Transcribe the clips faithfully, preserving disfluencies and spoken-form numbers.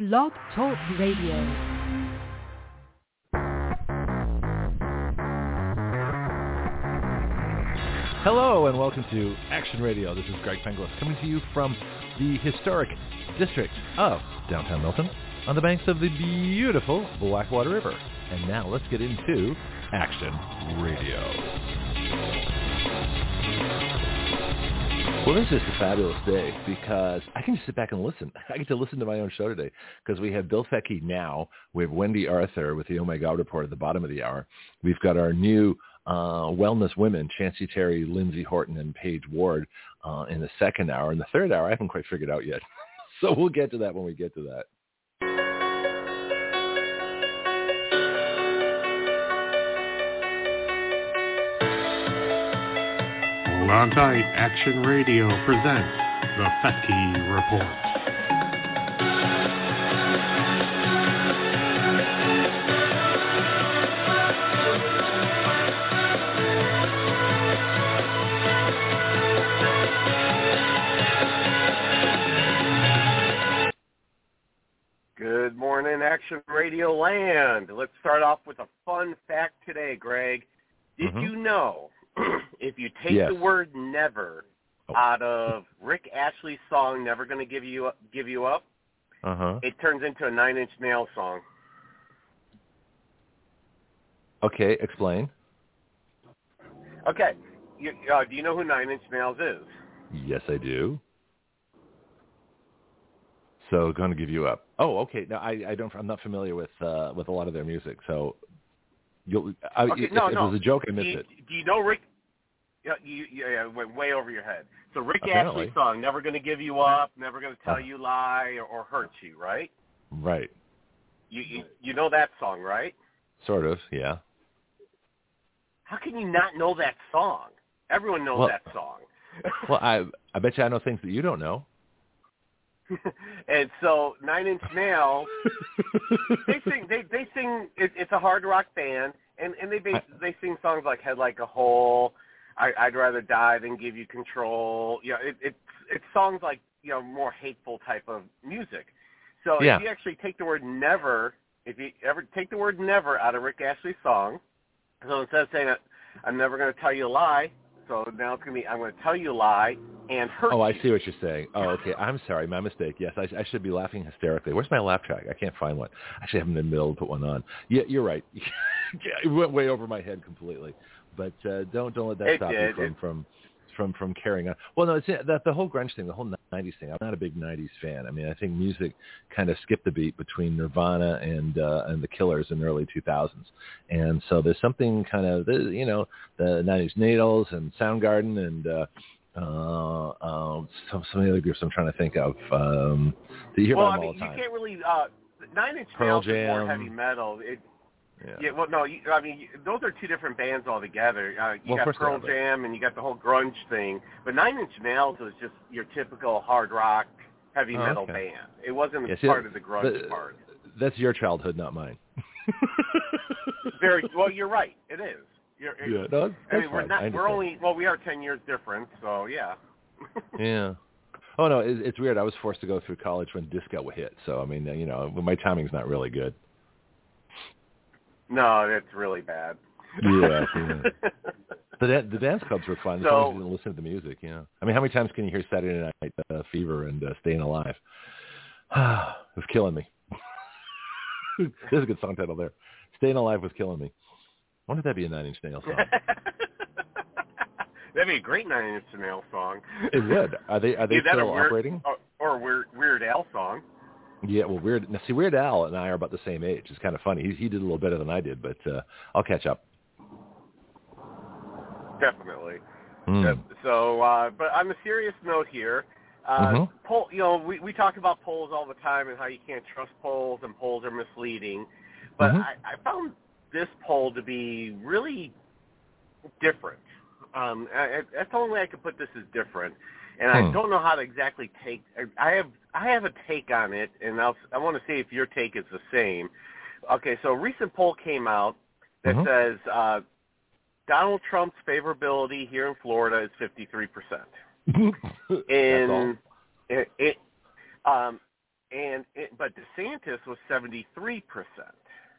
Blog Talk Radio. Hello and welcome to Action Radio. This is Greg Penglis coming to you from the historic district of downtown Milton on the banks of the beautiful Blackwater River. And now let's get into Action Radio. Well, this is just a fabulous day because I can just sit back and listen. I get to listen to my own show today because we have Bill Fettke now. We have Wendy Arthur with the Oh My God Report at the bottom of the hour. We've got our new uh, wellness women, Chancey Terry, Lindsay Horton, and Paige Ward uh, in the second hour. In the third hour, I haven't quite figured out yet. So we'll get to that when we get to that. Hold on tight. Action Radio presents the Fettke Report. Good morning, Action Radio land. Let's start off with a fun fact today, Greg. Did mm-hmm. you know if you take yes. the word never oh. out of Rick Astley's song Never Gonna Give You Up, Give You Up, uh-huh. it turns into a Nine Inch Nails song. Okay, explain. Okay, you, uh, do you know who Nine Inch Nails is? Yes, I do. So, Gonna Give You Up. Oh, okay. No, I, I don't. I'm not familiar with uh, with a lot of their music. So, you'll. I, okay, if, no, if no. it was a joke, I missed do you, it. Do you know Rick? Yeah, you, you, yeah, went way over your head. So, Rick Apparently. Astley's song, "Never Gonna Give You Up," "Never Gonna Tell oh. You Lie," or, or "Hurt You," right? Right. You, you you know that song, right? Sort of. Yeah. How can you not know that song? Everyone knows well, that song. well, I I bet you I know things that you don't know. And so Nine Inch Nails, they sing. They they sing. It, it's a hard rock band, and and they base, they sing songs like "Head Like a Hole," I, "I'd Rather Die Than Give You Control." You know, it, it's it's songs like you know more hateful type of music. So yeah. if you actually take the word "never," if you ever take the word "never" out of Rick Astley's song, so instead of saying "I'm never going to tell you a lie," so now it's going to be "I'm going to tell you a lie and hurt Oh, you." I see what you're saying. Oh, okay. I'm sorry. My mistake. Yes, I, I should be laughing hysterically. Where's my laugh track? I can't find one. Actually, I haven't been able to put one on. Yeah, you're right. It went way over my head completely. But uh, don't don't let that it stop did. you from, It... from from from carrying on. Well, no, it's that the whole grunge thing, the whole nineties thing. I'm not a big nineties fan. I mean, I think music kind of skipped a beat between Nirvana and uh, and the Killers in the early two thousands. And so there's something kind of, you know, the Nine Inch Nails and Soundgarden and uh, uh, uh, some some of the other groups I'm trying to think of. Um, you hear well, about I them mean, all the time. you can't really. Uh, Nine Inch Pearl Nails is more Jam. heavy metal. It, Yeah. yeah. Well, no. You, I mean, you, those are two different bands altogether. Uh, you Well, got Pearl all, Jam and you got the whole grunge thing. But Nine Inch Nails was just your typical hard rock, heavy oh, metal okay. band. It wasn't yeah, see, part of the grunge the, part. That's your childhood, not mine. Very well. You're right. It is. You're, yeah. No, that's I mean, we're fine. not. I We're only. Well, we are ten years different. So yeah. yeah. Oh no, it, it's weird. I was forced to go through college when disco hit, so I mean, you know, my timing's not really good. No, it's really bad. Yeah. yeah. the the dance clubs were fun. As So, long as you didn't listen to the music, yeah. I mean, how many times can you hear Saturday Night uh, Fever and uh, Staying Alive? It was killing me. There's a good song title there. Staying Alive was killing me. I wonder if that'd be a Nine Inch Nails song. That'd be a great Nine Inch Nails song. It would. Are they are they Either still weird, operating? Or, or a Weird, Weird Al song. Yeah, well, Weird. Now, see, Weird Al and I are about the same age. It's kind of funny. He he did a little better than I did, but uh, I'll catch up. Definitely. Mm. So, uh, but on a serious note here, uh, mm-hmm. poll, you know, we, we talk about polls all the time and how you can't trust polls and polls are misleading. But Mm-hmm. I, I found this poll to be really different. Um, I, that's the only way I could put this as different. And hmm. I don't know how to exactly take. I have I have a take on it, and I'll, I want to see if your take is the same. Okay, so a recent poll came out that mm-hmm. says uh, Donald Trump's favorability here in Florida is fifty-three percent. In it, it um, and it, but DeSantis was seventy-three percent.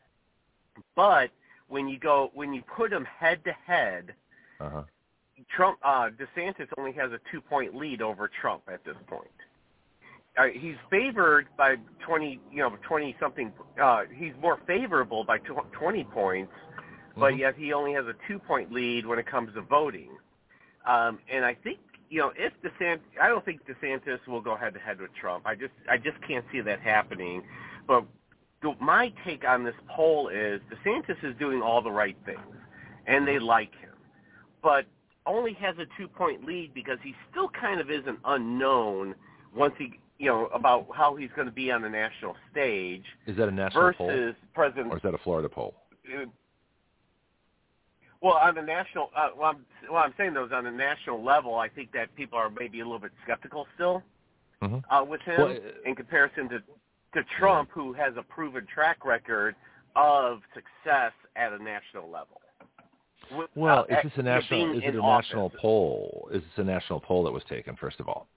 But when you go when you put them head to head, uh-huh. Trump uh, DeSantis only has a two-point lead over Trump at this point. Uh, he's favored by twenty, you know, twenty something. Uh, he's more favorable by twenty points, but mm-hmm. yet he only has a two-point lead when it comes to voting. Um, and I think, you know, if DeSantis, I don't think DeSantis will go head-to-head with Trump. I just, I just can't see that happening. But the, my take on this poll is DeSantis is doing all the right things, and they like him, but only has a two-point lead because he still kind of is an unknown once he, you know, about how he's going to be on the national stage. Is that a national versus poll? Versus President, or is that a Florida poll? Uh, Well, on the national, uh, well, I'm, well, I'm saying those on the national level, I think that people are maybe a little bit skeptical still mm-hmm. uh, with him well, uh, in comparison to to Trump, yeah. who has a proven track record of success at a national level. With, well, uh, is this a national? Is it a office. national poll? Is this a national poll that was taken? First of all,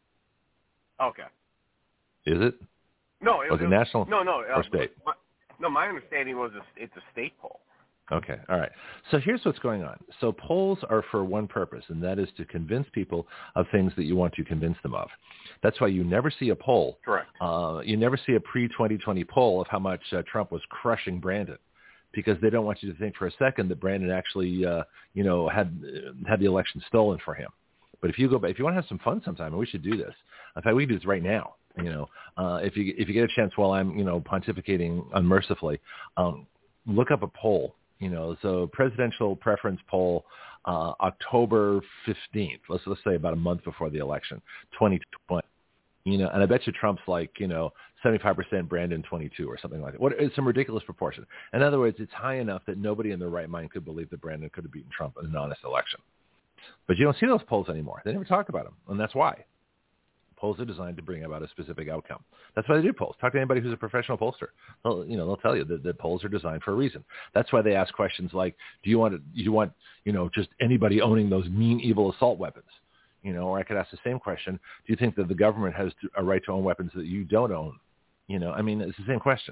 okay. Is it? No, it was it, it national? No, no, or uh, state? My, no, my understanding was it's a state poll. Okay, all right. So here's what's going on. So polls are for one purpose, and that is to convince people of things that you want to convince them of. That's why you never see a poll. Correct. Uh, you never see a pre twenty twenty poll of how much uh, Trump was crushing Brandon, because they don't want you to think for a second that Brandon actually, uh, you know, had had the election stolen for him. But if you go back, if you want to have some fun sometime, and we should do this. In fact, we can do this right now. You know, uh, if you if you get a chance while I'm, you know, pontificating unmercifully, um, look up a poll. You know, so presidential preference poll, uh, October fifteenth. Let's let's say about a month before the election, twenty twenty. You know, and I bet you Trump's like, you know, seventy-five percent, Brandon twenty-two or something like that. What it's some ridiculous proportion. In other words, it's high enough that nobody in their right mind could believe that Brandon could have beaten Trump in an honest election. But you don't see those polls anymore. They never talk about them, and that's why. Polls are designed to bring about a specific outcome. That's why they do polls. Talk to anybody who's a professional pollster. They'll, you know, they'll tell you that, that polls are designed for a reason. That's why they ask questions like, "Do you want, to, do you want, you know, just anybody owning those mean, evil assault weapons?" You know, or I could ask the same question: "Do you think that the government has a right to own weapons that you don't own?" You know, I mean, it's the same question.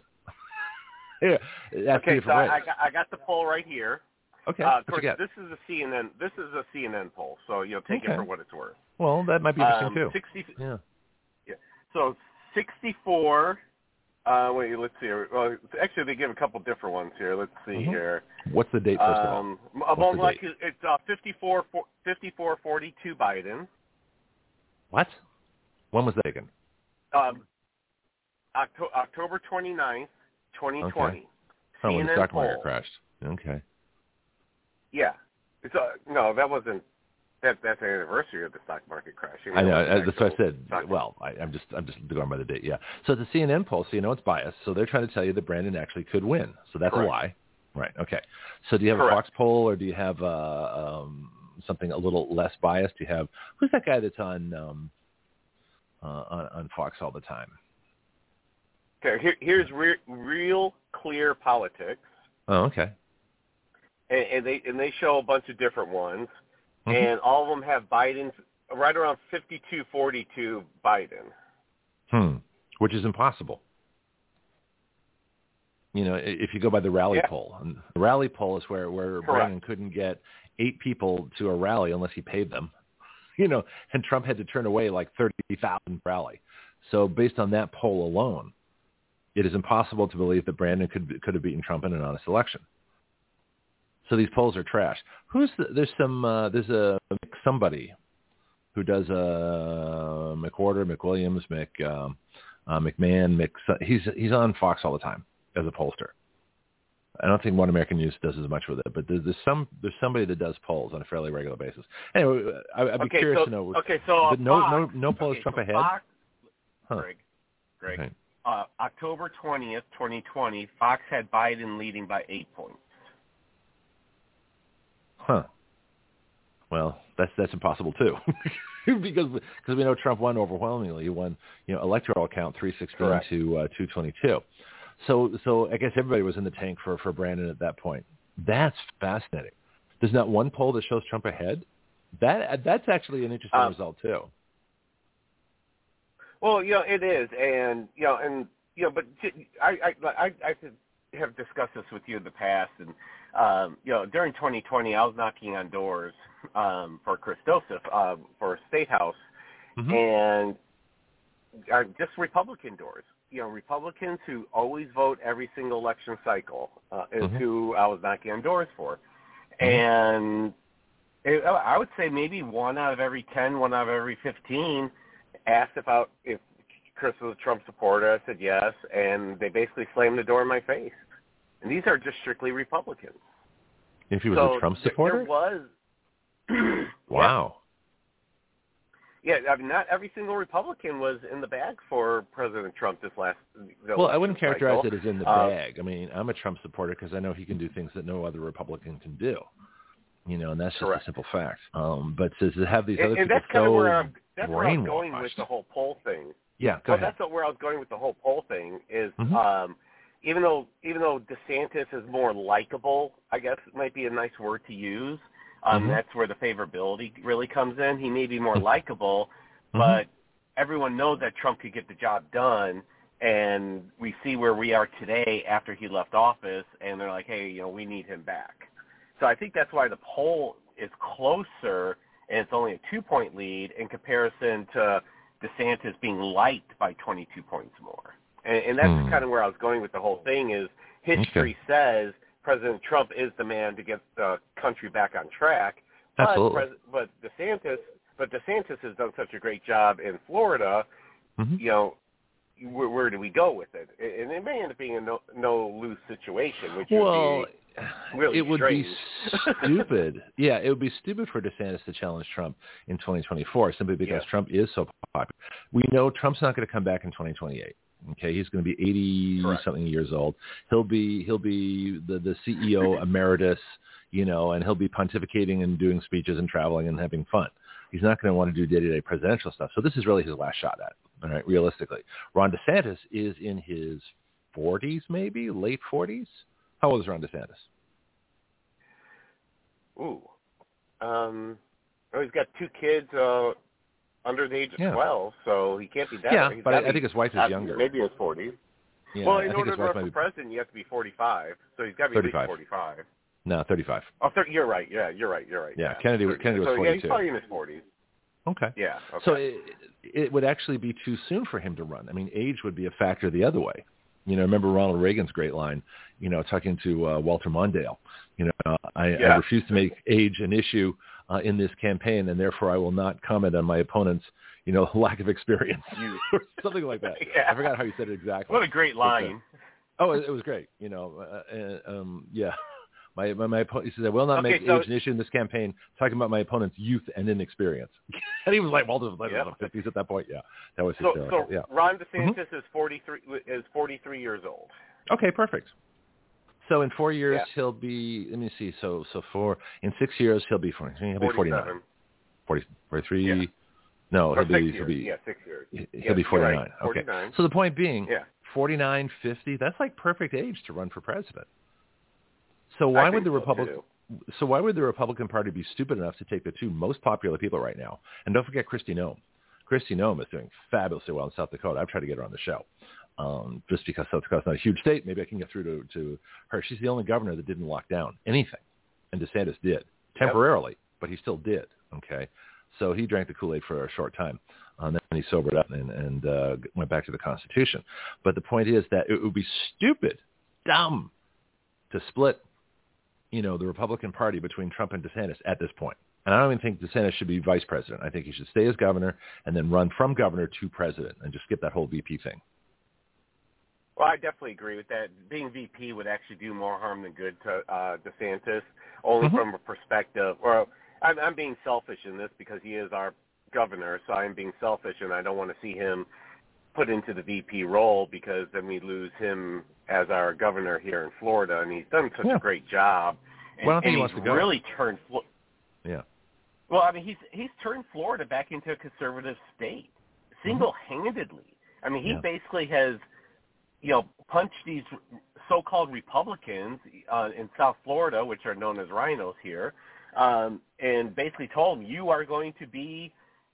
yeah. Okay, so I, I, got, I got the poll right here. Okay. Uh, of course, what you got? this is a C N N. This is a C N N poll, so you know, take okay. it for what it's worth. Well, that might be interesting um, too. sixty, yeah. yeah. So sixty-four. Uh, wait, let's see. Well, actually, they give a couple different ones here. Let's see mm-hmm. here. What's the date first um, of all? Among like date? It's uh, fifty-four, fifty-four, forty-two Biden. What? When was that taken? Um, Octo- October twenty-ninth, twenty twenty. Okay. Oh, when the stock market crashed. Okay. Yeah. It's a, no, that wasn't. That that's the anniversary of the stock market crash. You know, I know. That's what I said. Stock well, I, I'm just I'm just going by the date. Yeah. So it's a C N N poll, so you know it's biased. So they're trying to tell you that Brandon actually could win. So that's Correct. a lie. Right. Okay. So do you have Correct. a Fox poll, or do you have uh, um, something a little less biased? Do you have who's that guy that's on um, uh, on, on Fox all the time? Okay. Here, here's re- real clear politics. Oh, okay. And, and they and they show a bunch of different ones, mm-hmm. and all of them have Biden's right around fifty-two forty-two Biden. Hmm. Which is impossible. You know, if you go by the rally yeah. poll, and the rally poll is where where Correct. Brandon couldn't get eight people to a rally unless he paid them. You know, and Trump had to turn away like thirty thousand rally. So based on that poll alone, it is impossible to believe that Brandon could could have beaten Trump in an honest election. So these polls are trash. Who's the, there's some uh, there's a somebody who does a uh, McWhorter, McWilliams, Mc um, uh, McMahon, Mc. He's he's on Fox all the time as a pollster. I don't think One American News does as much with it, but there's, there's some there's somebody that does polls on a fairly regular basis. Anyway, I, I'd be okay, curious so, to know. Okay, so but no Fox, no no poll is okay, Trump so ahead. Fox, Huh. Greg, Greg. Okay. Uh, October twentieth, twenty twenty, Fox had Biden leading by eight points. Huh. Well, that's that's impossible too, because because we know Trump won overwhelmingly. He won, you know, electoral count three sixteen Correct. to uh, two twenty-two. So so I guess everybody was in the tank for for Brandon at that point. That's fascinating. There's not one poll that shows Trump ahead. That that's actually an interesting um, result too. Well, you know, it is, and you know, and you know, but I, I, I, I have discussed this with you in the past, and um, you know, during twenty twenty, I was knocking on doors um, for Chris Joseph uh, for State House, mm-hmm. and uh, just Republican doors. You know, Republicans who always vote every single election cycle uh, is mm-hmm. who I was knocking on doors for, mm-hmm. and it, I would say maybe one out of every ten, one out of every fifteen asked if I, if Chris was a Trump supporter. I said yes, and they basically slammed the door in my face. And these are just strictly Republicans. If he was so a Trump supporter? There was. Wow. Yeah. yeah, I mean, not every single Republican was in the bag for President Trump this last. Well, I wouldn't characterize cycle. it as in the uh, bag. I mean, I'm a Trump supporter because I know he can do things that no other Republican can do. You know, and that's just correct. a simple fact. Um, but to, to have these and, other and people that's kind so of where I'm, that's where I'm brainwashed. going with the whole poll thing. Yeah, go well, ahead. that's where I was going with the whole poll thing is mm-hmm. um, even though even though DeSantis is more likable, I guess it might be a nice word to use. Um, mm-hmm. That's where the favorability really comes in. He may be more likable, mm-hmm. but everyone knows that Trump could get the job done. And we see where we are today after he left office, and they're like, hey, you know, we need him back. So I think that's why the poll is closer, and it's only a two-point lead in comparison to DeSantis being liked by twenty-two points more. And, and that's mm. kind of where I was going with the whole thing is history okay. says President Trump is the man to get the country back on track. Absolutely. But, but DeSantis, but DeSantis has done such a great job in Florida, mm-hmm. you know, where, where do we go with it? And it may end up being a no, no-lose situation, which well, would be really it would strange. be stupid. Yeah, it would be stupid for DeSantis to challenge Trump in twenty twenty-four simply because yeah. Trump is so popular. We know Trump's not going to come back in twenty twenty-eight. Okay, he's going to be eighty Correct. something years old. He'll be he'll be the, the C E O emeritus, you know, and he'll be pontificating and doing speeches and traveling and having fun. He's not going to want to do day-to-day presidential stuff. So this is really his last shot at it, all right, realistically. Ron DeSantis is in his forties, maybe, late forties. How old is Ron DeSantis? Ooh. Um, oh, he's got two kids uh, under the age of yeah. twelve, so he can't be that. Yeah, he's but I, be, I think his wife is uh, younger. Maybe his forties. Yeah, well, in I order think to his wife run might for be... president, you have to be forty-five, so he's got to be thirty-five. at least forty-five. No, thirty-five. Oh, thirty, you're right. Yeah, you're right. You're right. Yeah, yeah. Kennedy, Kennedy was so, forty-two. Yeah, he's probably in his forties. Okay. Yeah. Okay. So it, it would actually be too soon for him to run. I mean, age would be a factor the other way. You know, remember Ronald Reagan's great line, you know, talking to uh, Walter Mondale, you know, I, yeah. I refuse to make age an issue uh, in this campaign, and therefore I will not comment on my opponent's, you know, lack of experience or something like that. yeah. I forgot how he said it exactly. What a great line. But, uh, oh, it, it was great. You know, uh, uh, um, yeah. My my, my opponent, he says, I will not okay, make so, age an issue in this campaign, talking about my opponent's youth and inexperience. And he was like, Walter was like yeah. in the fifties at that point. Yeah, that was so, hysterical. so yeah. Ron DeSantis mm-hmm. is forty-three is forty-three years old. Okay, perfect. So in four years yeah. he'll be. Let me see. So so for in six years he'll be forty. He'll be forty-nine. forty, forty-three. Yeah. No, or he'll be years. he'll be yeah six years. He'll yes, be forty-nine. Right. Okay. forty-nine. So the point being, yeah. forty-nine, fifty. That's like perfect age to run for president. So why would the Republican? So, so why would the Republican Party be stupid enough to take the two most popular people right now? And don't forget Kristi Noem. Kristi Noem is doing fabulously well in South Dakota. I've tried to get her on the show, um, just because South Dakota's not a huge state. Maybe I can get through to, to her. She's the only governor that didn't lock down anything, and DeSantis did temporarily, yep. but he still did. Okay, so he drank the Kool-Aid for a short time. Um, then he sobered up and, and uh, went back to the Constitution. But the point is that it would be stupid, dumb, to split, you know, the Republican Party between Trump and DeSantis at this point. And I don't even think DeSantis should be vice president. I think he should stay as governor and then run from governor to president and just skip that whole V P thing. Well, I definitely agree with that. Being V P would actually do more harm than good to uh, DeSantis, only mm-hmm. from a perspective, or I'm, I'm being selfish in this because he is our governor, so I'm being selfish and I don't want to see him put into the V P role because then we lose him as our governor here in Florida, and he's done such yeah. a great job. And, well, I don't think and he wants he's to go. really turned Flo- Yeah. Well, I mean, he's he's turned Florida back into a conservative state single-handedly. I mean, he yeah. basically has, you know, punched these so-called Republicans uh, in South Florida, which are known as rhinos here, um, and basically told them, you are going to be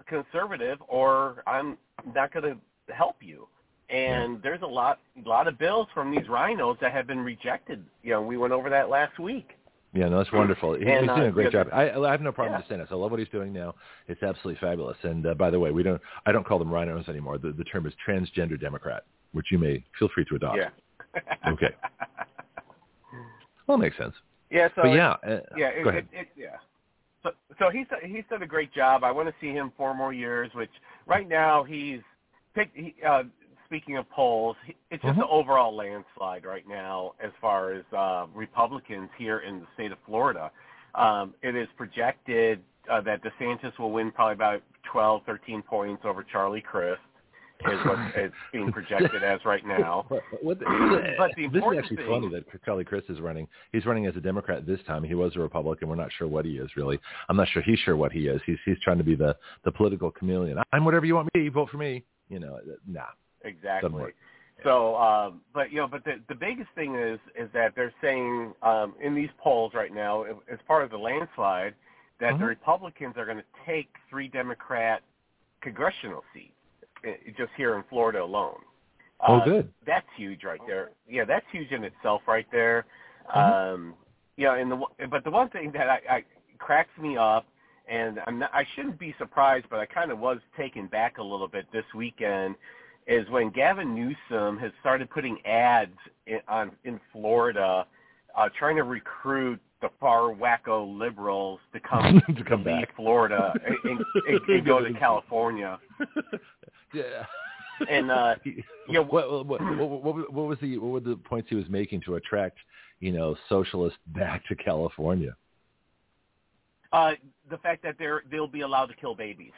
conservative or I'm not going to help you. And yeah. there's a lot, lot of bills from these rhinos that have been rejected. You know, we went over that last week. Yeah, no, that's wonderful. He, and, he's doing uh, a great yeah, job. I, I have no problem yeah. with saying this. I love what he's doing now. It's absolutely fabulous. And uh, by the way, we don't. I don't call them rhinos anymore. The, the term is transgender Democrat, which you may feel free to adopt. Yeah. Okay. Well, it makes sense. Yeah. So but yeah, it, uh, yeah. It, go ahead. It, it, yeah. So, so he's he's done a great job. I want to see him four more years. Which right now he's picked. He, uh, speaking of polls, it's just mm-hmm. an overall landslide right now as far as uh, Republicans here in the state of Florida. Um, it is projected uh, that DeSantis will win probably about twelve, thirteen points over Charlie Crist, is what is being projected as right now. What, what the, but the this is actually thing, funny that Charlie Crist is running. He's running as a Democrat this time. He was a Republican. We're not sure what he is, really. I'm not sure he's sure what he is. He's he's trying to be the, the political chameleon. I'm whatever you want me to be. Vote for me. You know, nah. Exactly. So, um, but you know, but the the biggest thing is is that they're saying um, in these polls right now, as part of the landslide, that mm-hmm. the Republicans are going to take three Democrat congressional seats, just here in Florida alone. Oh, uh, good. That's huge right there. Yeah, that's huge in itself right there. Mm-hmm. Um, you know, and the but the one thing that I, I cracks me up, and I'm not, I shouldn't be surprised, but I kind of was taken back a little bit this weekend, is when Gavin Newsom has started putting ads in, on in Florida, uh, trying to recruit the far wacko liberals to come to come leave back. Florida and, and, and, and go to California. Yeah. And uh, you know, what, what, what, what, what was the what were the points he was making to attract, you know, socialists back to California? Uh, the fact that they're they'll be allowed to kill babies.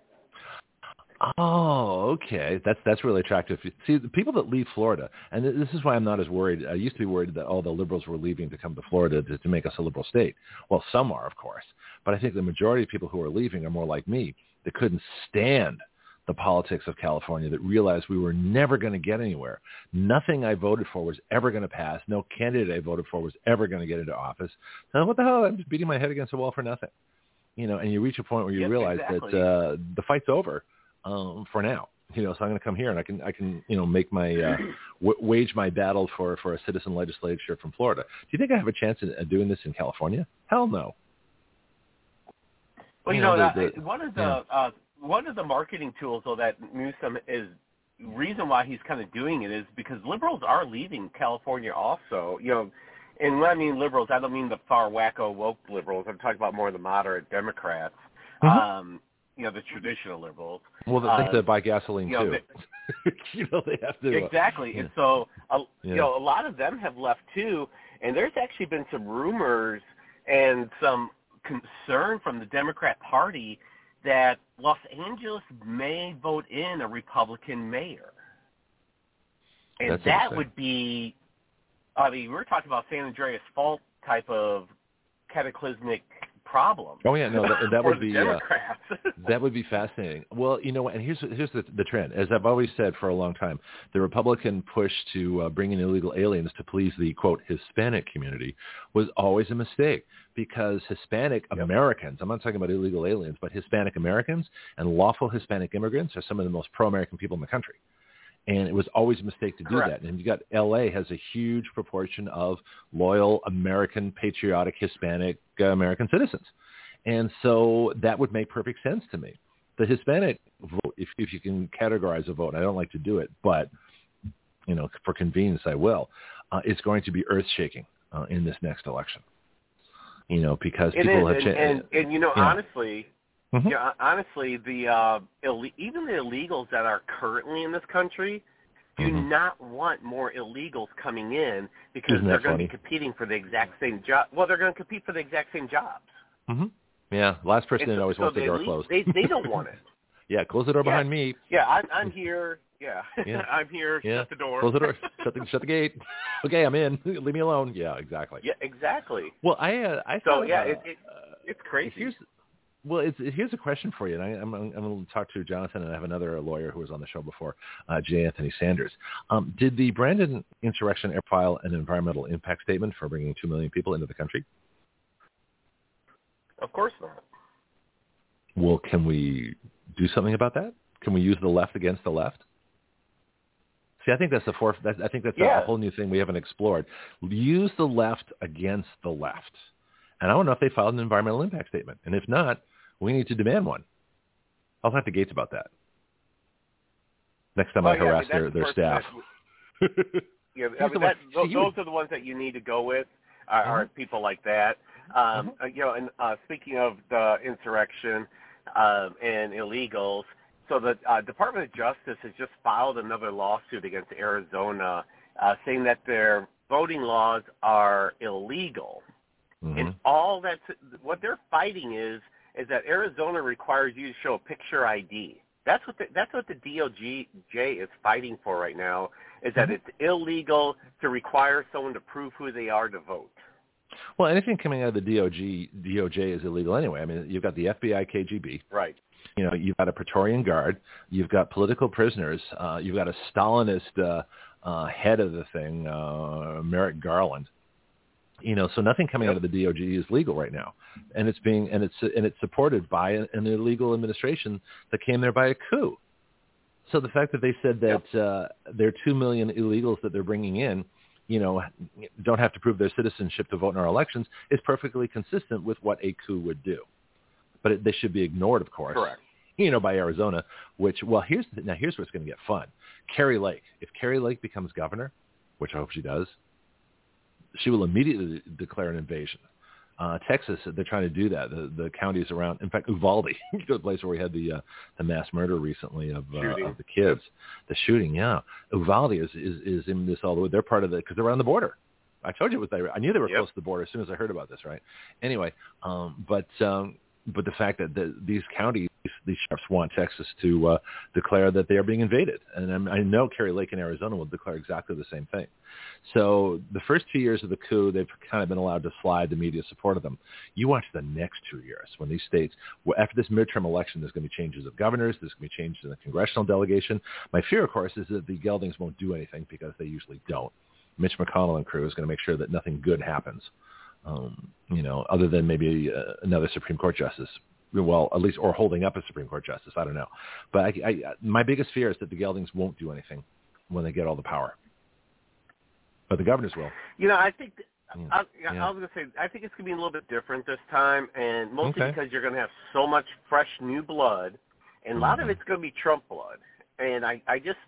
Oh, okay. That's that's really attractive. See, the people that leave Florida, and this is why I'm not as worried. I used to be worried that all the liberals were leaving to come to Florida to, to make us a liberal state. Well, some are, of course. But I think the majority of people who are leaving are more like me, that couldn't stand the politics of California, that realized we were never going to get anywhere. Nothing I voted for was ever going to pass. No candidate I voted for was ever going to get into office. So what the hell? I'm just beating my head against the wall for nothing. You know, and you reach a point where you yep, realize exactly. that uh, the fight's over. Um, for now, you know, so I'm going to come here and I can, I can, you know, make my, uh, w- wage my battle for, for a citizen legislature from Florida. Do you think I have a chance of, of doing this in California? Hell no. Well, you, you know, know the, the, one of the, yeah. uh, one of the marketing tools, though, that Newsom is, reason why he's kind of doing it is because liberals are leaving California also, you know, and when I mean liberals, I don't mean the far wacko woke liberals. I'm talking about more the moderate Democrats. Mm-hmm. Um, you know, the traditional liberals. Well, they have to buy gasoline, you know, too. They, you know, they have to. Exactly. Uh, and so, uh, yeah. you know, a lot of them have left, too. And there's actually been some rumors and some concern from the Democrat Party that Los Angeles may vote in a Republican mayor. And That's that would be, I mean, we're talking about San Andreas Fault type of cataclysmic problem. Oh yeah, no, that, that would be uh, Democrats. that would be fascinating. Well, you know, and here's here's the, the trend. As I've always said for a long time, the Republican push to uh, bring in illegal aliens to please the quote Hispanic community was always a mistake, because Hispanic yep. Americans, I'm not talking about illegal aliens, but Hispanic Americans and lawful Hispanic immigrants are some of the most pro-American people in the country. And it was always a mistake to do Correct. that. And you got L A has a huge proportion of loyal American, patriotic, Hispanic uh, American citizens. And so that would make perfect sense to me. The Hispanic vote, if, if you can categorize a vote, and I don't like to do it, but, you know, for convenience I will, uh, it's going to be earth-shaking uh, in this next election. You know, because it people is, have changed. And, and, and, you know, yeah. honestly... Mm-hmm. Yeah, honestly, the uh, Ill- even the illegals that are currently in this country do mm-hmm. not want more illegals coming in, because Isn't they're that going funny? to be competing for the exact same job. Well, they're going to compete for the exact same jobs. Mm-hmm. Yeah, last person in so, always so wants the door le- closed. They they don't want it. Yeah, close the door yeah. behind me. Yeah, I'm, I'm here. Yeah, yeah. I'm here. Yeah. Shut the door. Close the door. shut the shut the gate. Okay, I'm in. Leave me alone. Yeah, exactly. Yeah, exactly. Well, I uh, I So thought, yeah, uh, it, it, it's crazy. Here's, well, it's, here's a question for you, and I, I'm, I'm going to talk to Jonathan, and I have another lawyer who was on the show before, uh, J. Anthony Sanders. Um, did the Brandon insurrection ever file an environmental impact statement for bringing two million people into the country? Of course not. Well, can we do something about that? Can we use the left against the left? See, I think that's the fourth. That, I think that's yeah. a, a whole new thing we haven't explored. Use the left against the left. And I don't know if they filed an environmental impact statement. And if not, we need to demand one. I'll talk to Gates about that next time well, I yeah, harass I mean, their, their staff. That, yeah, I mean, that, those, those are the ones that you need to go with, are, uh-huh. are people like that. Um, uh-huh. You know, and uh, speaking of the insurrection um, and illegals, so the uh, Department of Justice has just filed another lawsuit against Arizona, uh, saying that their voting laws are illegal. Mm-hmm. And all that's what they're fighting is is that Arizona requires you to show a picture I D. That's what the, that's what the D O J is fighting for right now. Is that mm-hmm. it's illegal to require someone to prove who they are to vote. Well, anything coming out of the D O J D O J is illegal anyway. I mean, you've got the F B I, K G B, right? You know, you've got a Praetorian Guard, you've got political prisoners, uh, you've got a Stalinist uh, uh, head of the thing, uh, Merrick Garland. You know, so nothing coming yep. out of the D O J is legal right now, and it's being and it's and it's supported by an illegal administration that came there by a coup. So the fact that they said that yep. uh, there are two million illegals that they're bringing in, you know, don't have to prove their citizenship to vote in our elections is perfectly consistent with what a coup would do. But it, they should be ignored, of course. Correct. You know, by Arizona, which well, here's the, now here's what's going to get fun. Carrie Lake, if Carrie Lake becomes governor, which I hope she does, she will immediately declare an invasion. Uh, Texas, they're trying to do that. The, the counties around, in fact, Uvalde, the place where we had the uh, the mass murder recently of, uh, of the kids, the shooting. Yeah, Uvalde is, is is in this all the way. They're part of the because they're on the border. I told you what they. I knew they were yep. close to the border as soon as I heard about this. Right. Anyway, um, but um, but the fact that the, these counties, these sheriffs want Texas to uh, declare that they are being invaded, and I'm, I know Carrie Lake in Arizona will declare exactly the same thing. So the first two years of the coup, they've kind of been allowed to slide. The media supported them. You watch the next two years when these states, after this midterm election, there's going to be changes of governors. There's going to be changes in the congressional delegation. My fear, of course, is that the Geldings won't do anything because they usually don't. Mitch McConnell and crew is going to make sure that nothing good happens, um, you know, other than maybe uh, another Supreme Court justice. Well, at least, or holding up a Supreme Court justice. I don't know. But I, I, my biggest fear is that the Geldings won't do anything when they get all the power. But the governors will. You know, I think yeah. I, yeah. I was going to say I think it's going to be a little bit different this time, and mostly okay. because you're going to have so much fresh new blood, and mm-hmm. a lot of it's going to be Trump blood. And I, I just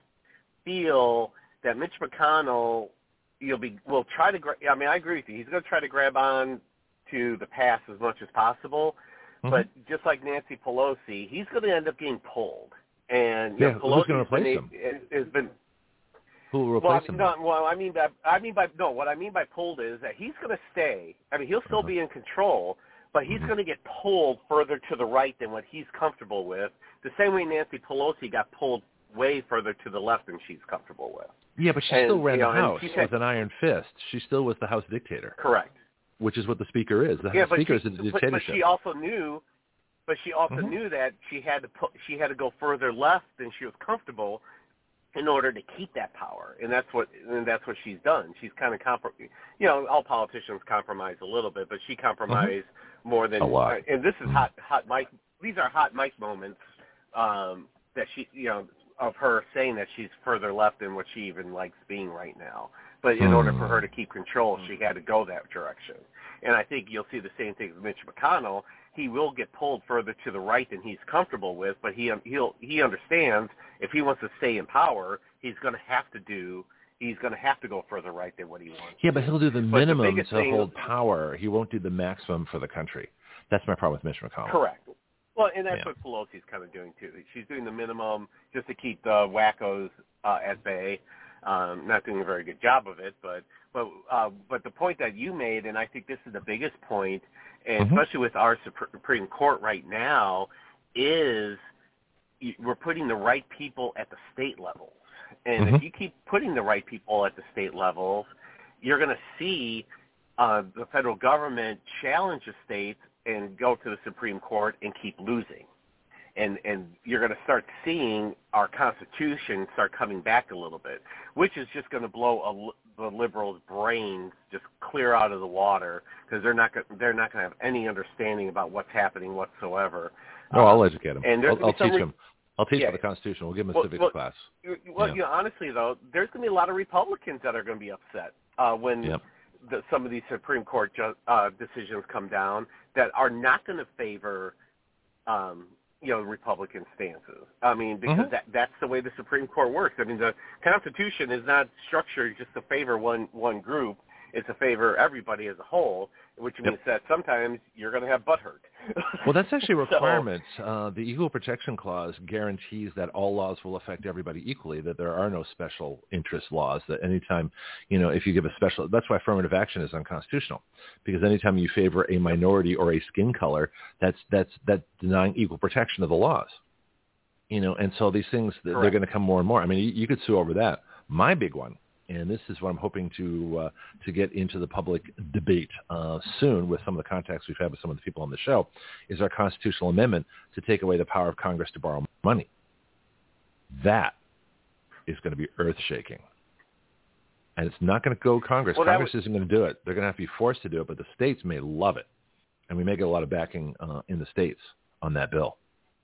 feel that Mitch McConnell, you'll be will try to. I mean, I agree with you. He's going to try to grab on to the past as much as possible. Mm-hmm. But just like Nancy Pelosi, he's going to end up getting pulled. And yeah, you know, Pelosi who's going to replace him? Has been. Who will replace well, him? No, well, I mean by I mean by no. What I mean by pulled is that he's going to stay. I mean, he'll still uh-huh. be in control, but he's mm-hmm. going to get pulled further to the right than what he's comfortable with. The same way Nancy Pelosi got pulled way further to the left than she's comfortable with. Yeah, but she and, still ran you know, the House had, with an iron fist. She still was the House dictator. Correct. Which is what the Speaker is. The yeah, Speaker she, is a dictatorship. But, but she also knew. But she also mm-hmm. knew that she had to put, she had to go further left than she was comfortable in order to keep that power, and that's what and that's what she's done. She's kind of comprom- you know, all politicians compromise a little bit, but she compromised mm-hmm. more than a lot. Uh, and this is mm-hmm. hot hot mic. These are hot mic moments um, that she you know of her saying that she's further left than what she even likes being right now. But in mm-hmm. order for her to keep control, she had to go that direction. And I think you'll see the same thing with Mitch McConnell. He will get pulled further to the right than he's comfortable with, but he he'll he understands if he wants to stay in power, he's going to have to do he's going to have to go further right than what he wants. Yeah, but he'll do the but minimum the to thing, hold power. He won't do the maximum for the country. That's my problem with Mitch McConnell. Correct. Well, and that's yeah. what Pelosi's kind of doing too. She's doing the minimum just to keep the wackos uh, at bay. Um, not doing a very good job of it, but but uh, but the point that you made, and I think this is the biggest point, and mm-hmm. especially with our Supreme Court right now, is we're putting the right people at the state levels. And mm-hmm. if you keep putting the right people at the state levels, you're going to see uh, the federal government challenge the states and go to the Supreme Court and keep losing. And and you're going to start seeing our Constitution start coming back a little bit, which is just going to blow a, the liberals' brains just clear out of the water because they're not they're not going to have any understanding about what's happening whatsoever. Oh, I'll educate them. And I'll, I'll teach re- them. I'll teach yeah. them the Constitution. We'll give them a well, civics well, class. Well, yeah. you know, honestly, though, there's going to be a lot of Republicans that are going to be upset uh, when Yep. the, some of these Supreme Court ju- uh, decisions come down that are not going to favor, um, you know, Republican stances. I mean, because mm-hmm. that, that's the way the Supreme Court works. I mean, the Constitution is not structured just to favor one, one group. It's to favor everybody as a whole, which means yep. that sometimes you're going to have butthurt. Well, that's actually a requirement. so, uh, the Equal Protection Clause guarantees that all laws will affect everybody equally, that there are no special interest laws, that anytime, you know, if you give a special, that's why affirmative action is unconstitutional, because anytime you favor a minority or a skin color, that's, that's, that's denying equal protection of the laws. You know, and so these things, Correct. They're going to come more and more. I mean, you, you could sue over that. My big one, and this is what I'm hoping to uh, to get into the public debate uh, soon with some of the contacts we've had with some of the people on the show, is our constitutional amendment to take away the power of Congress to borrow money. That is going to be earth-shaking. And it's not going to go Congress. Well, Congress was... isn't going to do it. They're going to have to be forced to do it, but the states may love it. And we may get a lot of backing uh, in the states on that bill.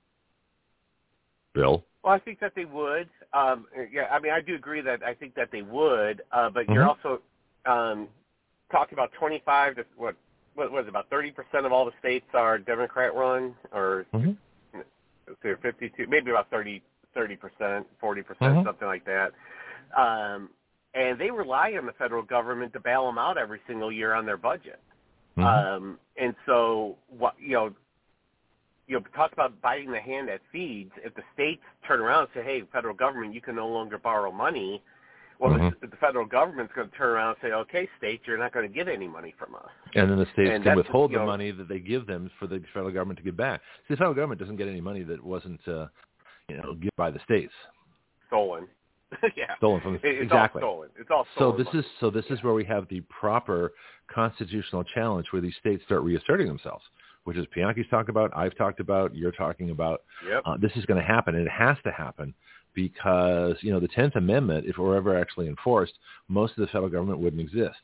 Bill? Well, I think that they would. Um, yeah, I mean, I do agree that I think that they would, uh, but mm-hmm. you're also um, talking about twenty-five to what? What was it, about thirty percent of all the states are Democrat-run, or mm-hmm. they're fifty-two, maybe about thirty percent, forty percent, mm-hmm. something like that. Um, and they rely on the federal government to bail them out every single year on their budget. Mm-hmm. Um, and so, what you know. You know, talk about biting the hand that feeds. If the states turn around and say, hey, federal government, you can no longer borrow money, well, mm-hmm. the, the federal government's going to turn around and say, okay, states, you're not going to get any money from us. And then the states and can withhold you the know, money that they give them for the federal government to give back. See, the federal government doesn't get any money that wasn't, uh, you know, given by the states. Stolen. yeah. Stolen from the it, It's exactly. all stolen. It's all stolen. So this money. is so this yeah. is where we have the proper constitutional challenge where these states start reasserting themselves, which is Bianchi's talked about, I've talked about, you're talking about. Yep. Uh, this is going to happen, and it has to happen because, you know, the tenth Amendment, if it were ever actually enforced, most of the federal government wouldn't exist.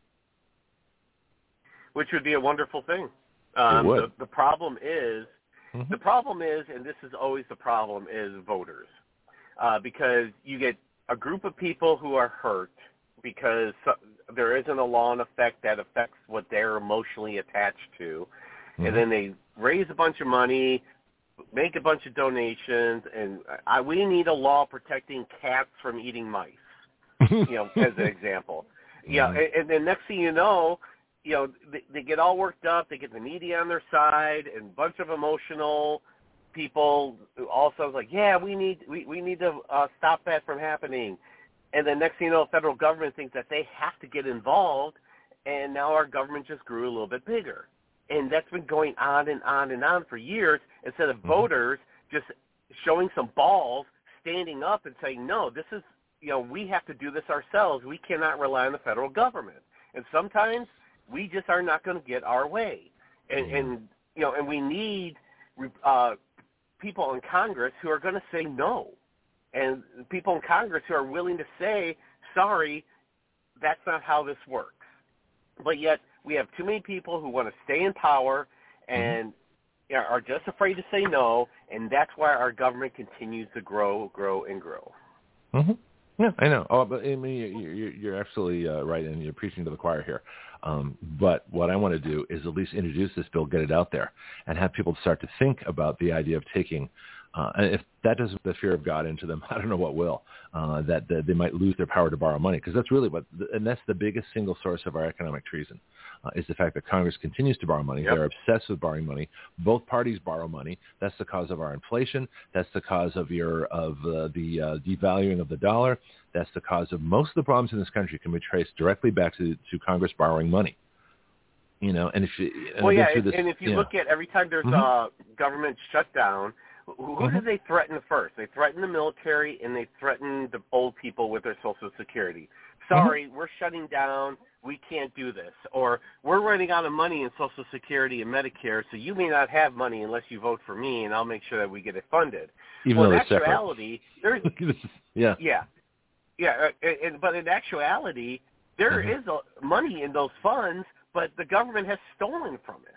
Which would be a wonderful thing. Um, it would. The, the problem is, mm-hmm. the problem is, and this is always the problem, is voters. Uh, because you get a group of people who are hurt because there isn't a law in effect that affects what they're emotionally attached to. Mm-hmm. And then they raise a bunch of money, make a bunch of donations, and I, we need a law protecting cats from eating mice, you know, as an example. Mm-hmm. Yeah, and, and then next thing you know, you know, they, they get all worked up, they get the media on their side, and a bunch of emotional people also like, yeah, we need we, we need to uh, stop that from happening. And then next thing you know, the federal government thinks that they have to get involved, and now our government just grew a little bit bigger. And that's been going on and on and on for years, instead of mm-hmm. voters just showing some balls, standing up and saying, no, this is, you know, we have to do this ourselves. We cannot rely on the federal government. And sometimes we just are not going to get our way. And, mm-hmm. and you know, and we need uh, people in Congress who are going to say no. And people in Congress who are willing to say, sorry, that's not how this works. But yet we have too many people who want to stay in power and mm-hmm. are just afraid to say no, and that's why our government continues to grow, grow, and grow. Mm-hmm. Yeah, I know. Oh, but I mean, you're, you're absolutely uh, right, and you're preaching to the choir here. Um, but what I want to do is at least introduce this bill, get it out there, and have people start to think about the idea of taking, uh, and if that doesn't put the fear of God into them, I don't know what will, uh, that, that they might lose their power to borrow money, because that's really what, and that's the biggest single source of our economic treason, uh, is the fact that Congress continues to borrow money. Yep. They're obsessed with borrowing money. Both parties borrow money. That's the cause of our inflation. That's the cause of your of uh, the uh, devaluing of the dollar. That's the cause of most of the problems in this country can be traced directly back to, to Congress borrowing money. You know, and if you, and well, yeah, and, this, and if you yeah. look at every time there's mm-hmm. a government shutdown, who, who mm-hmm. do they threaten first? They threaten the military, and they threaten the old people with their Social Security. Sorry, mm-hmm. we're shutting down. We can't do this. Or we're running out of money in Social Security and Medicare, so you may not have money unless you vote for me, and I'll make sure that we get it funded. Even well, though in they're actuality, there's yeah, yeah, yeah. And, and, but in actuality, there mm-hmm. is a, money in those funds, but the government has stolen from it.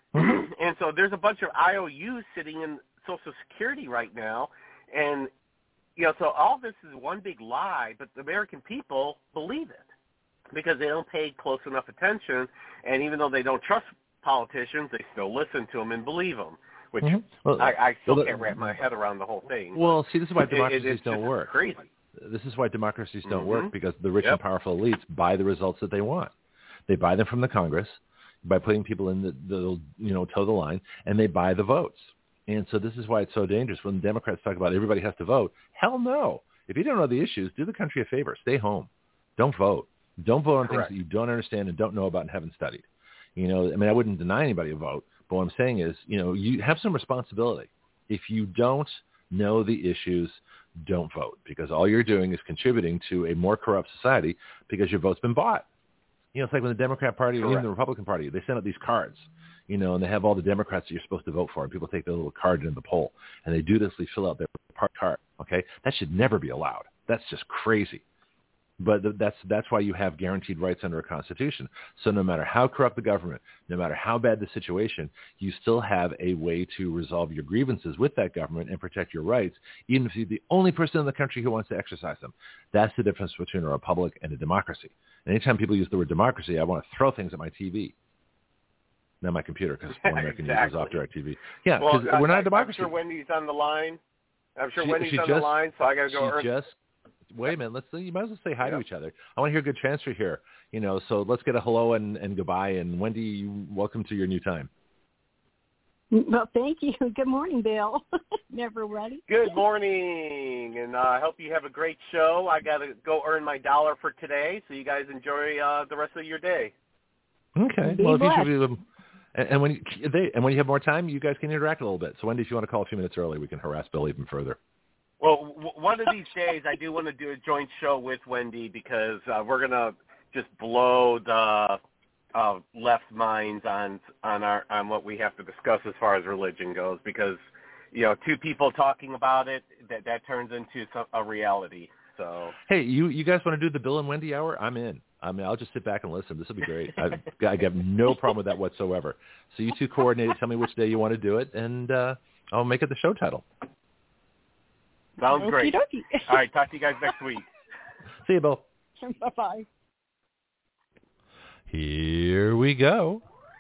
Mm-hmm. And so there's a bunch of I O Us sitting in Social Security right now, and you know, so all this is one big lie, but the American people believe it because they don't pay close enough attention, and even though they don't trust politicians, they still listen to them and believe them, which mm-hmm. well, I, I still well, can't wrap my head around the whole thing. Well, see, this is why democracies it, don't work. Crazy. This is why democracies don't mm-hmm. work, because the rich yep. and powerful elites buy the results that they want. They buy them from the Congress by putting people in the, the you know, toe the line, and they buy the votes. And so this is why it's so dangerous. When Democrats talk about everybody has to vote, hell no. If you don't know the issues, do the country a favor. Stay home. Don't vote. Don't vote on Correct. things that you don't understand and don't know about and haven't studied. You know, I mean, I wouldn't deny anybody a vote, but what I'm saying is, you know, you have some responsibility. If you don't know the issues, don't vote, because all you're doing is contributing to a more corrupt society because your vote's been bought. You know, it's like when the Democrat Party or even the Republican Party, they send out these cards, you know, and they have all the Democrats that you're supposed to vote for, and people take their little card into the poll, and they do this, they fill out their card, okay? That should never be allowed. That's just crazy. But that's that's why you have guaranteed rights under a constitution. So no matter how corrupt the government, no matter how bad the situation, you still have a way to resolve your grievances with that government and protect your rights, even if you're the only person in the country who wants to exercise them. That's the difference between a republic and a democracy. And anytime people use the word democracy, I want to throw things at my T V. Not my computer, because one American exactly. uses off DirecTV. Yeah, because well, we're not a democracy. I'm sure Wendy's on the line. I'm sure she, Wendy's she on just, the line, so I got to go. She earn. just Wait a minute. Let's. You might as well say hi yeah. to each other. I want to hear a good transfer here. You know, so let's get a hello and, and goodbye. And Wendy, you, welcome to your new time. Well, thank you. Good morning, Bill. Never ready. Good morning, and I uh, hope you have a great show. I got to go earn my dollar for today, so you guys enjoy uh, the rest of your day. Okay. Be well, blessed. if you should, and, and when you, they and when you have more time, you guys can interact a little bit. So Wendy, if you want to call a few minutes early, we can harass Bill even further. Well, w- one of these days, I do want to do a joint show with Wendy because uh, we're gonna just blow the uh, left minds on on our on what we have to discuss as far as religion goes. Because you know, two people talking about it, that that turns into some, a reality. So hey, you you guys want to do the Bill and Wendy hour? I'm in. I mean, I'll just sit back and listen. This will be great. I, I have no problem with that whatsoever. So you two coordinate it. Tell me which day you want to do it, and uh, I'll make it the show title. Sounds great. Okey-dokey. All right, talk to you guys next week. See you, Bill. Bye-bye. Here we go.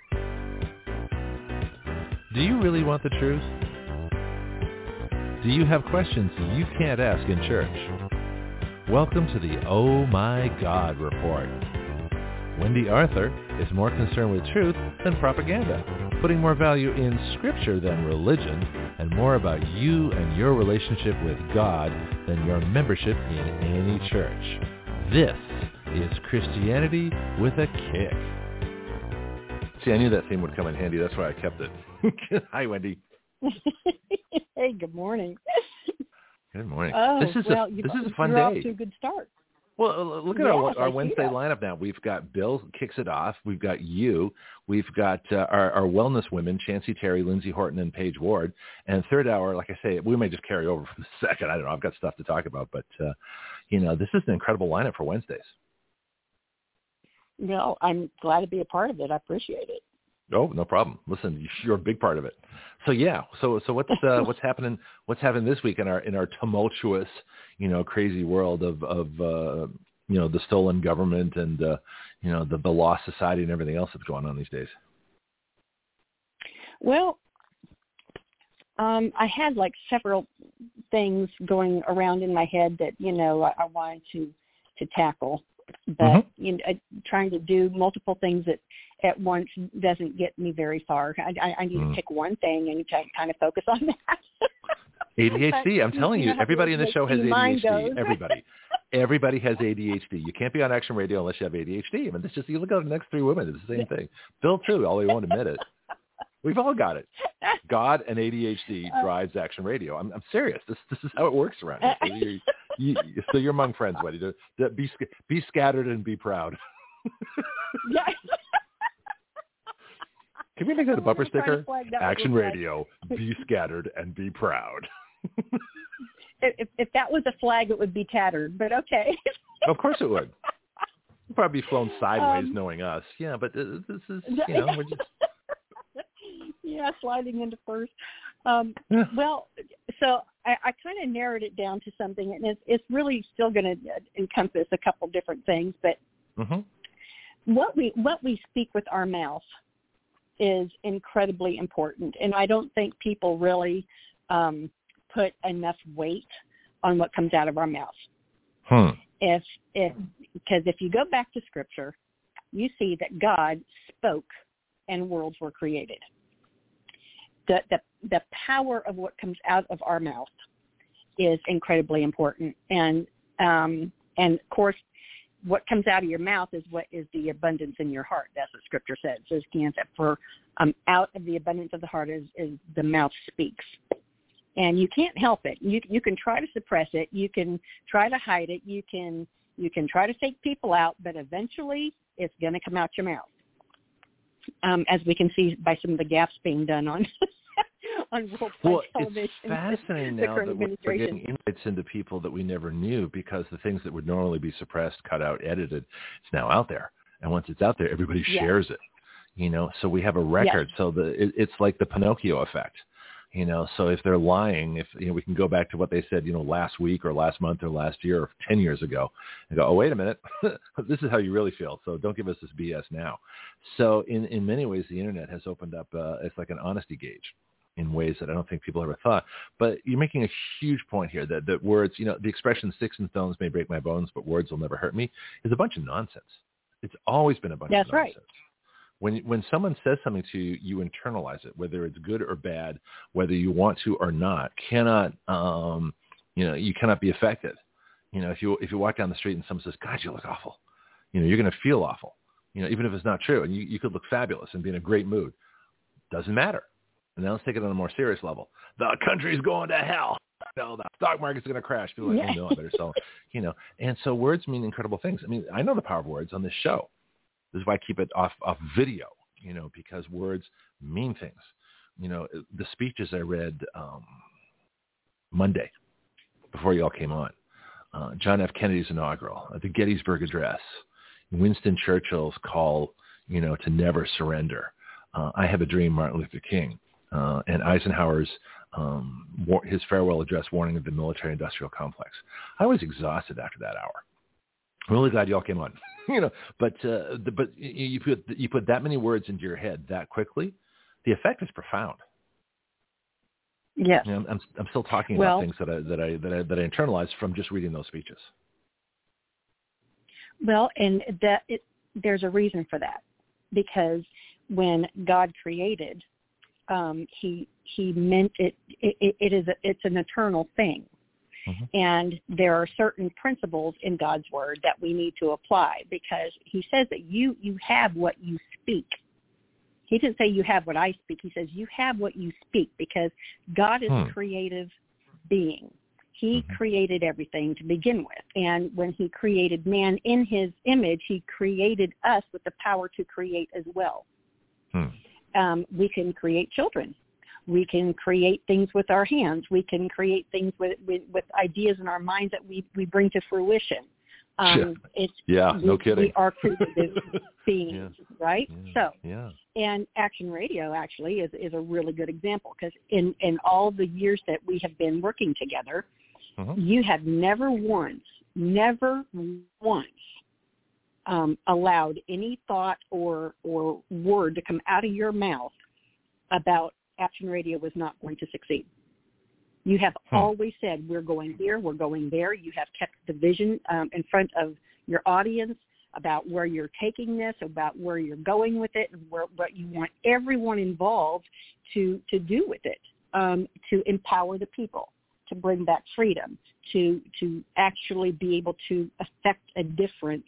Do you really want the truth? Do you have questions you can't ask in church? Welcome to the Oh My God Report. Wendy Arthur is more concerned with truth than propaganda, putting more value in Scripture than religion, and more about you and your relationship with God than your membership in any church. This is Christianity with a Kick. See, I knew that theme would come in handy. That's why I kept it. Hi, Wendy. Hey, good morning. Good morning. Oh, this is well, a this is a fun you're day. off to a good start. Well, look at yes, our, our I Wednesday lineup now. We've got Bill kicks it off. We've got you. We've got uh, our, our wellness women, Chancey Terry, Lindsay Horton, and Paige Ward. And third hour, like I say, we may just carry over from the second. I don't know. I've got stuff to talk about. But, uh, you know, this is an incredible lineup for Wednesdays. Well, I'm glad to be a part of it. I appreciate it. Oh, no problem. Listen, you're a big part of it. So yeah, so so what's uh, what's happening? What's happening this week in our in our tumultuous, you know, crazy world of of uh, you know the stolen government and uh, you know the, the lost society and everything else that's going on these days? Well, um, I had like several things going around in my head that you know I, I wanted to to tackle, but mm-hmm. you know, trying to do multiple things at at once doesn't get me very far. I, I, I need mm. to pick one thing and kind of focus on that. A D H D. I'm telling you, everybody in the show has A D H D. Goes. Everybody. Everybody has A D H D. You can't be on Action Radio unless you have A D H D. I mean, it's just, you look at the next three women, it's the same thing. Bill, too, although he won't admit it. We've all got it. God and A D H D drives Action Radio. I'm, I'm serious. This this is how it works around here. So you're, you, so you're among friends, Wendy. To, to be, be scattered and be proud. Yeah. Can we make that a bumper sticker? That Action Radio, be scattered and be proud. if, if that was a flag, it would be tattered, but okay. Of course it would. It'd probably be flown sideways um, knowing us. Yeah, but this is, you know, we're just... yeah, sliding into first. Um, Yeah. Well, so I, I kind of narrowed it down to something, and it's, it's really still going to encompass a couple different things. But mm-hmm. what we what we speak with our mouth is incredibly important, and I don't think people really um, put enough weight on what comes out of our mouth. Hmm. If if because if you go back to Scripture, you see that God spoke and worlds were created. The, the the power of what comes out of our mouth is incredibly important, and um, and of course, what comes out of your mouth is what is the abundance in your heart. That's what Scripture says. It says that for um, out of the abundance of the heart is, is the mouth speaks, and you can't help it. You you can try to suppress it. You can try to hide it. You can you can try to fake people out, but eventually it's going to come out your mouth. Um, as we can see by some of the gaffes being done on on worldwide well, television. It's fascinating now that we're getting insights into people that we never knew, because the things that would normally be suppressed, cut out, edited, it's now out there. And once it's out there, everybody yes. shares it. You know, so we have a record. Yes. So the it, it's like the Pinocchio effect. You know, so if they're lying, if you know, we can go back to what they said, you know, last week or last month or last year or ten years ago, and go, oh, wait a minute, this is how you really feel. So don't give us this B S now. So in, in many ways, the internet has opened up, uh, it's like an honesty gauge in ways that I don't think people ever thought. But you're making a huge point here that, that words, you know, the expression sticks and stones may break my bones, but words will never hurt me is a bunch of nonsense. It's always been a bunch That's of nonsense. Right. When when someone says something to you, you internalize it, whether it's good or bad, whether you want to or not. Cannot, um, you know, you cannot be affected. You know, if you if you walk down the street and someone says, "God, you look awful," you know, you're going to feel awful. You know, even if it's not true, and you, you could look fabulous and be in a great mood. Doesn't matter. And now let's take it on a more serious level. The country's going to hell. No, the stock market's going to crash. People are like, yeah. oh no, I better sell. You know, and so words mean incredible things. I mean, I know the power of words on this show. This is why I keep it off, off video, you know, because words mean things. You know, the speeches I read um, Monday before you all came on, uh, John F. Kennedy's inaugural, uh, the Gettysburg Address, Winston Churchill's call, you know, to never surrender. Uh, I Have a Dream, Martin Luther King, uh, and Eisenhower's um, war- his farewell address warning of the military-industrial complex. I was exhausted after that hour. I'm really glad you all came on. You know, but uh, the, but you put you put that many words into your head that quickly, the effect is profound. Yes. You know, I'm I'm still talking well, about things that I that I that I that I internalized from just reading those speeches. Well, and that it, there's a reason for that, because when God created, um, he he meant it. It, it is a, it's an eternal thing. Mm-hmm. And there are certain principles in God's word that we need to apply, because he says that you, you have what you speak. He didn't say you have what I speak. He says you have what you speak, because God is hmm. a creative being. He mm-hmm. created everything to begin with. And when he created man in his image, he created us with the power to create as well. Hmm. Um, we can create children. We can create things with our hands. We can create things with, with, with ideas in our minds that we, we bring to fruition. Um, yeah, it's, yeah we, no kidding. We are creative beings, yeah. right? Yeah. So, yeah. and Action Radio actually is, is a really good example, because in, in all the years that we have been working together, mm-hmm. you have never once, never once um, allowed any thought or, or word to come out of your mouth about Action Radio was not going to succeed. You have hmm. always said, we're going here, we're going there. You have kept the vision um, in front of your audience about where you're taking this, about where you're going with it, and where, what you want everyone involved to, to do with it, um, to empower the people, to bring back freedom, to, to actually be able to affect a difference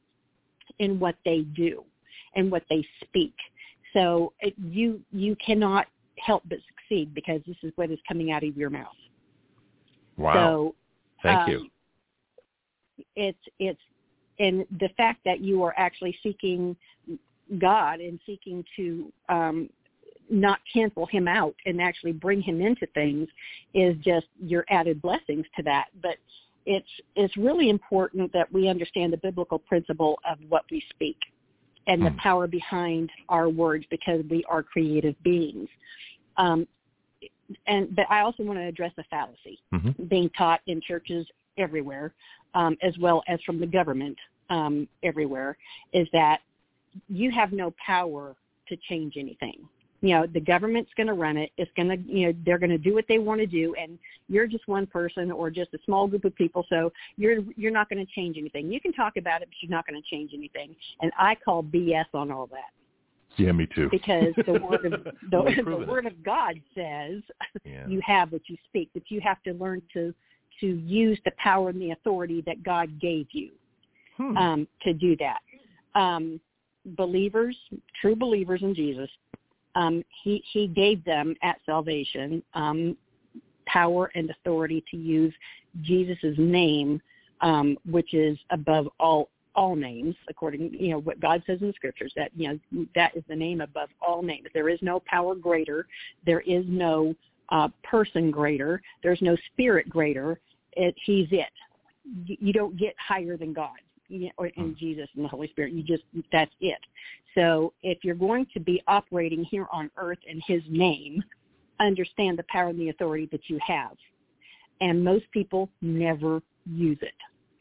in what they do and what they speak. So it, you you cannot help but succeed, because this is what is coming out of your mouth. Wow. So, Thank um, you. It's, it's, and the fact that you are actually seeking God and seeking to um, not cancel him out and actually bring him into things is just your added blessings to that. But it's, it's really important that we understand the biblical principle of what we speak. and the Hmm. power behind our words, because we are creative beings. Um, and but I also want to address a fallacy Mm-hmm. being taught in churches everywhere, um, as well as from the government um, everywhere, is that you have no power to change anything. You know, the government's going to run it. It's going to, you know, they're going to do what they want to do, and you're just one person or just a small group of people, so you're you're not going to change anything. You can talk about it, but you're not going to change anything. And I call B S on all that. Yeah, me too. Because the word of the, We've the proven word of God says Yeah. you have what you speak, but you have to learn to to use the power and the authority that God gave you Hmm. um, to do that. Um, believers, true believers in Jesus, um, he, he gave them at salvation um, power and authority to use Jesus' name, um, which is above all all names, according, you know, what God says in the scriptures, that, you know, that is the name above all names. There is no power greater. There is no uh, person greater. There's no spirit greater. It, he's it. You, you don't get higher than God, you know, or in Jesus and the Holy Spirit. You just, that's it. So if you're going to be operating here on earth in his name, understand the power and the authority that you have. And most people never use it.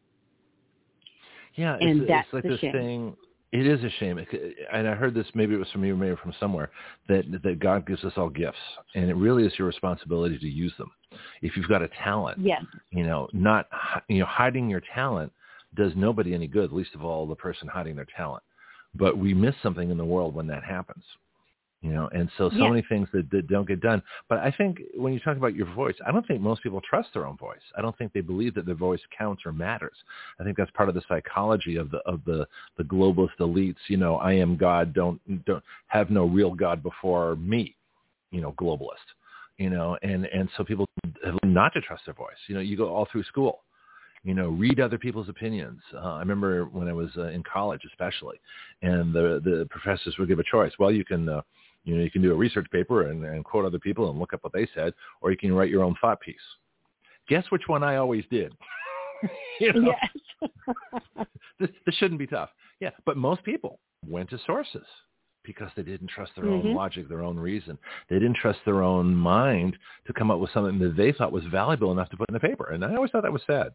Yeah, it's, And it's that's like the this shame. thing. It is a shame, It- and I heard this. Maybe it was from you, maybe from somewhere. That that God gives us all gifts, and it really is your responsibility to use them. If you've got a talent, Yes. you know, not you know, hiding your talent does nobody any good. Least of all, the person hiding their talent. But we miss something in the world when that happens. You know, and so so Yeah. many things that, that don't get done. But I think when you talk about your voice, I don't think most people trust their own voice. I don't think they believe that their voice counts or matters. I think that's part of the psychology of the of the, the globalist elites. You know, I am God. Don't don't have no real God before me. You know, globalist. You know, and and so people have learned not to trust their voice. You know, you go all through school. You know, read other people's opinions. Uh, I remember when I was uh, in college, especially, and the the professors would give a choice. Well, you can. Uh, You know, you can do a research paper and, and quote other people and look up what they said, or you can write your own thought piece. Guess which one I always did? you know? Yes. this, this shouldn't be tough. Yeah, but most people went to sources because they didn't trust their Mm-hmm. own logic, their own reason. They didn't trust their own mind to come up with something that they thought was valuable enough to put in the paper. And I always thought that was sad.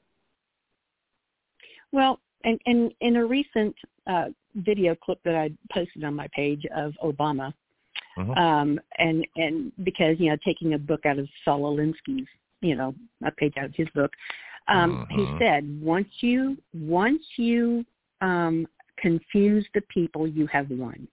Well, and, and in a recent uh, video clip that I posted on my page of Obama, Mm-hmm. um, and and because, you know, taking a book out of Saul Alinsky's, you know, a page out of his book, um, Mm-hmm. he said, once you once you um, confuse the people, you have won.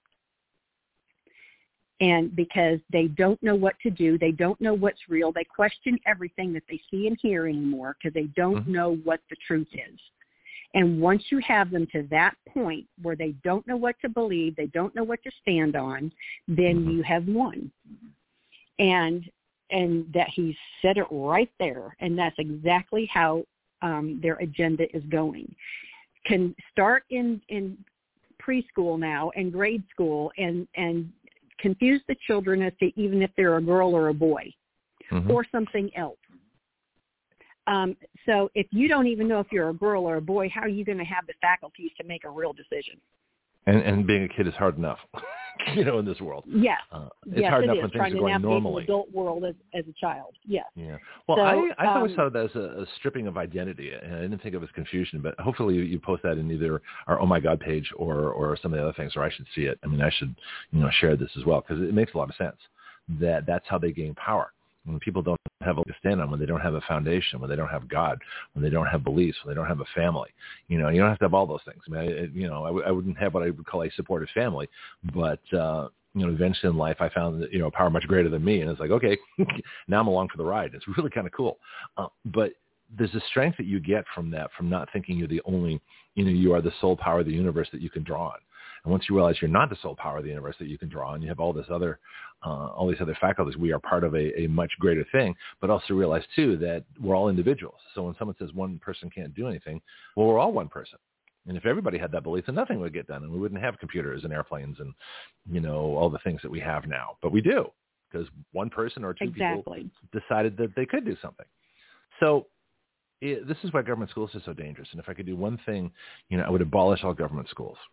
And because they don't know what to do, they don't know what's real, they question everything that they see and hear anymore because they don't Mm-hmm. know what the truth is. And once you have them to that point where they don't know what to believe, they don't know what to stand on, then Mm-hmm. you have won. And and that he said it right there, and that's exactly how um, their agenda is going. Can start in, in preschool now and grade school and, and confuse the children as to even if they're a girl or a boy Mm-hmm. or something else. Um, so if you don't even know if you're a girl or a boy, how are you going to have the faculties to make a real decision? And, and being a kid is hard enough, you know, in this world. Yes. Uh, it's yes, hard it enough is, when trying things are to going navigate normally. the adult world as, as a child. Yes. Yeah. Well, So, I, I always um, saw that as a, a stripping of identity, and I didn't think of it as confusion, but hopefully you, you post that in either our Oh My God page or, or some of the other things, or I should see it. I mean, I should, you know, share this as well, because it makes a lot of sense that that's how they gain power. When people don't have a leg to stand on, when they don't have a foundation, when they don't have God, when they don't have beliefs, when they don't have a family, you know, you don't have to have all those things. I mean, I, you know, I, w- I wouldn't have what I would call a supportive family, but, uh, you know, eventually in life, I found that, you know, a power much greater than me. And it's like, okay, now I'm along for the ride. It's really kind of cool. Uh, but there's a strength that you get from that, from not thinking you're the only, you know, you are the sole power of the universe that you can draw on. And once you realize you're not the sole power of the universe that you can draw on, you have all this other, uh, all these other faculties. We are part of a, a much greater thing, but also realize too that we're all individuals. So when someone says one person can't do anything, well, we're all one person. And if everybody had that belief, then nothing would get done, and we wouldn't have computers and airplanes and, you know, all the things that we have now. But we do, because one person or two Exactly. people decided that they could do something. So it, this is why government schools are so dangerous. And if I could do one thing, you know, I would abolish all government schools.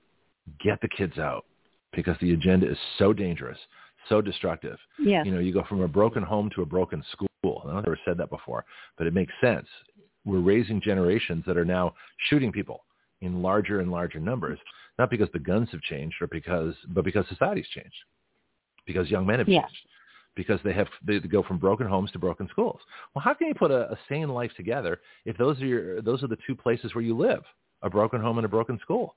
get the kids out because the agenda is so dangerous, so destructive. Yes. You know, you go from a broken home to a broken school. I don't know if I've ever said that before, but it makes sense. We're raising generations that are now shooting people in larger and larger numbers, not because the guns have changed or because, but because society's changed, because young men have yes. changed, because they have, they go from broken homes to broken schools. Well, how can you put a, a sane life together if those are your, those are the two places where you live, a broken home and a broken school?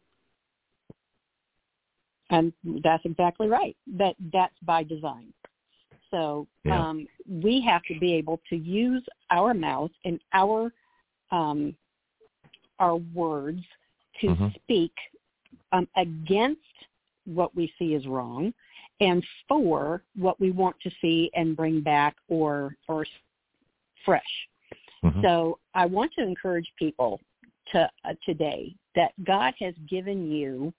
And that's exactly right. That that's by design. So yeah. um, we have to be able to use our mouth and our um, our words to mm-hmm. speak um, against what we see as wrong, and for what we want to see and bring back or or fresh. Mm-hmm. So I want to encourage people to uh, today that God has given you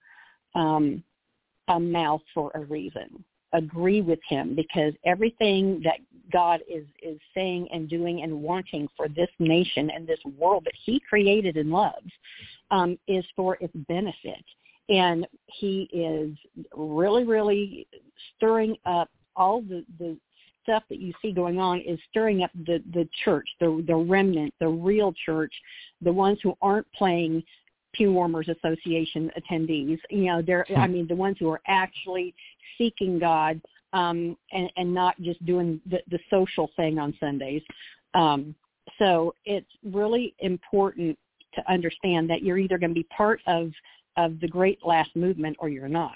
um, a mouth for a reason. Agree with him, because everything that God is, is saying and doing and wanting for this nation and this world that he created and loves um, is for its benefit. And he is really, really stirring up all the, the stuff that you see going on is stirring up the, the church, the, the remnant, the real church, the ones who aren't playing Pew Warmers Association attendees. You know, they're, I mean, the ones who are actually seeking God um, and, and not just doing the, the social thing on Sundays. Um, so it's really important to understand that you're either going to be part of, of the great last movement or you're not.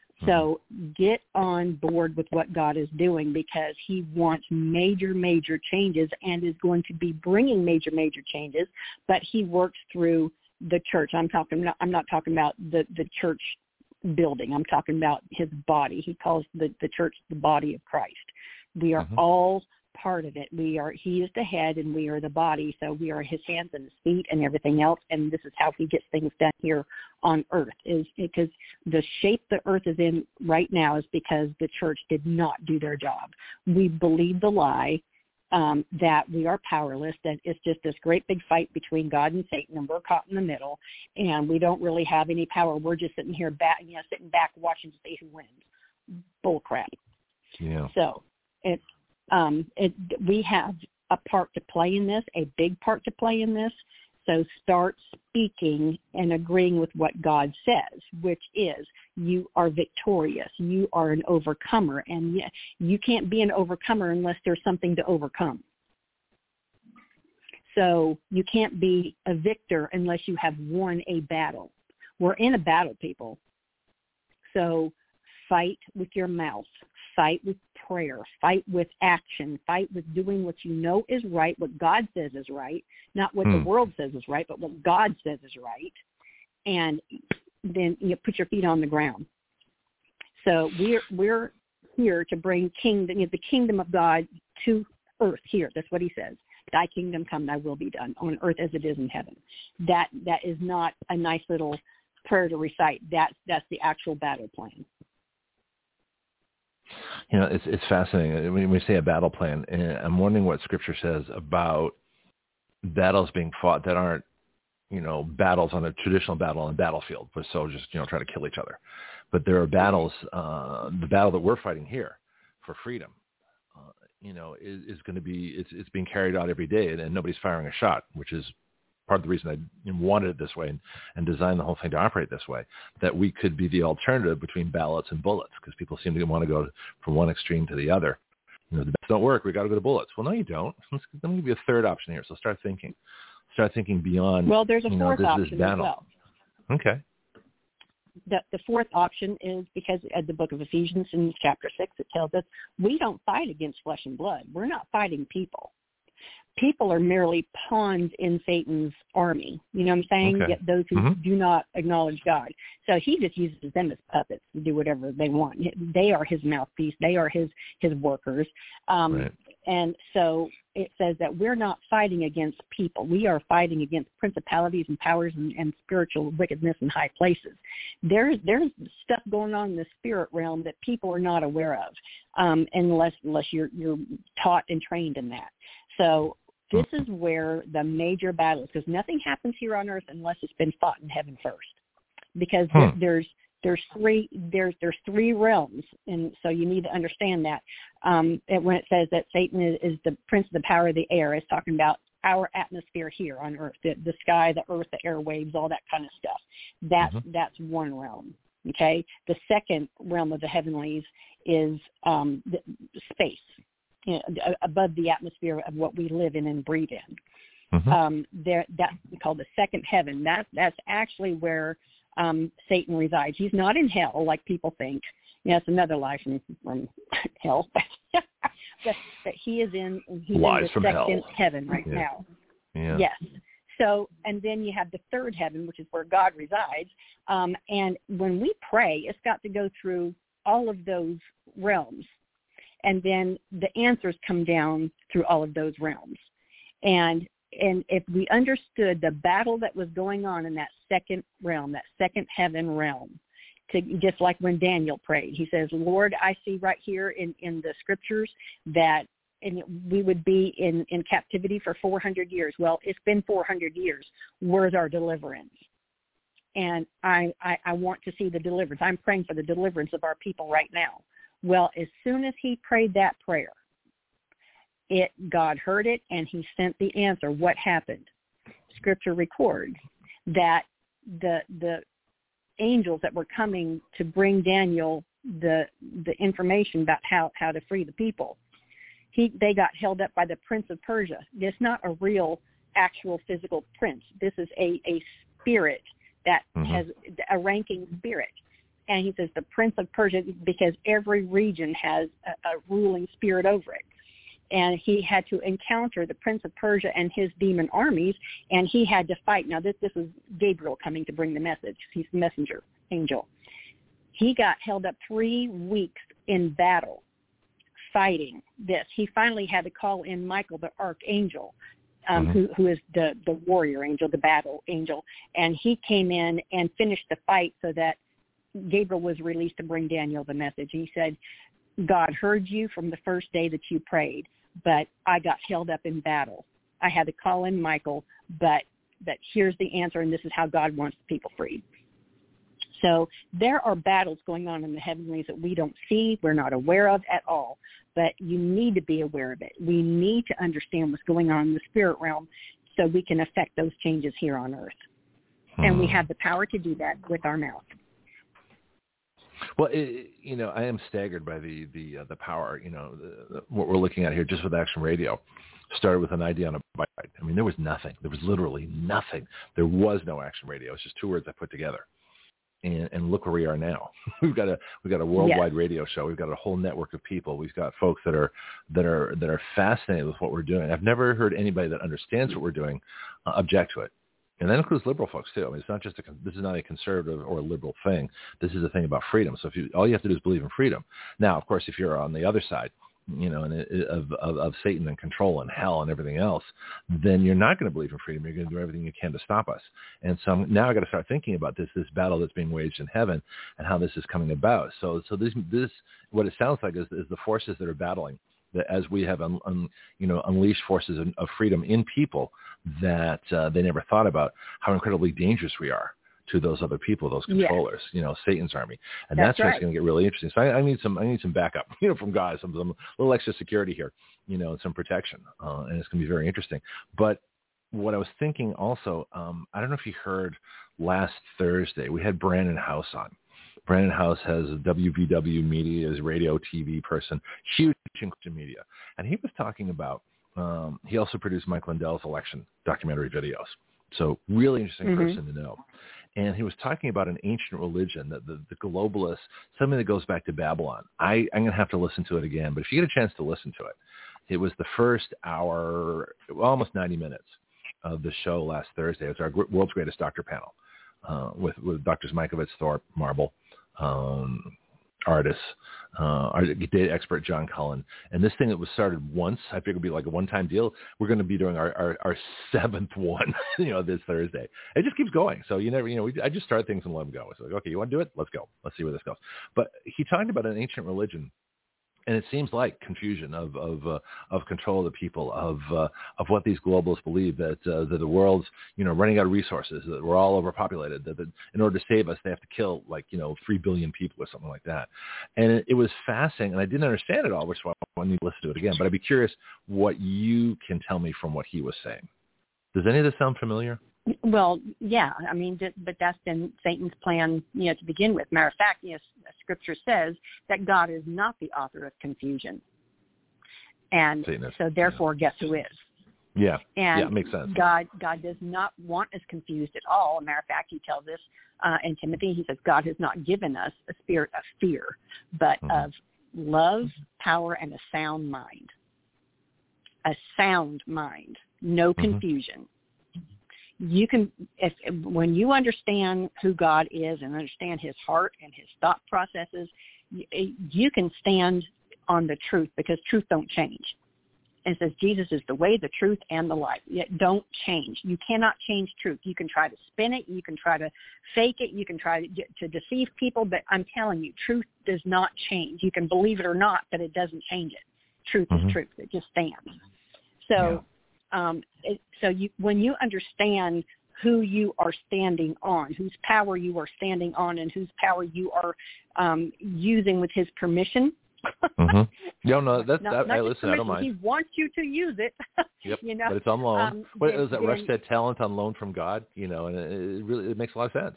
So get on board with what God is doing, because he wants major, major changes and is going to be bringing major, major changes, but he works through the church. I'm talking, I'm not talking about the, the church building. I'm talking about his body. He calls the, the church the body of Christ. We are mm-hmm. all part of it. We are, he is the head and we are the body. So we are his hands and his feet and everything else. And this is how he gets things done here on earth, is because the shape the earth is in right now is because the church did not do their job. We believe the lie um, that we are powerless, that it's just this great big fight between God and Satan, and we're caught in the middle, and we don't really have any power. We're just sitting here, back, you know, sitting back watching to see who wins. Bull crap. Yeah. So it's um, it, we have a part to play in this, a big part to play in this. So start speaking and agreeing with what God says, which is you are victorious. You are an overcomer. And you can't be an overcomer unless there's something to overcome. So you can't be a victor unless you have won a battle. We're in a battle, people. So fight with your mouth. Fight with prayer, fight with action, fight with doing what you know is right, what God says is right, not what hmm. the world says is right, but what God says is right. And then you put your feet on the ground. So we're we're here to bring kingdom, the kingdom of God to earth here. That's what he says. Thy kingdom come, thy will be done on earth as it is in heaven. That that is not a nice little prayer to recite. That's that's the actual battle plan. You know, it's it's fascinating. When we say a battle plan, I'm wondering what Scripture says about battles being fought that aren't, you know, battles on a traditional battle on a battlefield where soldiers, you know, try to kill each other. But there are battles, uh, the battle that we're fighting here for freedom, uh, you know, is, is going to be, it's, it's being carried out every day, and, and nobody's firing a shot, which is part of the reason I wanted it this way and, and designed the whole thing to operate this way, that we could be the alternative between ballots and bullets, because people seem to want to go from one extreme to the other. You know, the bets don't work. We got to go to bullets. Well, no, you don't. Let's, let me give you a third option here. So start thinking. Start thinking beyond. Well, there's a you know, fourth this, option this battle. as well. Okay. The, the fourth option is because at the book of Ephesians in chapter six, it tells us we don't fight against flesh and blood. We're not fighting people. People are merely pawns in Satan's army. You know what I'm saying? Okay. Yet those who mm-hmm. do not acknowledge God. So he just uses them as puppets to do whatever they want. They are his mouthpiece. They are his, his workers. Um, right. And so it says that we're not fighting against people. We are fighting against principalities and powers and, and spiritual wickedness in high places. There's there's stuff going on in the spirit realm that people are not aware of, um, unless unless you're you're taught and trained in that. So this is where the major battle is, because nothing happens here on earth unless it's been fought in heaven first. Because hmm. there, there's there's three there's there's three realms, and so you need to understand that. Um, when it says that Satan is, is the prince of the power of the air, it's talking about our atmosphere here on Earth, the, the sky, the earth, the airwaves, all that kind of stuff. That's mm-hmm. that's one realm. Okay, the second realm of the heavenlies is um, the, space, you know, above the atmosphere of what we live in and breathe in. Mm-hmm. Um, there, that's called the second heaven. That that's actually where um, Satan resides. He's not in hell like people think. Yeah, it's another lie from, from hell. but, but he is in he's Lies in the from second hell. heaven right yeah. now. Yeah. Yes. So, and then you have the third heaven, which is where God resides. Um, and when we pray, it's got to go through all of those realms. And then the answers come down through all of those realms. And and if we understood the battle that was going on in that second realm, that second heaven realm, to, just like when Daniel prayed, he says, Lord, I see right here in, in the scriptures that and we would be in, in captivity for four hundred years. Well, it's been four hundred years. Where's our deliverance? And I, I, I want to see the deliverance. I'm praying for the deliverance of our people right now. Well, as soon as he prayed that prayer, it God heard it, and he sent the answer. What happened? Scripture records that the the angels that were coming to bring Daniel the the information about how, how to free the people, He, they got held up by the prince of Persia. It's not a real, actual physical prince. This is a, a spirit that mm-hmm. has a ranking spirit. And he says the prince of Persia, because every region has a, a ruling spirit over it. And he had to encounter the prince of Persia and his demon armies, and he had to fight. Now, this, this was Gabriel coming to bring the message. He's the messenger angel. He got held up three weeks in battle fighting this. He finally had to call in Michael, the archangel, um, mm-hmm. who, who is the, the warrior angel, the battle angel, and he came in and finished the fight so that Gabriel was released to bring Daniel the message. He said, God heard you from the first day that you prayed, but I got held up in battle. I had to call in Michael, but but here's the answer, and this is how God wants the people freed. So there are battles going on in the heavenlies that we don't see, we're not aware of at all, but you need to be aware of it. We need to understand what's going on in the spirit realm so we can affect those changes here on earth. Hmm. And we have the power to do that with our mouth. Well, it, you know, I am staggered by the the uh, the power. You know, the, the, what we're looking at here, just with Action Radio, started with an idea on a bike. I mean, there was nothing. There was literally nothing. There was no Action Radio. It's just two words I put together, and, and look where we are now. we've got a we've got a worldwide yes. radio show. We've got a whole network of people. We've got folks that are that are that are fascinated with what we're doing. I've never heard anybody that understands what we're doing uh, object to it. And that includes liberal folks too. I mean, it's not just a, this is not a conservative or a liberal thing. This is a thing about freedom. So if you, all you have to do is believe in freedom. Now, of course, if you're on the other side, you know, and of, of, of Satan and control and hell and everything else, then you're not going to believe in freedom. You're going to do everything you can to stop us. And so now I got to start thinking about this, this battle that's being waged in heaven and how this is coming about. So, so this, this, what it sounds like is, is the forces that are battling. That as we have, un, un, you know, unleashed forces of, of freedom in people that uh, they never thought about, how incredibly dangerous we are to those other people, those controllers, yes. you know, Satan's army, and that's, that's where right. it's going to get really interesting. So I, I need some, I need some backup, you know, from God, some, some little extra security here, you know, some protection, uh, and it's going to be very interesting. But what I was thinking also, um, I don't know if you heard last Thursday, we had Brandon House on. Brandon House has a W V W Media, is a radio, T V person, huge in Christian media. And he was talking about, um, he also produced Mike Lindell's election documentary videos. So really interesting mm-hmm. person to know. And he was talking about an ancient religion, that the, the globalists, something that goes back to Babylon. I, I'm going to have to listen to it again, but if you get a chance to listen to it, it was the first hour, almost ninety minutes of the show last Thursday. It was our World's Greatest Doctor panel uh, with, with Doctors Mikovits, Thorpe, Marble, um, artists, uh, our data expert John Cullen. And this thing that was started once, I figured would be like a one-time deal. We're going to be doing our, our, our seventh one, you know, this Thursday. It just keeps going. So you never, you know, we, I just start things and let them go. It's like, okay, you want to do it? Let's go. Let's see where this goes. But he talked about an ancient religion And it seems like confusion of of uh, of control of the people, of uh, of what these globalists believe, that uh, that the world's, you know, running out of resources, that we're all overpopulated, that, that in order to save us they have to kill like, you know, three billion people or something like that. And it, it was fascinating, and I didn't understand it all, which is why I need to listen to it again. But I'd be curious what you can tell me from what he was saying. Does any of this sound familiar? Well, yeah, I mean, but that's been Satan's plan, you know, to begin with. Matter of fact, you know, Scripture says that God is not the author of confusion, and Satanist. So therefore, yeah. Guess who is? Yeah, and yeah, makes sense. God, God does not want us confused at all. As a matter of fact, He tells us uh, in Timothy, He says, God has not given us a spirit of fear, but mm-hmm. of love, power, and a sound mind. A sound mind, no mm-hmm. confusion. You can, if, when you understand who God is and understand His heart and His thought processes, you, you can stand on the truth, because truth don't change. And it says Jesus is the way, the truth, and the life. Yet don't change. You cannot change truth. You can try to spin it. You can try to fake it. You can try to, to deceive people. But I'm telling you, truth does not change. You can believe it or not, but it doesn't change it. Truth mm-hmm. is truth. It just stands. So. Yeah. Um, it, so you, when you understand who you are standing on, whose power you are standing on, and whose power you are um, using with His permission. mm-hmm. Yeah, no, that's not, I, not I listen. I don't mind. He wants you to use it. Yep, you know, but it's on loan. Um, what then, is that? then, Rush said talent on loan from God. You know, and it, it really it makes a lot of sense.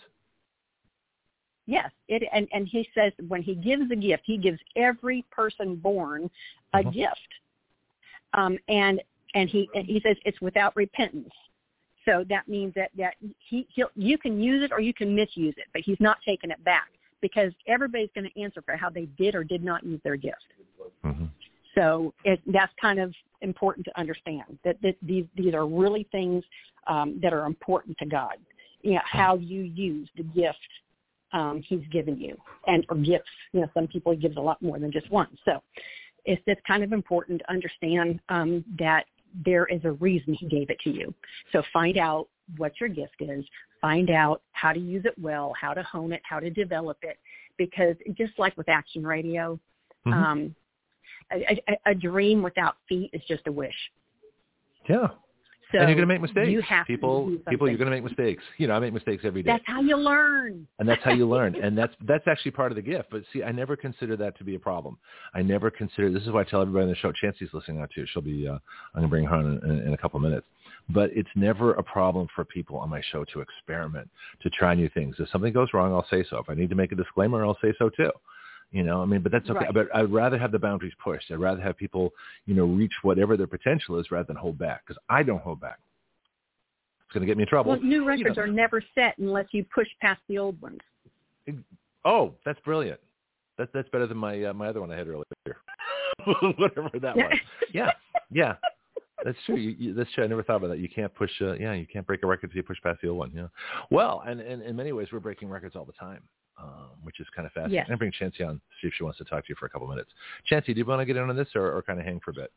Yes, it and, and He says when He gives a gift, He gives every person born a mm-hmm. gift, um, and. And he and he says it's without repentance. So that means that, that he he'll, you can use it or you can misuse it, but He's not taking it back, because everybody's going to answer for how they did or did not use their gift. Mm-hmm. So it, that's kind of important to understand, that, that these these are really things um, that are important to God. You know, how you use the gift um, He's given you, and or gifts. You know, some people He gives a lot more than just one. So it's it's kind of important to understand um, that there is a reason He gave it to you. So find out what your gift is, find out how to use it well, how to hone it, how to develop it, because just like with Action Radio, mm-hmm. um, a, a, a dream without feet is just a wish. Yeah. So and you're going to make mistakes. You have people, to people, you're going to make mistakes. You know, I make mistakes every day. That's how you learn. And that's how you learn. And that's that's actually part of the gift. But see, I never consider that to be a problem. I never consider, this is why I tell everybody on the show, Chancey's listening now too. She'll be, uh, I'm going to bring her on in, in, in a couple of minutes. But it's never a problem for people on my show to experiment, to try new things. If something goes wrong, I'll say so. If I need to make a disclaimer, I'll say so too. You know, I mean, but that's okay. Right. But I'd rather have the boundaries pushed. I'd rather have people, you know, reach whatever their potential is rather than hold back, because I don't hold back. It's going to get me in trouble. Well, new records you know. are never set unless you push past the old ones. Oh, that's brilliant. That's that's better than my uh, my other one I had earlier. Whatever that was. Yeah, yeah. That's true. You, you, that's true. I never thought about that. You can't push. Uh, yeah, you can't break a record if you push past the old one. Yeah. Well, and, and in many ways, we're breaking records all the time, um, which is kind of fascinating. Yes. I'm bring Chancey on, see if she wants to talk to you for a couple of minutes. Chancey, do you want to get in on this, or, or kind of hang for a bit?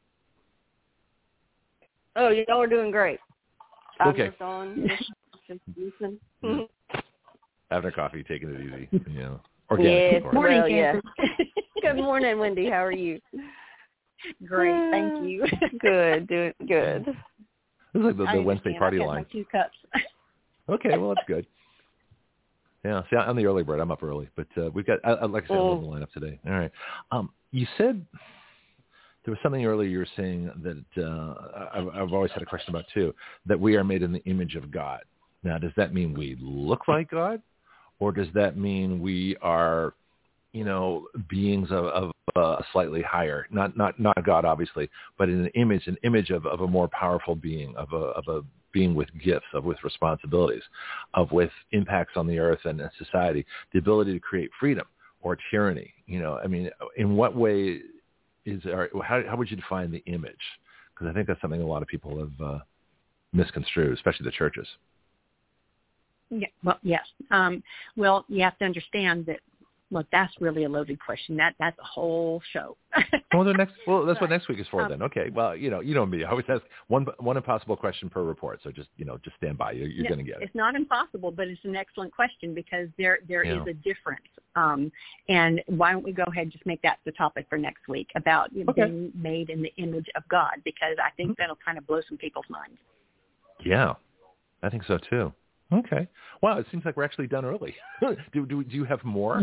Oh, y'all are doing great. I'm okay. just on, just listening. Having a coffee, taking it easy. You know, organic, yeah, of course. Morning, well, yeah. Good morning, Wendy. How are you? Great, thank you. Good, doing good. This is like the, the Wednesday party I've got line. My two cups. Okay, well that's good. Yeah, see, I'm the early bird. I'm up early, but uh, we've got, I, like I said, mm. I'm in the lineup today. All right. Um, you said there was something earlier you were saying that uh, I've, I've always had a question about too, that we are made in the image of God. Now, does that mean we look like God, or does that mean we are, you know, beings of, of uh, slightly higher, not not not God obviously, but in an image, an image of, of a more powerful being, of a of a being with gifts, of with responsibilities, of with impacts on the earth and society, the ability to create freedom or tyranny. You know, I mean, in what way is our, how how would you define the image? Because I think that's something a lot of people have uh, misconstrued, especially the churches. Yeah, well, yes. Um, well, you have to understand that Well, that's really a loaded question. That that's a whole show. well, the next, well, that's what next week is for um, then. Okay. Well, you know, you know me. I always ask one one impossible question per report. So just you know, just stand by. You're, you're no, going to get it. It's not impossible, but it's an excellent question because there there yeah. is a difference. Um, and why don't we go ahead and just make that the topic for next week about you know, okay. being made in the image of God, because I think mm-hmm. that'll kind of blow some people's minds. Yeah, I think so too. Okay. Wow, it seems like we're actually done early. do, do do you have more?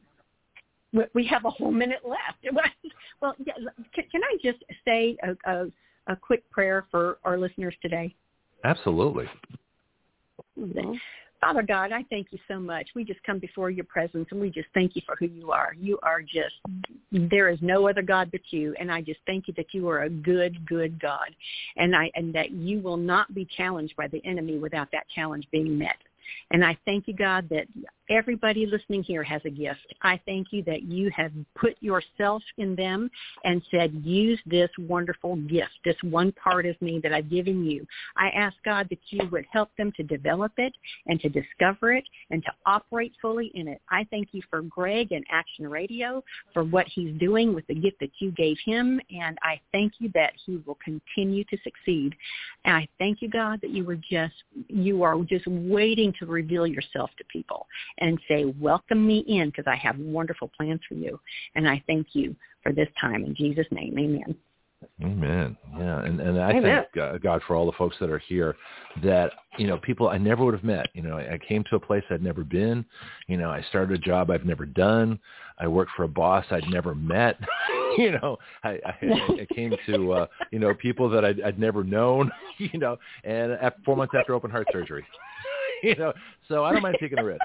We have a whole minute left. Well, yeah, can, can I just say a, a, a quick prayer for our listeners today? Absolutely. Mm-hmm. Father God, I thank you so much. We just come before your presence, and we just thank you for who you are. You are just, there is no other God but you, and I just thank you that you are a good, good God, and I and that you will not be challenged by the enemy without that challenge being met. And I thank you, God, that everybody listening here has a gift. I thank you that you have put yourself in them and said, use this wonderful gift, this one part of me that I've given you. I ask, God, that you would help them to develop it and to discover it and to operate fully in it. I thank you for Greg and Action Radio, for what he's doing with the gift that you gave him, and I thank you that he will continue to succeed. And I thank you, God, that you were just, you are just waiting to reveal yourself to people and say, welcome me in, because I have wonderful plans for you. And I thank you for this time. In Jesus' name, amen. Amen. Yeah, and and I amen. thank God for all the folks that are here that, you know, people I never would have met. You know, I came to a place I'd never been. You know, I started a job I've never done. I worked for a boss I'd never met. you know, I, I, I came to, uh, you know, people that I'd, I'd never known, you know, and after, four months after open heart surgery. You know, so I don't mind taking a risk.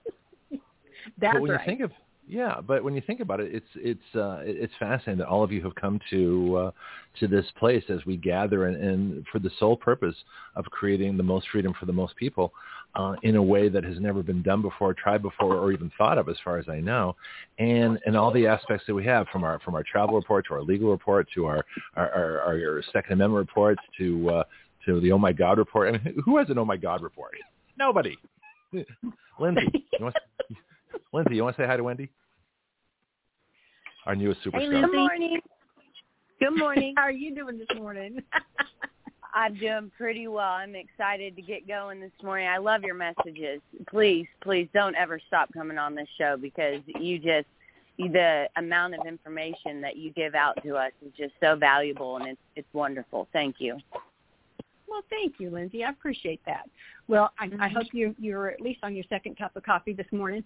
That's but when right. you think of yeah, but when you think about it, it's it's uh, it's fascinating that all of you have come to uh, to this place as we gather, and, and for the sole purpose of creating the most freedom for the most people uh, in a way that has never been done before, tried before, or even thought of, as far as I know, and and all the aspects that we have, from our from our travel report to our legal report to our our, our, our Second Amendment reports to uh, to the Oh My God report. I mean, who has an Oh My God report? Nobody. Lindsay, you want, Lindsay, you want to say hi to Wendy? Our newest superstar. Hey, Lindsay. Good morning. Good morning. How are you doing this morning? I'm doing pretty well. I'm excited to get going this morning. I love your messages. Please, please don't ever stop coming on this show, because you just, the amount of information that you give out to us is just so valuable, and it's it's wonderful. Thank you. Well, thank you, Lindsay. I appreciate that. Well, I, I hope you, you're at least on your second cup of coffee this morning.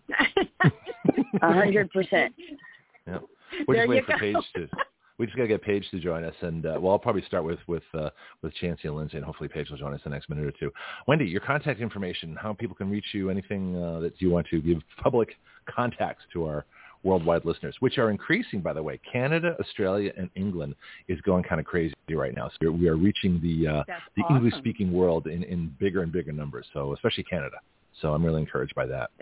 A hundred percent. Yeah, we're There just waiting you for Paige to. We just got to get Paige to join us, and uh, well, I'll probably start with with uh, with Chancey and Lindsay, and hopefully Paige will join us in the next minute or two. Wendy, your contact information, how people can reach you, anything uh, that you want to give public contacts to our worldwide listeners, which are increasing, by the way. Canada, Australia, and England is going kind of crazy right now. So we are reaching the uh, the awesome. English-speaking world in, in bigger and bigger numbers. So especially Canada. So I'm really encouraged by that.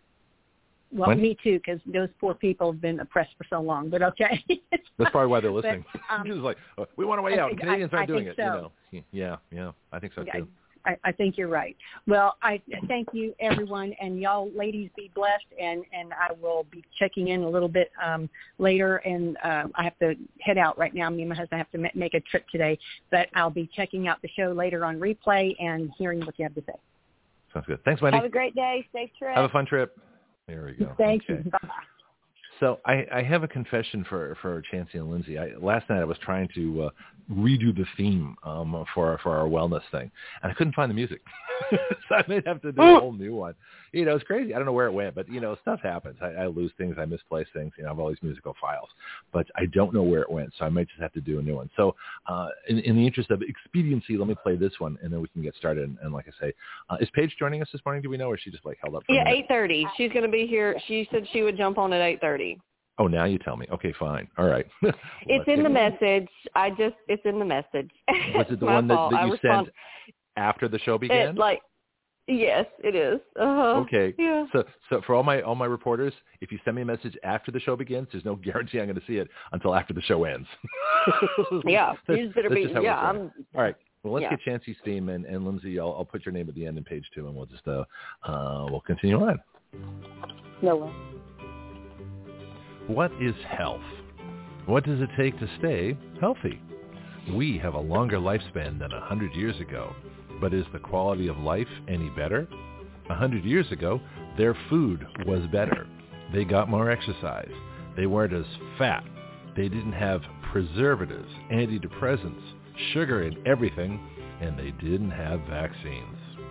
Well, Wendy? me too, because those poor people have been oppressed for so long. But okay. That's probably why they're listening. But, um, it's like, oh, we want a way out. think, Canadians I, aren't I doing think it. so. You know. Yeah, yeah. I think so Yeah, too. I, I think you're right. Well, I thank you, everyone, and y'all ladies be blessed, and, and I will be checking in a little bit um, later, and uh, I have to head out right now. Me and my husband have to ma- make a trip today, but I'll be checking out the show later on replay and hearing what you have to say. Sounds good. Thanks, Wendy. Have a great day. Safe trip. Have a fun trip. There we go. Thank okay. you. Bye-bye. So I, I have a confession for, for Chancey and Lindsay. I, last night I was trying to uh, redo the theme um, for for our wellness thing, and I couldn't find the music, so I may have to do a whole new one. You know, it's crazy. I don't know where it went, but you know, stuff happens. I, I lose things, I misplace things. You know, I have all these musical files, but I don't know where it went, so I might just have to do a new one. So, uh, in, in the interest of expediency, let me play this one, and then we can get started. And, and like I say, uh, is Paige joining us this morning? Do we know, or is she just like held up? For yeah, a minute? eight thirty. She's going to be here. She said she would jump on at eight thirty. Oh, now you tell me. Okay, fine. All right. Well, it's in the message. I just, it's in the message. Was it the My one that, fault. that I you respond- sent after the show began? It, like, yes, it is. Uh-huh. Okay. Yeah. So, so for all my all my reporters, if you send me a message after the show begins, there's no guarantee I'm going to see it until after the show ends. Yeah. That's, You just better that's be. just how Yeah. we're I'm. all right. Well, let's Yeah. get Chancey's theme, and, and Lindsay, I'll, I'll put your name at the end and Page too, and we'll just uh, uh we'll continue on. No way. What is health? What does it take to stay healthy? We have a longer lifespan than one hundred years ago, but is the quality of life any better? one hundred years ago, their food was better. They got more exercise. They weren't as fat. They didn't have preservatives, antidepressants, sugar in everything, and they didn't have vaccines.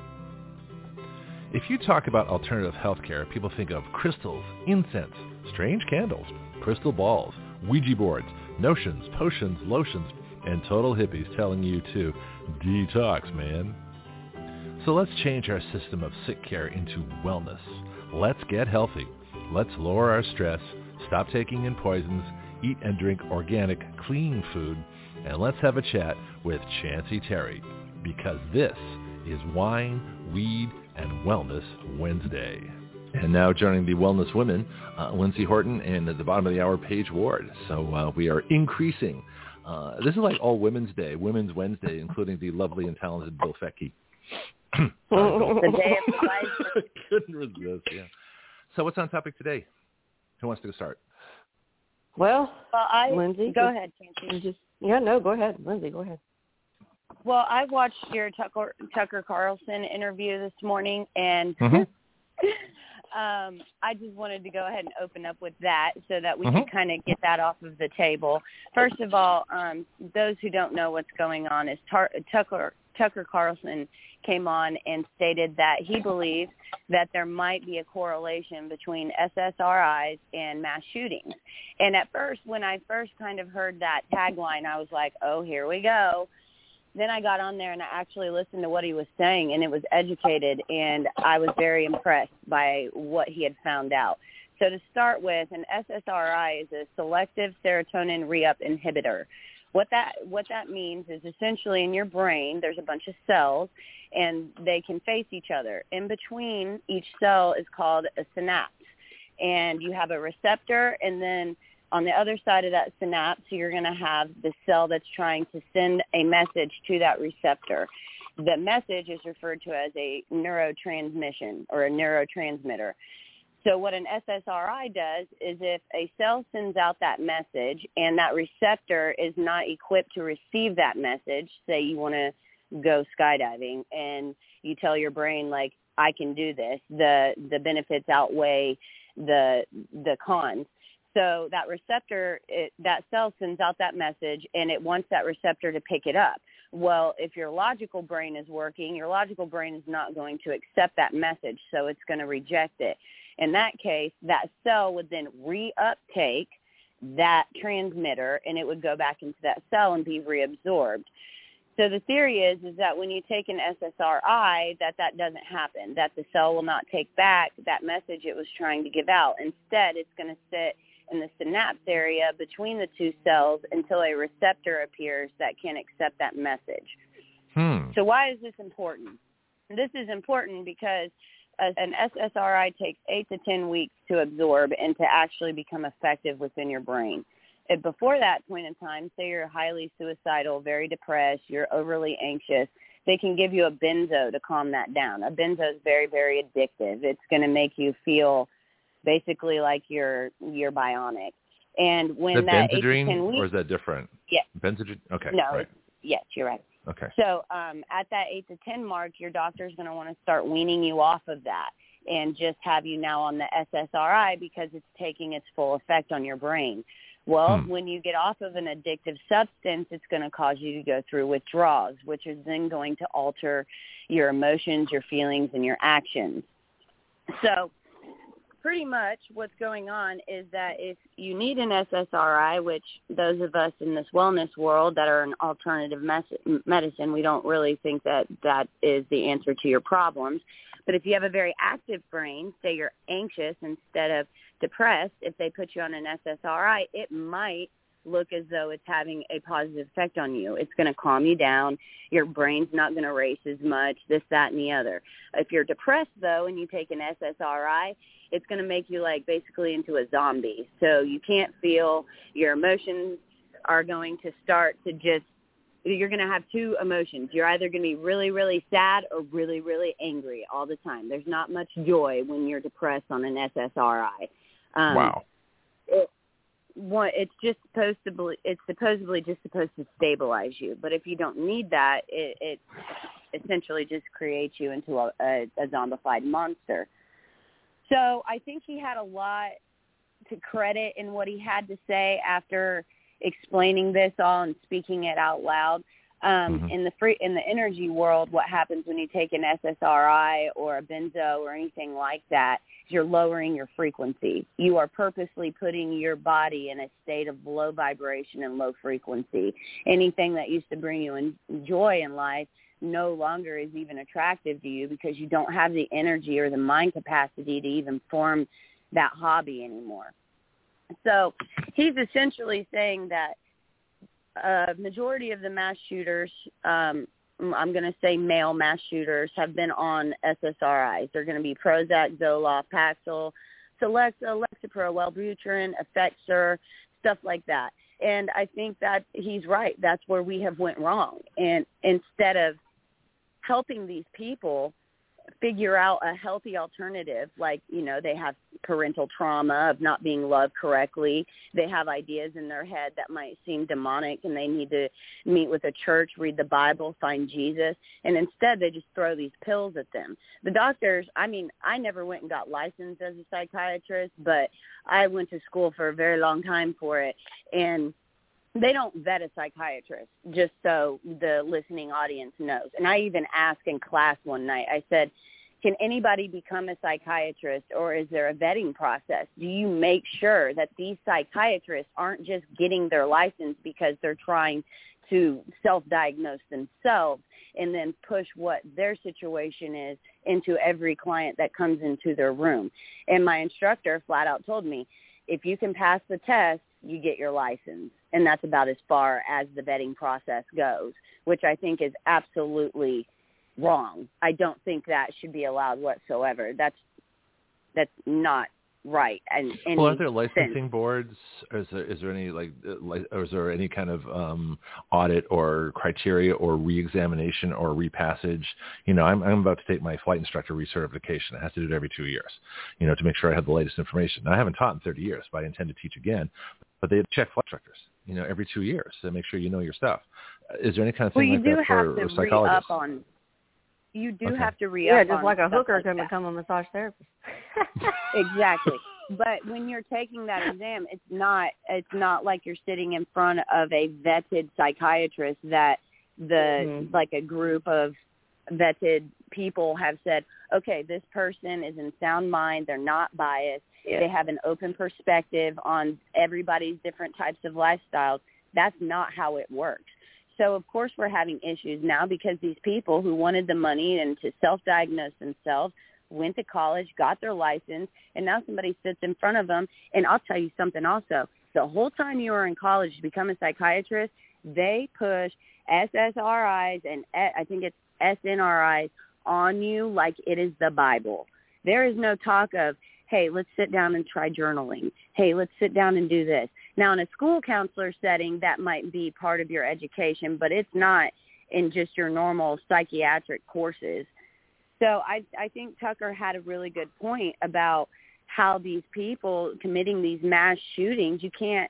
If you talk about alternative healthcare, people think of crystals, incense, strange candles, crystal balls, Ouija boards, notions, potions, lotions, and total hippies telling you to detox, man. So let's change our system of sick care into wellness. Let's get healthy. Let's lower our stress, stop taking in poisons, eat and drink organic, clean food, and let's have a chat with Chancey Terry, because this is Wine, Weed, and Wellness Wednesday. And now joining the Wellness Women, uh, Lindsay Horton, and at the bottom of the hour, Paige Ward. So uh, we are increasing. Uh, this is like all Women's Day, Women's Wednesday, including the lovely and talented Bill Fettke. The day of the life. Couldn't resist, yeah. So what's on topic today? Who wants to start? Well, Well, I Lindsay, go just- ahead, Chancey. Just yeah, no, go ahead, Lindsay, go ahead. Well, I watched your Tucker Tucker Carlson interview this morning, and Mm-hmm. um, I just wanted to go ahead and open up with that so that we Mm-hmm. can kind of get that off of the table. First of all, um, those who don't know what's going on is Tar- Tucker Tucker Carlson came on and stated that he believes that there might be a correlation between S S R Is and mass shootings. And at first, when I first kind of heard that tagline, I was like, oh, here we go. Then I got on there and I actually listened to what he was saying, and it was educated, and I was very impressed by what he had found out. So to start with, an S S R I is a selective serotonin re-up inhibitor. What that what that means is essentially in your brain there's a bunch of cells, and they can face each other. In between each cell is called a synapse, and you have a receptor, and then on the other side of that synapse, you're going to have the cell that's trying to send a message to that receptor. The message is referred to as a neurotransmission or a neurotransmitter. So what an S S R I does is if a cell sends out that message and that receptor is not equipped to receive that message, say you want to go skydiving and you tell your brain, like, I can do this, the the benefits outweigh the the cons. So that receptor, it, that cell sends out that message, and it wants that receptor to pick it up. Well, if your logical brain is working, your logical brain is not going to accept that message, so it's going to reject it. In that case, that cell would then re-uptake that transmitter, and it would go back into that cell and be reabsorbed. So the theory is is that when you take an S S R I, that that doesn't happen, that the cell will not take back that message it was trying to give out. Instead, it's going to sit in the synapse area between the two cells until a receptor appears that can accept that message. Hmm. So why is this important? This is important because an S S R I takes eight to ten weeks to absorb and to actually become effective within your brain. If before that point in time, say you're highly suicidal, very depressed, you're overly anxious, they can give you a benzo to calm that down. A benzo is very, very addictive. It's going to make you feel basically like you're you're bionic. And when the that eight to Benzedrine, ten weeks, or is that different? Yeah. Benzedrine? Okay. No, right. it's, yes, you're right. Okay. So um, at that eight to ten mark, your doctor's going to want to start weaning you off of that and just have you now on the S S R I because it's taking its full effect on your brain. Well, Hmm. when you get off of an addictive substance, it's going to cause you to go through withdrawals, which is then going to alter your emotions, your feelings, and your actions. So pretty much what's going on is that if you need an S S R I, which those of us in this wellness world that are an alternative mes- medicine, we don't really think that that is the answer to your problems. But if you have a very active brain, say you're anxious instead of depressed, if they put you on an S S R I, it might look as though it's having a positive effect on you. It's going to calm you down. Your brain's not going to race as much, this, that, and the other. If you're depressed, though, and you take an S S R I, it's going to make you like basically into a zombie. So you can't feel. Your emotions are going to start to just, you're going to have two emotions. You're either going to be really, really sad or really, really angry all the time. There's not much joy when you're depressed on an S S R I. Um, wow. It, one, it's just supposed to be, it's supposedly just supposed to stabilize you. But if you don't need that, it, it essentially just creates you into a, a, a zombified monster. So I think he had a lot to credit in what he had to say after explaining this all and speaking it out loud. Um, mm-hmm. In the free, in the energy world, what happens when you take an S S R I or a benzo or anything like that is you're lowering your frequency. You are purposely putting your body in a state of low vibration and low frequency. Anything that used to bring you in joy in life no longer is even attractive to you because you don't have the energy or the mind capacity to even form that hobby anymore. So he's essentially saying that a uh, majority of the mass shooters, um, I'm going to say male mass shooters, have been on S S R Is. They're going to be Prozac, Zoloft, Paxil, Celexa, Lexapro, Wellbutrin, Effexor, stuff like that. And I think that he's right. That's where we have went wrong. And instead of helping these people figure out a healthy alternative, like, you know, they have parental trauma of not being loved correctly. They have ideas in their head that might seem demonic, and they need to meet with a church, read the Bible, find Jesus. And instead, they just throw these pills at them. The doctors, I mean, I never went and got licensed as a psychiatrist, but I went to school for a very long time for it. And they don't vet a psychiatrist, just so the listening audience knows. And I even asked in class one night, I said, can anybody become a psychiatrist, or is there a vetting process? Do you make sure that these psychiatrists aren't just getting their license because they're trying to self-diagnose themselves and then push what their situation is into every client that comes into their room? And my instructor flat out told me, if you can pass the test, you get your license. And that's about as far as the vetting process goes, which I think is absolutely wrong. I don't think that should be allowed whatsoever. That's that's not right. And well, are there licensing sense. boards? Is there, is there any like, or is there any kind of um, audit or criteria or reexamination or repassage? You know, I'm I'm about to take my flight instructor recertification. I have to do it every two years, you know, to make sure I have the latest information. Now, I haven't taught in thirty years, but I intend to teach again. But they check flight instructors, you know, every two years to make sure you know your stuff. Is there any kind of thing well, like that for, for psychologists? Re-up on, you do okay. have to re-up Yeah, just like a hooker like can that. become a massage therapist. Exactly. But when you're taking that exam, it's not it's not like you're sitting in front of a vetted psychiatrist that the mm-hmm. like a group of vetted people have said, okay, this person is in sound mind, they're not biased, yeah. they have an open perspective on everybody's different types of lifestyles. That's not how it works. So, of course, we're having issues now because these people who wanted the money and to self-diagnose themselves went to college, got their license, and now somebody sits in front of them. And I'll tell you something also. The whole time you were in college to become a psychiatrist, they push S S R Is and I think it's S N R Is on you like it is the Bible. There is no talk of, hey, let's sit down and try journaling. Hey, let's sit down and do this. Now, in a school counselor setting, that might be part of your education, but it's not in just your normal psychiatric courses. So I, I think Tucker had a really good point about how these people committing these mass shootings, you can't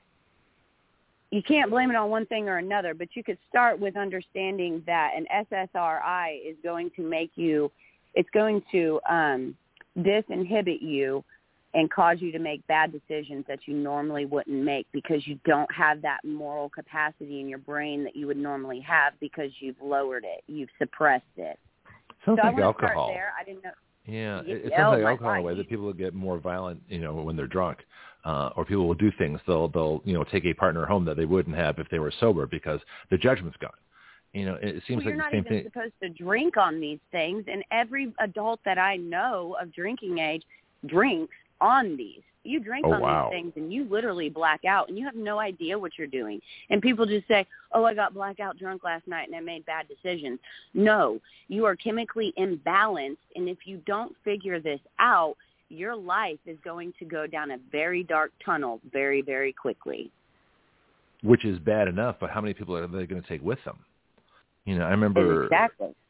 you can't blame it on one thing or another, but you could start with understanding that an S S R I is going to make you, it's going to um, disinhibit you and cause you to make bad decisions that you normally wouldn't make because you don't have that moral capacity in your brain that you would normally have because you've lowered it, you've suppressed it. Sounds so like I alcohol. There. I didn't know. Yeah, it, it oh, sounds like alcohol in a God. way that people will get more violent, you know, when they're drunk, uh, or people will do things. They'll, they'll, you know, take a partner home that they wouldn't have if they were sober because the judgment's gone. You know, it seems well, like the same thing. You're not even thing. supposed to drink on these things, and every adult that I know of drinking age drinks on these. You drink oh, on wow. these things, and you literally black out, and you have no idea what you're doing. And people just say, oh, I got blackout drunk last night, and I made bad decisions. No, you are chemically imbalanced, and if you don't figure this out, your life is going to go down a very dark tunnel very, very quickly. Which is bad enough, but how many people are they going to take with them? You know, I remember... Exactly.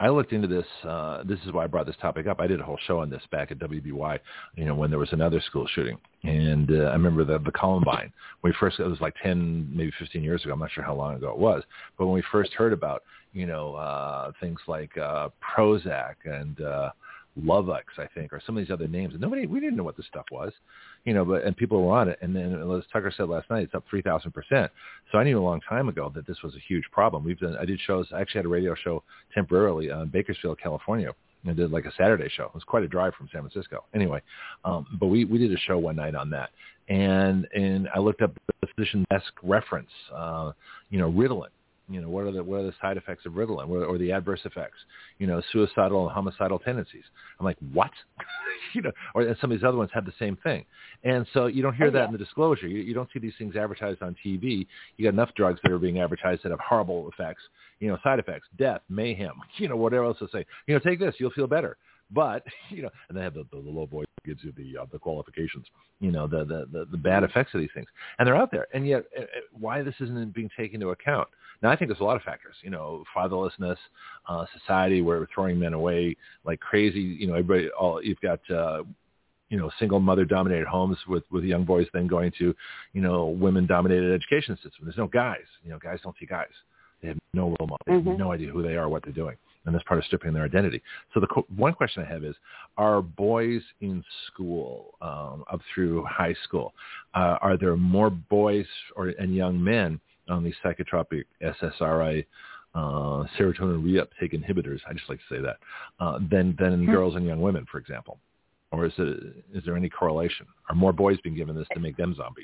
I looked into this. Uh, this is why I brought this topic up. I did a whole show on this back at W B Y, you know, when there was another school shooting. And uh, I remember the, the Columbine. When we first, it was like ten, maybe fifteen years ago. I'm not sure how long ago it was. But when we first heard about, you know, uh, things like uh, Prozac and uh, Lovex, I think, or some of these other names, and nobody, we didn't know what this stuff was, you know, but, and people were on it. And then, as Tucker said last night, it's up three thousand percent. So I knew a long time ago that this was a huge problem. We've done, I did shows, I actually had a radio show temporarily in Bakersfield, California. I did like a Saturday show. It was quite a drive from San Francisco. Anyway, um, but we, we did a show one night on that. And, and I looked up the physician desk reference, uh, you know, Ritalin. You know, what are the what are the side effects of Ritalin, or, or the adverse effects? You know, suicidal and homicidal tendencies. I'm like, what? you know, or and some of these other ones have the same thing. And so you don't hear oh, that yeah. in the disclosure. You, you don't see these things advertised on T V. You got enough drugs that are being advertised that have horrible effects. You know, side effects, death, mayhem. You know, whatever else to say. You know, take this, you'll feel better. But you know, and they have the, the, the little boy who gives you the uh, the qualifications. You know, the, the the the bad effects of these things, and they're out there. And yet, uh, why this isn't being taken into account? Now, I think there's a lot of factors. You know, fatherlessness, uh, society where we're throwing men away like crazy. You know, everybody. All you've got. Uh, you know, single mother-dominated homes with, with young boys then going to, you know, women-dominated education system. There's no guys. You know, guys don't see guys. They have no role model. They have mm-hmm. no idea who they are, what they're doing. And that's part of stripping their identity. So the co- one question I have is, are boys in school um, up through high school, uh, are there more boys or and young men on these psychotropic S S R I uh, serotonin reuptake inhibitors, I just like to say that, uh, than, than mm-hmm. girls and young women, for example? Or is it, is there any correlation? Are more boys being given this to make them zombies?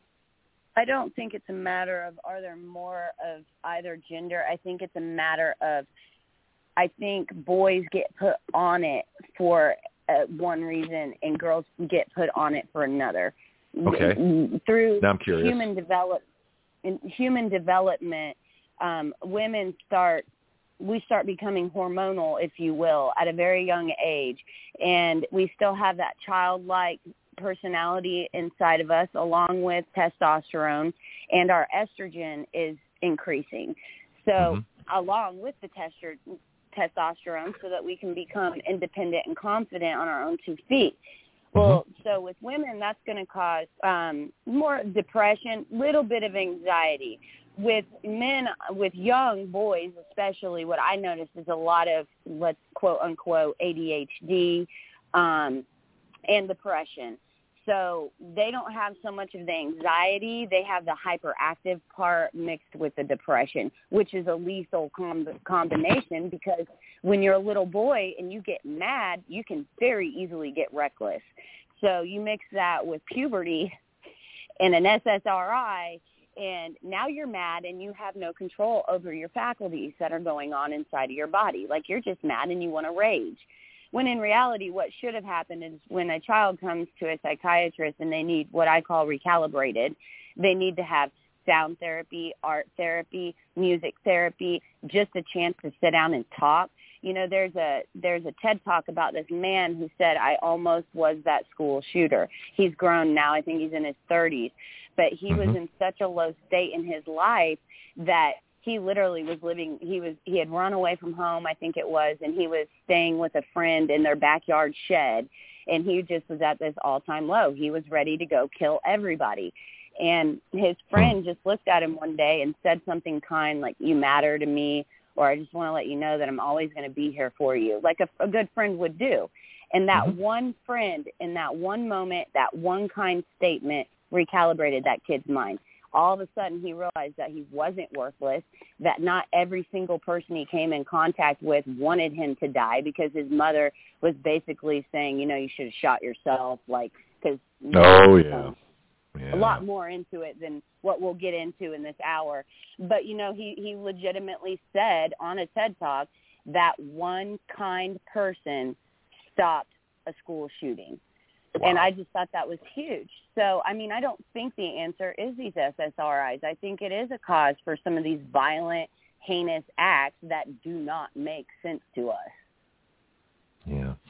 I don't think it's a matter of are there more of either gender. I think it's a matter of I think boys get put on it for uh, one reason and girls get put on it for another. Okay. Through now I'm curious. human develop, in human development, um, women start we start becoming hormonal, if you will, at a very young age. And we still have that childlike personality inside of us along with testosterone, and our estrogen is increasing. So mm-hmm. along with the test- testosterone so that we can become independent and confident on our own two feet. Well, mm-hmm. so with women, that's going to cause um, more depression, little bit of anxiety. With men, with young boys especially, what I noticed is a lot of, let's quote unquote, A D H D um, and depression. So they don't have so much of the anxiety. They have the hyperactive part mixed with the depression, which is a lethal com- combination because when you're a little boy and you get mad, you can very easily get reckless. So you mix that with puberty and an S S R I, and now you're mad and you have no control over your faculties that are going on inside of your body. Like you're just mad and you want to rage. When in reality, what should have happened is when a child comes to a psychiatrist and they need what I call recalibrated, they need to have sound therapy, art therapy, music therapy, just a chance to sit down and talk. You know, there's a there's a TED Talk about this man who said, I almost was that school shooter. He's grown now. I think he's in his thirties. But he mm-hmm. was in such a low state in his life that he literally was living, he was he had run away from home, I think it was, and he was staying with a friend in their backyard shed. And he just was at this all-time low. He was ready to go kill everybody. And his friend just looked at him one day and said something kind like, you matter to me, or I just want to let you know that I'm always going to be here for you, like a, a good friend would do. And that mm-hmm. one friend in that one moment, that one kind statement recalibrated that kid's mind. All of a sudden he realized that he wasn't worthless, that not every single person he came in contact with wanted him to die because his mother was basically saying, you know, you should have shot yourself, like, because oh, yeah. Um, yeah. a lot more into it than what we'll get into in this hour. But, you know, he, he legitimately said on a TED Talk that one kind person stopped a school shooting. Wow. And I just thought that was huge. So, I mean, I don't think the answer is these S S R Is. I think it is a cause for some of these violent, heinous acts that do not make sense to us. Yeah.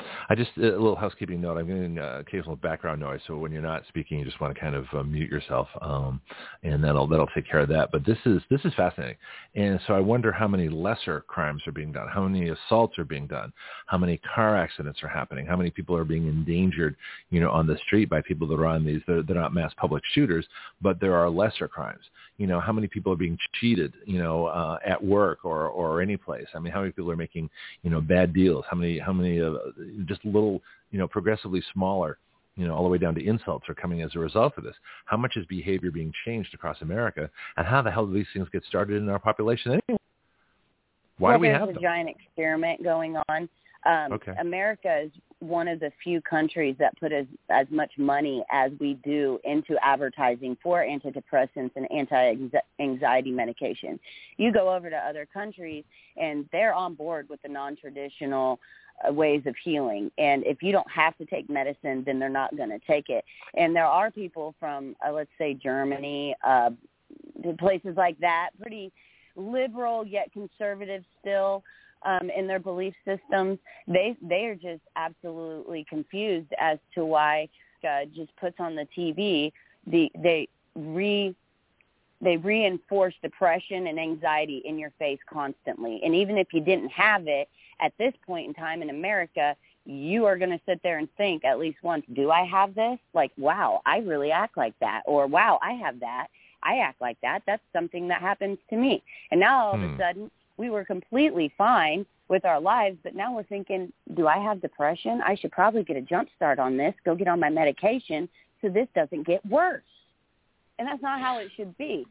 I just, a little housekeeping note, I'm getting uh, occasional background noise, so when you're not speaking, you just want to kind of uh, mute yourself, um, and that'll that'll take care of that. But this is this is fascinating. And so I wonder how many lesser crimes are being done, how many assaults are being done, how many car accidents are happening, how many people are being endangered, you know, on the street by people that are on these, they're, they're not mass public shooters, but there are lesser crimes. You know, how many people are being cheated, you know, uh, at work or, or any place? I mean, how many people are making, you know, bad deals? How many, how many, uh, just little, you know, progressively smaller, you know, all the way down to insults are coming as a result of this? How much is behavior being changed across America? And how the hell do these things get started in our population anyway? Why well, do we there's have a them? giant experiment going on. Um, okay. America is one of the few countries that put as, as much money as we do into advertising for antidepressants and anti-anxiety medication. You go over to other countries, and they're on board with the non-traditional uh, ways of healing. And if you don't have to take medicine, then they're not going to take it. And there are people from, uh, let's say, Germany, uh, places like that, pretty liberal yet conservative still, Um, in their belief systems. They they are just absolutely confused as to why uh, just puts on the T V. The they re they reinforce depression and anxiety in your face constantly. And even if you didn't have it at this point in time in America, you are going to sit there and think at least once, do I have this? Like, wow, I really act like that. Or, wow, I have that. I act like that. That's something that happens to me. And now all hmm. of a sudden, we were completely fine with our lives, but now we're thinking, do I have depression? I should probably get a jump start on this, go get on my medication so this doesn't get worse. And that's not how it should be.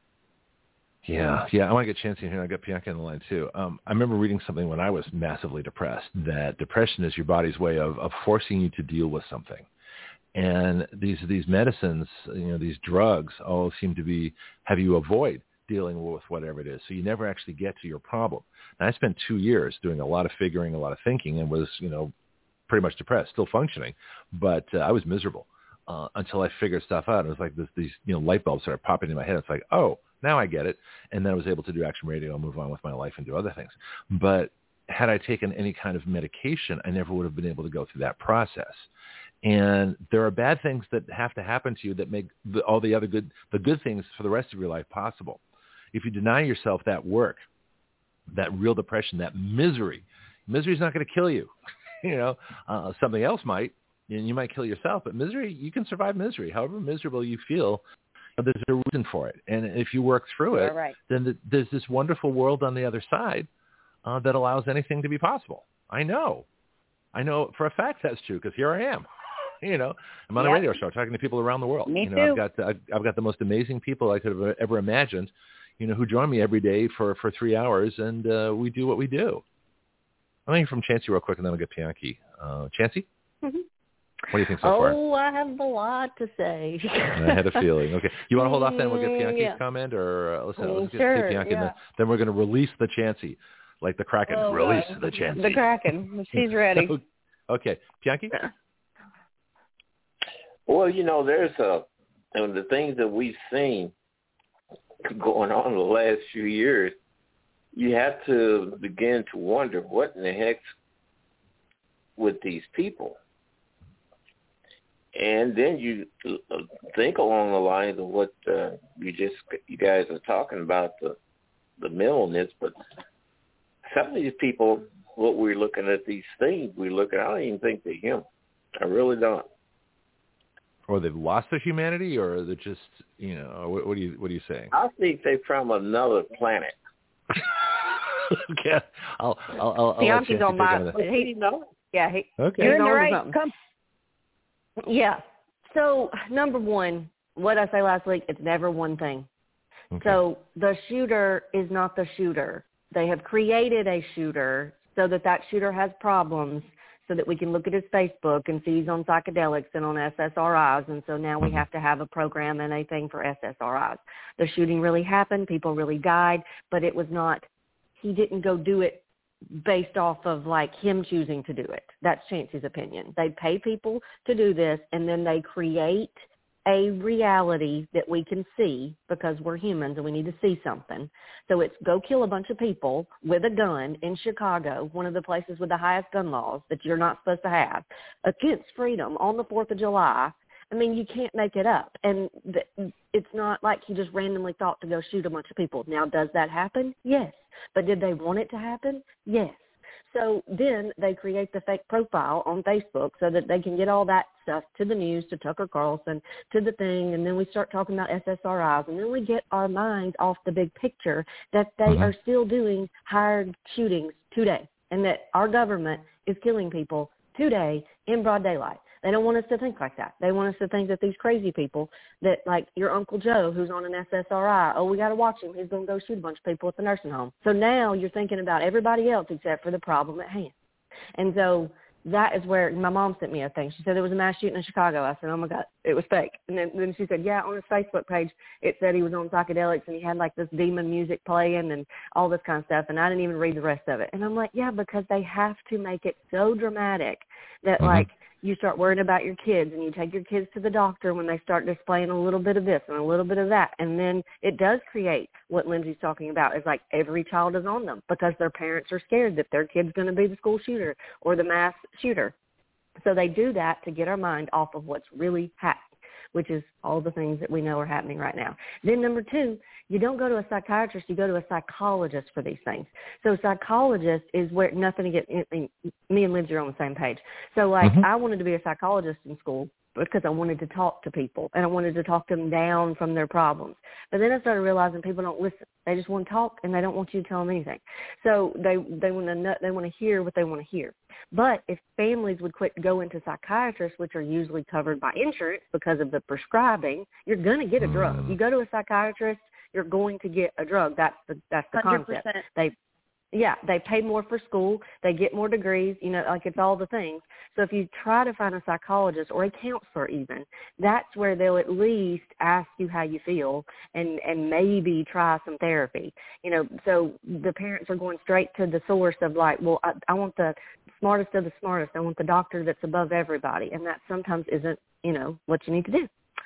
Yeah, yeah. I want to get Chancey in here. I got Bianca on the line too. Um, I remember reading something when I was massively depressed, that depression is your body's way of, of forcing you to deal with something. And these these medicines, you know, these drugs all seem to be have you avoid dealing with whatever it is. So you never actually get to your problem. And I spent two years doing a lot of figuring, a lot of thinking, and was, you know, pretty much depressed, still functioning, but uh, I was miserable uh, until I figured stuff out. It was like this, these, you know, light bulbs started popping in my head. It's like, oh, now I get it. And then I was able to do Action Radio and move on with my life and do other things. But had I taken any kind of medication, I never would have been able to go through that process. And there are bad things that have to happen to you that make the, all the other good, the good things for the rest of your life possible. If you deny yourself that work, that real depression, that misery, misery is not going to kill you. you know, uh, something else might, and you might kill yourself. But misery, you can survive misery. However miserable you feel, there's a reason for it. And if you work through it, right. then the, there's this wonderful world on the other side uh, that allows anything to be possible. I know. I know for a fact that's true because here I am. You know, I'm on yep. a radio show talking to people around the world. Me you know, too. I've got the, I've got the most amazing people I could have ever imagined, you know, who join me every day for, for three hours, and uh, we do what we do. I'm going to hear from Chancey real quick, and then I'll get Bianchi. Uh, Chancey? Mm-hmm. What do you think so oh, far? Oh, I have a lot to say. I had a feeling. Okay. You want to hold off then? We'll get Bianchi's yeah. comment, or uh, listen, let's get sure, Bianchi, yeah. and then, then we're going to release the Chancey, like the Kraken. Oh, release right. the Chancey. The Kraken. She's ready. Okay. Bianchi? Well, you know, there's a, and the things that we've seen going on in the last few years, you have to begin to wonder what in the heck's with these people. And then you think along the lines of what uh, you just you guys are talking about, the the mentalness, but some of these people, what we're looking at these things, we're looking, I don't even think they're human. I really don't. Or they've lost their humanity, or they're just, you know, what, what are you what are you saying? I think they're from another planet. Okay, I'll I'll I'll, I'll let on my. He know. Yeah, he, okay. You're in the on right. something. Come. Yeah. So number one, what I say last week, it's never one thing. Okay. So the shooter is not the shooter. They have created a shooter so that that shooter has problems, so that we can look at his Facebook and see he's on psychedelics and on S S R Is, and so now we have to have a program and a thing for S S R Is. The shooting really happened. People really died, but it was not, he didn't go do it based off of, like, him choosing to do it. That's Chancey's opinion. They pay people to do this, and then they create a reality that we can see because we're humans and we need to see something. So it's go kill a bunch of people with a gun in Chicago, one of the places with the highest gun laws that you're not supposed to have, against freedom on the fourth of July. I mean, you can't make it up. And the, it's not like he just randomly thought to go shoot a bunch of people. Now, does that happen? Yes. But did they want it to happen? Yes. So then they create the fake profile on Facebook so that they can get all that stuff to the news, to Tucker Carlson, to the thing, and then we start talking about S S R Is, and then we get our minds off the big picture that they mm-hmm. are still doing hired shootings today and that our government is killing people today in broad daylight. They don't want us to think like that. They want us to think that these crazy people, that like your Uncle Joe who's on an S S R I, oh, we got to watch him. He's going to go shoot a bunch of people at the nursing home. So now you're thinking about everybody else except for the problem at hand. And so that is where my mom sent me a thing. She said there was a mass shooting in Chicago. I said, oh, my God, it was fake. And then, then she said, yeah, on his Facebook page, it said he was on psychedelics and he had like this demon music playing and all this kind of stuff. And I didn't even read the rest of it. And I'm like, yeah, because they have to make it so dramatic that mm-hmm. like, you start worrying about your kids and you take your kids to the doctor when they start displaying a little bit of this and a little bit of that. And then it does create what Lindsay's talking about is like every child is on them because their parents are scared that their kid's going to be the school shooter or the mass shooter. So they do that to get our mind off of what's really happening, which is all the things that we know are happening right now. Then number two, you don't go to a psychiatrist, you go to a psychologist for these things. So a psychologist is where nothing to get, I mean, me and Lindsay are on the same page. So like mm-hmm. I wanted to be a psychologist in school because I wanted to talk to people and I wanted to talk them down from their problems. But then I started realizing people don't listen. They just want to talk and they don't want you to tell them anything. So they they want to they want to hear what they want to hear. But if families would quit going to psychiatrists, which are usually covered by insurance because of the prescribing, you're going to get a drug. You go to a psychiatrist, you're going to get a drug. That's the that's the concept. one hundred percent. They Yeah, they pay more for school. They get more degrees, you know, like it's all the things. So if you try to find a psychologist or a counselor even, that's where they'll at least ask you how you feel and, and maybe try some therapy. You know, so the parents are going straight to the source of like, well, I, I want the smartest of the smartest. I want the doctor that's above everybody. And that sometimes isn't, you know, what you need to do.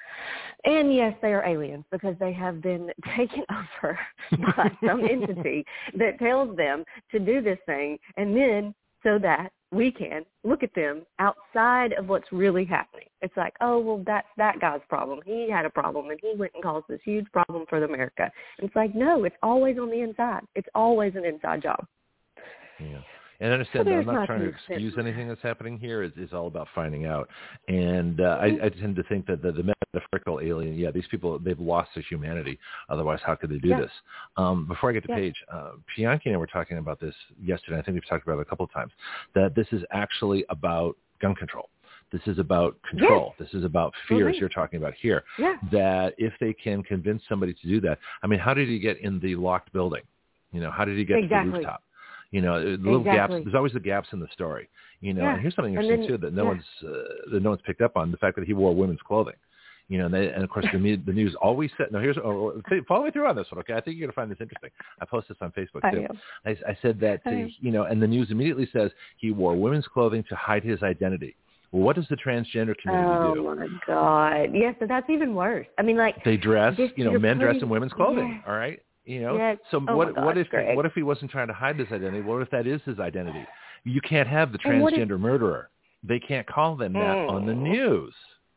And yes, they are aliens because they have been taken over by some entity that tells them to do this thing, and then so that we can look at them outside of what's really happening. It's like, oh, well, that's that guy's problem. He had a problem, and he went and caused this huge problem for America. And it's like, no, it's always on the inside. It's always an inside job. Yeah. And understand so that I'm not trying to excuse anything that's happening here. It's, it's all about finding out. And uh, I, I tend to think that the, the metaphorical alien, yeah, these people, they've lost their humanity. Otherwise, how could they do yeah. this? Um, before I get to yeah. Paige, uh, Bianchi and I were talking about this yesterday. I think we've talked about it a couple of times, that this is actually about gun control. This is about control. Yes. This is about fears mm-hmm. you're talking about here. Yeah. That if they can convince somebody to do that, I mean, how did he get in the locked building? You know, how did he get exactly. to the rooftop? You know, the little exactly. gaps. There's always the gaps in the story. You know, yeah. and here's something interesting then, too that no yeah. one's uh, that no one's picked up on, the fact that he wore women's clothing. You know, and, they, and of course the, the news always said. No, here's or, or, follow me through on this one, okay? I think you're gonna find this interesting. I posted this on Facebook too. I, I said that to, you know, and the news immediately says he wore women's clothing to hide his identity. Well, what does the transgender community oh, do? Oh my God! Yes, so that's even worse. I mean, like they dress. This, you know, men pretty, dress in women's clothing. yeah. All right. You know, yes. so oh what? God, What if? Greg. What if he wasn't trying to hide his identity? What if that is his identity? You can't have the transgender if, murderer. They can't call them that mm. on the news.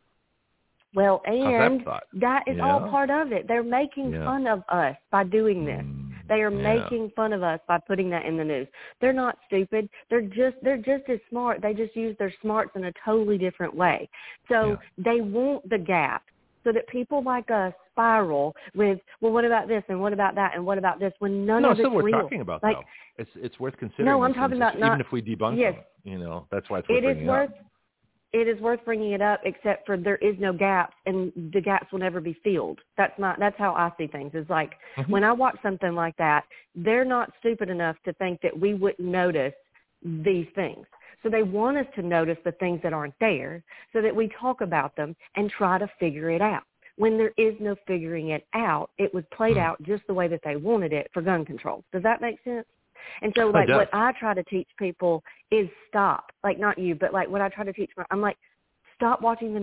Well, and that, that is yeah. all part of it. They're making yeah. fun of us by doing this. Mm. They are yeah. making fun of us by putting that in the news. They're not stupid. They're just they're just as smart. They just use their smarts in a totally different way. So yeah. they want the gap so that people like us spiral with, well, what about this and what about that and what about this when none no, of it's real. No, it's real. still worth talking about, like, though. It's it's worth considering. No, I'm talking about even not, if we debunk yes, them. You know, that's why it's worth it bringing is worth, up. It is worth bringing it up, except for there is no gaps, and the gaps will never be filled. That's not. That's how I see things. Is like mm-hmm. when I watch something like that, they're not stupid enough to think that we wouldn't notice these things. So they want us to notice the things that aren't there, so that we talk about them and try to figure it out. When there is no figuring it out, it was played mm-hmm. out just the way that they wanted it for gun control. Does that make sense? And so, like, what I try to teach people is stop. Like, not you, but, like, what I try to teach, I'm like, stop watching the news.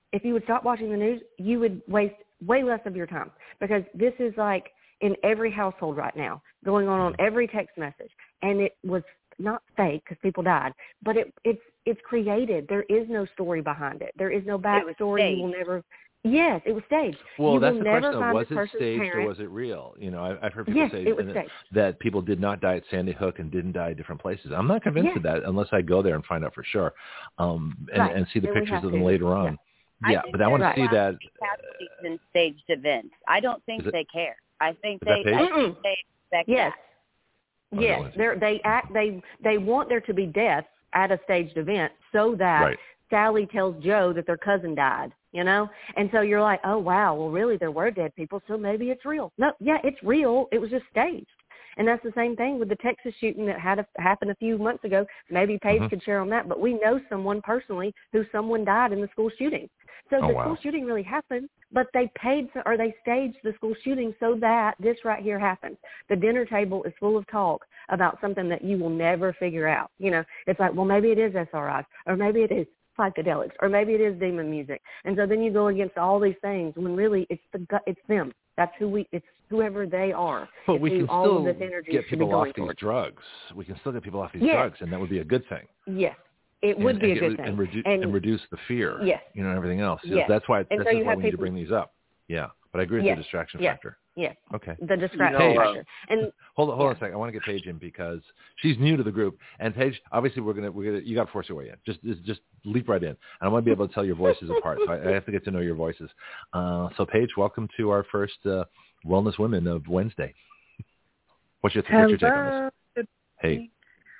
if you would stop watching the news, you would waste way less of your time, because this is like in every household right now, going on on every text message. And it was not fake because people died, but it, it's it's created. There is no story behind it. There is no backstory. You will never. Yes, it was staged. Well, you that's will the never question. Find Was the it staged parent. or was it real? You know, I, I've heard people yes, say it was that, that people did not die at Sandy Hook and didn't die at different places. I'm not convinced yes. of that unless I go there and find out for sure, um, and, right. and see the and pictures of them to. later on. Yeah, yeah, I but I want to right. see that. Casualties in staged events. I don't think it, they care. I think they. I think they expect yes. that. Yes, they they act they they want there to be deaths at a staged event so that right. Sally tells Joe that their cousin died, you know? And so you're like, oh, wow, well, really, there were dead people, so maybe it's real. No, yeah, it's real. It was just staged. And that's the same thing with the Texas shooting that had a, happened a few months ago. Maybe Paige mm-hmm. could share on that, but we know someone personally who someone died in the school shooting. So oh, the wow. school shooting really happened, but they paid or they staged the school shooting so that this right here happened. The dinner table is full of talk about something that you will never figure out. You know, it's like, well, maybe it is S R Is, or maybe it is psychedelics, or maybe it is demon music. And so then you go against all these things when really it's the it's them. That's who we, it's whoever they are. But it's we can all still of this energy get people off these towards. drugs. We can still get people off these yes. drugs, and that would be a good thing. Yes, it would and, be and a good get, thing. And, redu- and, and reduce the fear, yes. you know, and everything else. Yes. That's why, and that's so why we need people, to bring these up. Yeah, but I agree with yes. the distraction yes. factor. Yes. Okay. The distraction Paige, factor. And hold on, hold yeah. on a second. I want to get Paige in because she's new to the group. And Paige, obviously, we're gonna we're gonna you got to force your way in. Just, just just leap right in. And I want to be able to tell your voices apart. So I, I have to get to know your voices. Uh, so Paige, welcome to our first uh, Wellness Women of Wednesday. What's your what's your take on this? Hey.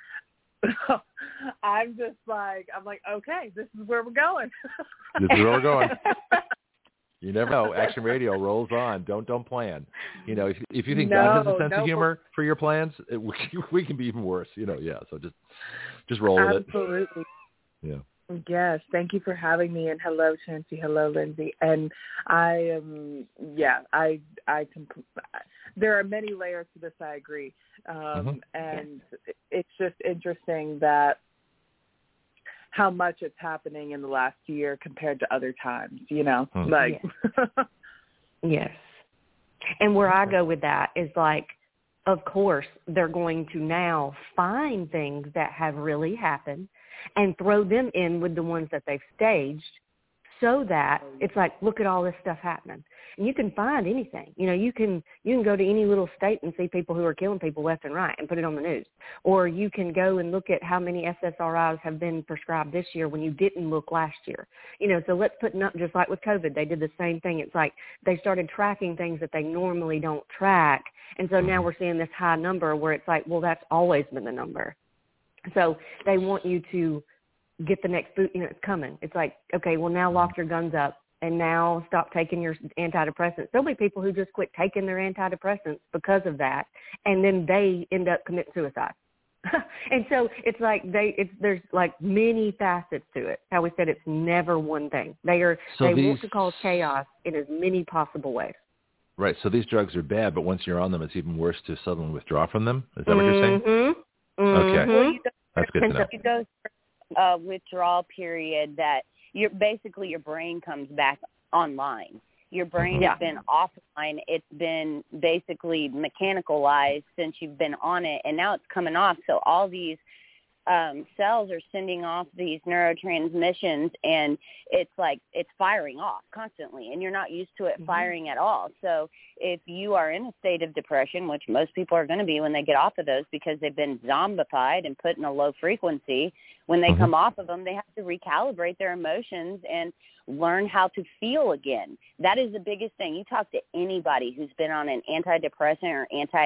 I'm just like I'm like okay, this is where we're going. This is where we're going. You never know. Action Radio rolls on. Don't don't plan. You know, if if you think no, God has a sense no, of humor for your plans, it, we, we can be even worse. You know, yeah. So just just roll with it. Absolutely. Yeah. Yes. Thank you for having me. And hello, Chancey. Hello, Lindsay. And I am. Um, yeah. I I compl- there are many layers to this. I agree. Um, mm-hmm. And yeah. It's just interesting that how much it's happening in the last year compared to other times, you know, hmm. like. Yes. yes. And where I go with that is like, of course, they're going to now find things that have really happened and throw them in with the ones that they've staged so that it's like, look at all this stuff happening. And you can find anything. You know, you can you can go to any little state and see people who are killing people left and right and put it on the news. Or you can go and look at how many S S R Is have been prescribed this year when you didn't look last year. You know, so let's put, just like with COVID, they did the same thing. It's like they started tracking things that they normally don't track. And so now we're seeing this high number where it's like, well, that's always been the number. So they want you to get the next boot, you know, it's coming. It's like, okay, well, now lock your guns up and now stop taking your antidepressants. There'll be people who just quit taking their antidepressants because of that, and then they end up committing suicide. And so it's like they, it's there's like many facets to it. How we said it's never one thing. They are so they these, want to cause chaos in as many possible ways. Right. So these drugs are bad, but once you're on them, it's even worse to suddenly withdraw from them. Is that what you're saying? Mm-hmm. Okay. Mm-hmm. That's good to know. You go through a withdrawal period that you're basically your brain comes back online. Your brain yeah. has been offline. It's been basically mechanicalized since you've been on it, and now it's coming off. So all these um, cells are sending off these neurotransmissions, and it's like it's firing off constantly, and you're not used to it mm-hmm. firing at all. So if you are in a state of depression, which most people are going to be when they get off of those because they've been zombified and put in a low frequency, when they mm-hmm. come off of them, they have to recalibrate their emotions and learn how to feel again. That is the biggest thing. You talk to anybody who's been on an antidepressant or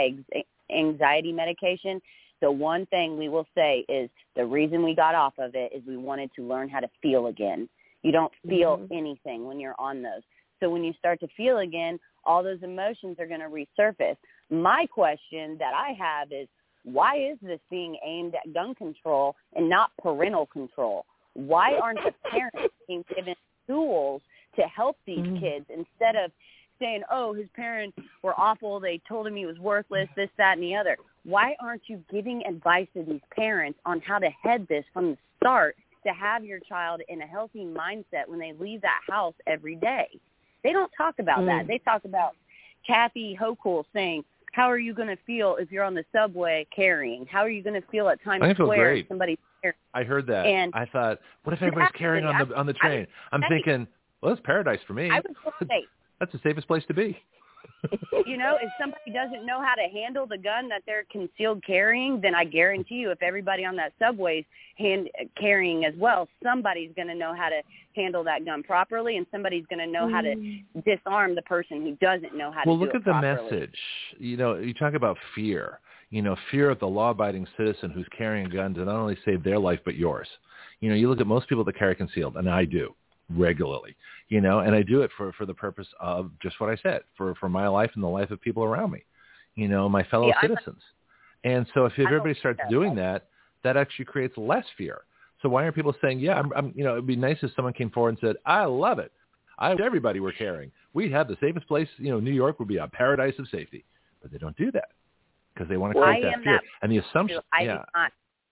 anti-anxiety medication, the one thing we will say is the reason we got off of it is we wanted to learn how to feel again. You don't feel mm-hmm. anything when you're on those. So when you start to feel again, all those emotions are going to resurface. My question that I have is, why is this being aimed at gun control and not parental control? Why aren't the parents being given tools to help these mm-hmm. kids instead of saying, oh, his parents were awful, they told him he was worthless, this, that, and the other? Why aren't you giving advice to these parents on how to head this from the start to have your child in a healthy mindset when they leave that house every day. They don't talk about mm. that. They talk about Kathy Hochul saying, how are you going to feel if you're on the subway carrying? How are you going to feel at Times I feel Square great. if somebody's carrying? I heard that. And I thought, what if everybody's carrying on the on the train? I'm say, thinking, well, it's paradise for me. I would say, that's the safest place to be. You know, if somebody doesn't know how to handle the gun that they're concealed carrying, then I guarantee you if everybody on that subway's hand carrying as well, somebody's going to know how to handle that gun properly, and somebody's going to know mm. how to disarm the person who doesn't know how well, to do it it properly. Well, look at the message. You know, you talk about fear. You know, fear of the law-abiding citizen who's carrying a gun to not only save their life but yours. You know, you look at most people that carry concealed, and I do regularly, you know, and I do it for, for the purpose of just what I said, for, for my life and the life of people around me, you know, my fellow yeah, citizens. And so if everybody starts that, doing that, that actually creates less fear. So why aren't people saying, yeah, I'm, I'm, you know, it'd be nice if someone came forward and said, I love it. I wish everybody were carrying. We'd have the safest place, you know, New York would be a paradise of safety. But they don't do that because they want to create that fear. That and the assumption, I yeah. do not,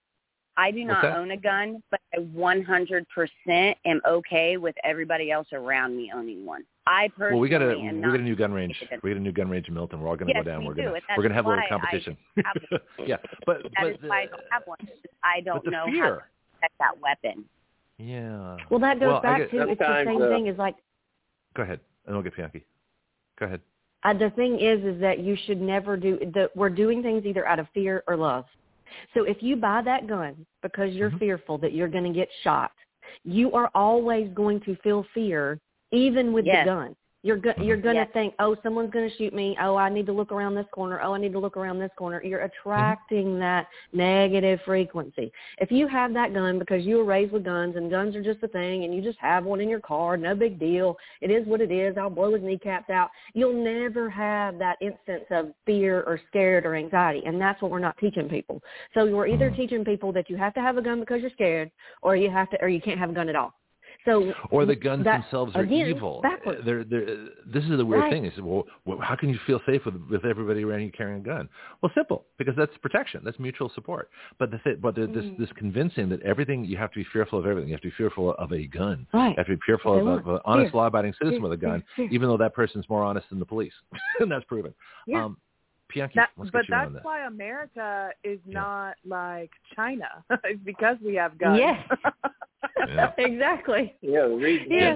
I do not own a gun, but I one hundred percent am okay with everybody else around me owning one. I personally well, we got a am we not got a new gun range. We got a new gun range in Milton. We're all going to yes, go down. We we're do, going to we're going to have a little competition. yeah, but that but is why I don't have one. I don't know fear. how to protect that weapon. Yeah. Well, that goes well, back get, to it's the same uh, thing as like. Go ahead, and I'll get Bianchi. Go ahead. Uh, the thing is, is that you should never do the. We're doing things either out of fear or love. So if you buy that gun because you're mm-hmm. fearful that you're going to get shot, you are always going to feel fear, even with yes. the gun. You're go- you're going to yes. think, oh, someone's going to shoot me. Oh, I need to look around this corner. Oh, I need to look around this corner. You're attracting mm-hmm. that negative frequency. If you have that gun because you were raised with guns and guns are just a thing and you just have one in your car, no big deal. It is what it is. I'll blow his kneecaps out. You'll never have that instance of fear or scared or anxiety, and that's what we're not teaching people. So we're either teaching people that you have to have a gun because you're scared, or you have to, or you can't have a gun at all. So, or the guns that, themselves are again, evil. Backwards. They're, they're, this is the weird right. thing. Is well, how can you feel safe with, with everybody around you carrying a gun? Well, simple, because that's protection. That's mutual support. But the th- but mm. this this convincing that everything you have to be fearful of everything. You have to be fearful of a gun. Right. You have to be fearful of, of an honest, law-abiding citizen fear. with a gun, fear. even though that person's more honest than the police, and that's proven. Yeah. Um, Bianchi, that, let's but get you that's on that. why America is yeah. not like China. It's because we have guns. Yes. yeah. Exactly. Yeah, the reason. Yeah.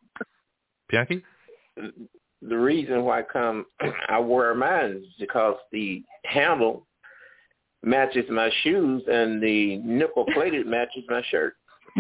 Bianchi? The reason why I come, I wear mine is because the handle matches my shoes and the nickel plated matches my shirt.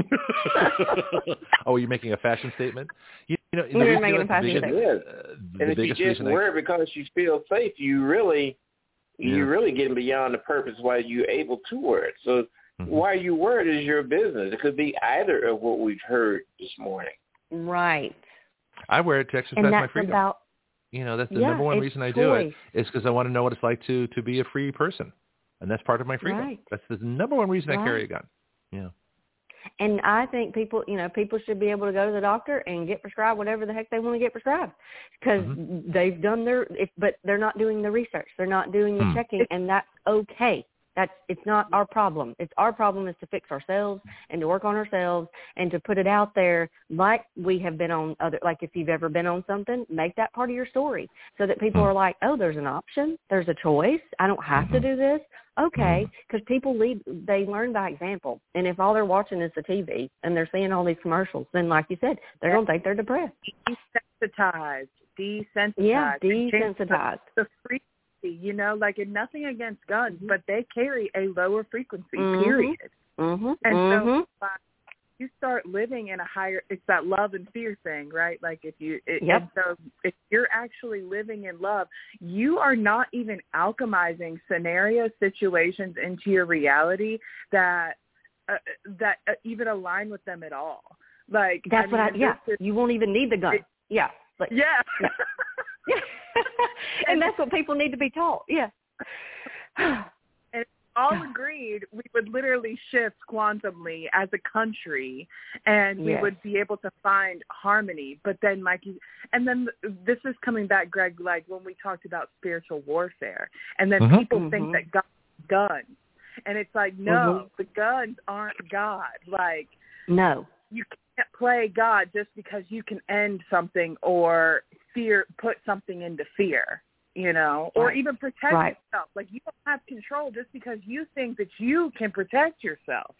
Oh, you're making a fashion statement? You, you know, You're making a fashion biggest, statement. Uh, the and if you just wear it because you feel safe, you really, yeah. you're really getting beyond the purpose why you're able to wear it. So mm-hmm. why you wear it is your business. It could be either of what we've heard this morning. Right. I wear it to exercise and my that's freedom. About, you know, that's the yeah, number one it's reason I choice. do it is because I want to know what it's like to, to be a free person. And that's part of my freedom. Right. That's the number one reason right. I carry a gun. Yeah. And I think people, you know, people should be able to go to the doctor and get prescribed whatever the heck they want to get prescribed because mm-hmm. they've done their, if, but they're not doing the research. They're not doing the hmm. checking, and that's okay. That's, it's not our problem. It's our problem is to fix ourselves and to work on ourselves and to put it out there like we have been on other, like if you've ever been on something, make that part of your story so that people are like, oh, there's an option. There's a choice. I don't have to do this. Okay. Because people lead, they learn by example. And if all they're watching is the T V and they're seeing all these commercials, then like you said, they're going to think they're depressed. Desensitized. Desensitized. Yeah, desensitized. The free You know, like and nothing against guns, mm-hmm. but they carry a lower frequency, mm-hmm. period. Mm-hmm. And mm-hmm. so uh, you start living in a higher, it's that love and fear thing, right? Like if you, it, yep. and so if you're actually living in love, you are not even alchemizing scenario situations into your reality that, uh, that uh, even align with them at all. Like That's I what mean, I, yeah, is, you won't even need the gun. It, yeah. But, yeah. yeah. And that's what people need to be taught. Yeah. And all agreed we would literally shift quantumly as a country and we yes. would be able to find harmony. But then like you, and then this is coming back, Greg, like when we talked about spiritual warfare and then mm-hmm. people mm-hmm. think that God guns. And it's like, no, mm-hmm. the guns aren't God. Like No. You can't play God just because you can end something or fear, put something into fear, you know, or right. even protect right. yourself. Like, you don't have control just because you think that you can protect yourself.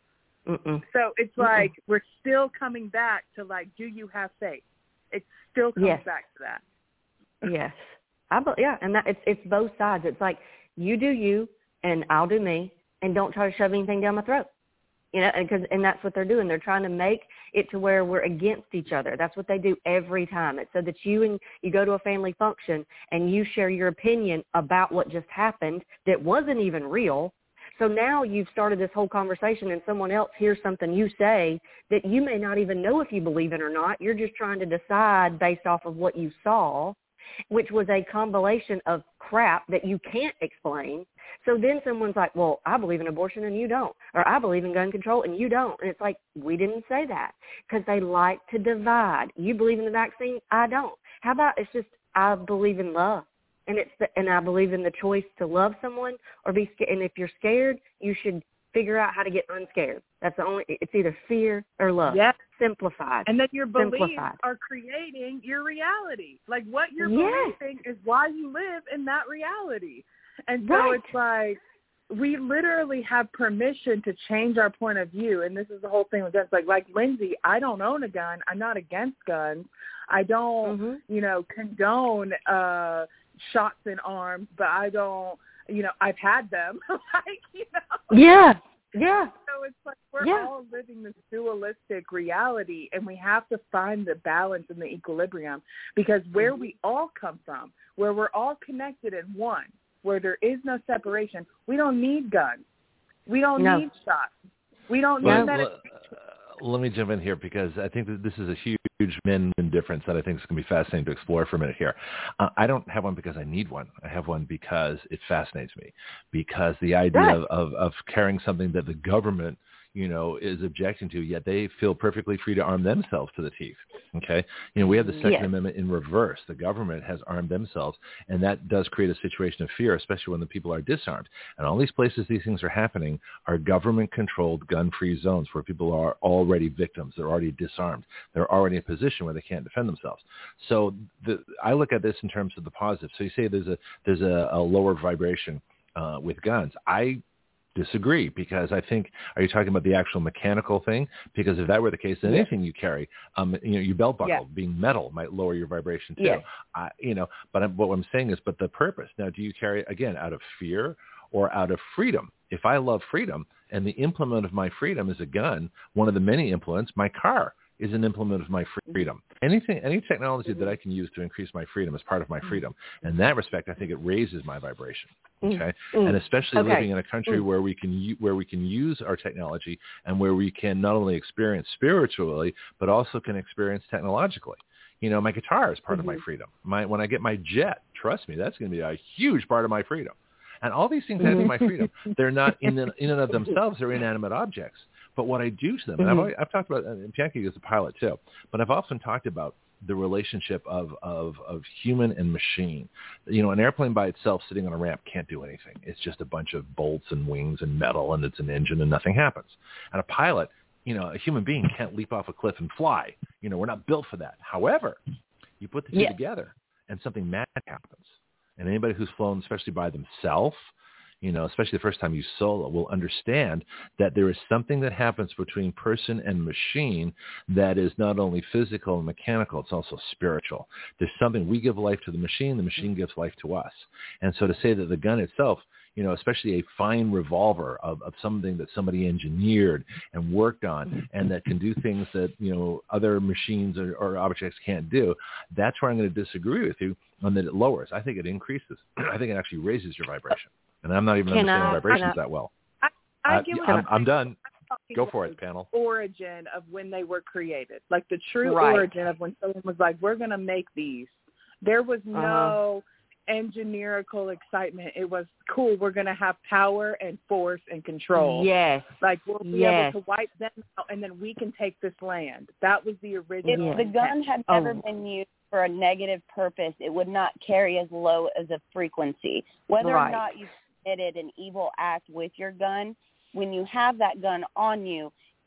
Mm-mm. So it's Mm-mm. like we're still coming back to, like, do you have faith? It still comes yes. back to that. Yes. I be, yeah, and that it's it's both sides. It's like you do you and I'll do me, and don't try to shove anything down my throat. You know, and cause, and that's what they're doing. They're trying to make it to where we're against each other. That's what they do every time. It's so that you and you go to a family function and you share your opinion about what just happened that wasn't even real. So now you've started this whole conversation and someone else hears something you say that you may not even know if you believe it or not. You're just trying to decide based off of what you saw, which was a combination of crap that you can't explain. So then someone's like, well, I believe in abortion and you don't, or I believe in gun control and you don't. And it's like, we didn't say that, because they like to divide. You believe in the vaccine, I don't. How about it's just, I believe in love, and it's the, and I believe in the choice to love someone or be scared. And if you're scared, you should figure out how to get unscared. That's the only, it's either fear or love. Yes. Simplified. And then your beliefs Simplified. are creating your reality. Like, what you're yes. believing is why you live in that reality. And so right. it's like, we literally have permission to change our point of view. And this is the whole thing with guns. Like, like Lindsay, I don't own a gun. I'm not against guns. I don't, mm-hmm. you know, condone uh, shots in arms, but I don't, you know, I've had them. like, you know. Yeah. Yeah. So it's like we're yeah. all living this dualistic reality, and we have to find the balance and the equilibrium, because where mm-hmm. we all come from, where we're all connected in one, where there is no separation, we don't need guns. We don't no. need shots. We don't Well, need medication. uh, let me jump in here, because I think that this is a huge men difference that I think is going to be fascinating to explore for a minute here. Uh, I don't have one because I need one. I have one because it fascinates me, because the idea right. of, of, of carrying something that the government, you know, is objecting to, yet they feel perfectly free to arm themselves to the teeth. Okay. You know, we have the Second yes. Amendment in reverse. The government has armed themselves, and that does create a situation of fear, especially when the people are disarmed. And all these places these things are happening are government-controlled gun-free zones where people are already victims. They're already disarmed. They're already in a position where they can't defend themselves. So the, I look at this in terms of the positive. So you say there's a, there's a, a lower vibration uh, with guns. I disagree, because I think, are you talking about the actual mechanical thing? Because if that were the case, then yes. anything you carry, um, you know, your belt buckle yeah. being metal might lower your vibration too. Yes. Uh, you know, but I'm, what I'm saying is, but the purpose. Now, do you carry, again, out of fear or out of freedom? If I love freedom and the implement of my freedom is a gun, one of the many implements, my car, is an implement of my freedom. Anything, any technology that I can use to increase my freedom is part of my freedom. In that respect, I think it raises my vibration. Okay, mm. and especially okay. living in a country mm. where we can where we can use our technology and where we can not only experience spiritually but also can experience technologically. You know, my guitar is part mm-hmm. of my freedom. My when I get my jet, trust me, that's going to be a huge part of my freedom. And all these things add to my freedom. They're not in the, in and of themselves; they're inanimate objects. But what I do to them, mm-hmm. and I've, always, I've talked about, and Bianchi is a pilot too, but I've often talked about the relationship of, of, of human and machine. You know, an airplane by itself sitting on a ramp can't do anything. It's just a bunch of bolts and wings and metal, and it's an engine, and nothing happens. And a pilot, you know, a human being can't leap off a cliff and fly. You know, we're not built for that. However, you put the two yes. together, and something mad happens. And anybody who's flown, especially by themselves, you know, especially the first time you solo, will understand that there is something that happens between person and machine that is not only physical and mechanical, it's also spiritual. There's something, we give life to the machine, the machine gives life to us. And so to say that the gun itself, you know, especially a fine revolver of, of something that somebody engineered and worked on and that can do things that, you know, other machines or, or objects can't do, that's where I'm going to disagree with you on that it lowers. I think it increases. I think it actually raises your vibration. And I'm not even can understanding I, vibrations I, that well. I, I uh, get what I'm, I'm done. I'm Go for it, panel. Origin of when they were created, like the true right. origin of when someone was like, we're going to make these. There was no uh-huh. engineerical excitement. It was cool. We're going to have power and force and control. Yes. Like we'll be yes. able to wipe them out, and then we can take this land. That was the original. If the gun had never oh. been used for a negative purpose, it would not carry as low as a frequency. Whether right. or not you committed an evil act with your gun, when you have that gun on you,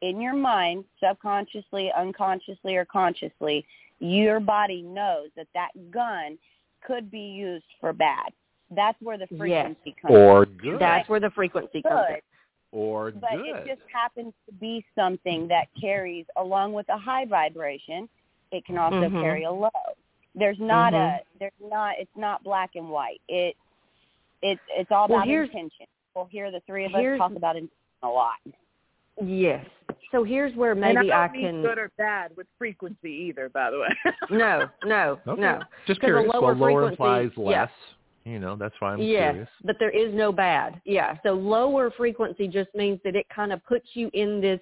in your mind, subconsciously, unconsciously, or consciously, your body knows that that gun could be used for bad. That's where the frequency yes. comes or in. good. That's where the frequency good, comes in. Or but good. it just happens to be something that carries, along with a high vibration, it can also mm-hmm. carry a low. There's not mm-hmm. a, there's not, it's not black and white. It, it it's all well, about here's, intention. We'll hear the three of us here's, talk about intention a lot. Yes. So here's where maybe and I, I don't can. mean good or bad with frequency either, by the way. no, no, okay. no. Just curious. A lower well, lower frequency, implies less. Yeah. You know, that's why I'm yes, curious. but there is no bad. Yeah. So lower frequency just means that it kind of puts you in this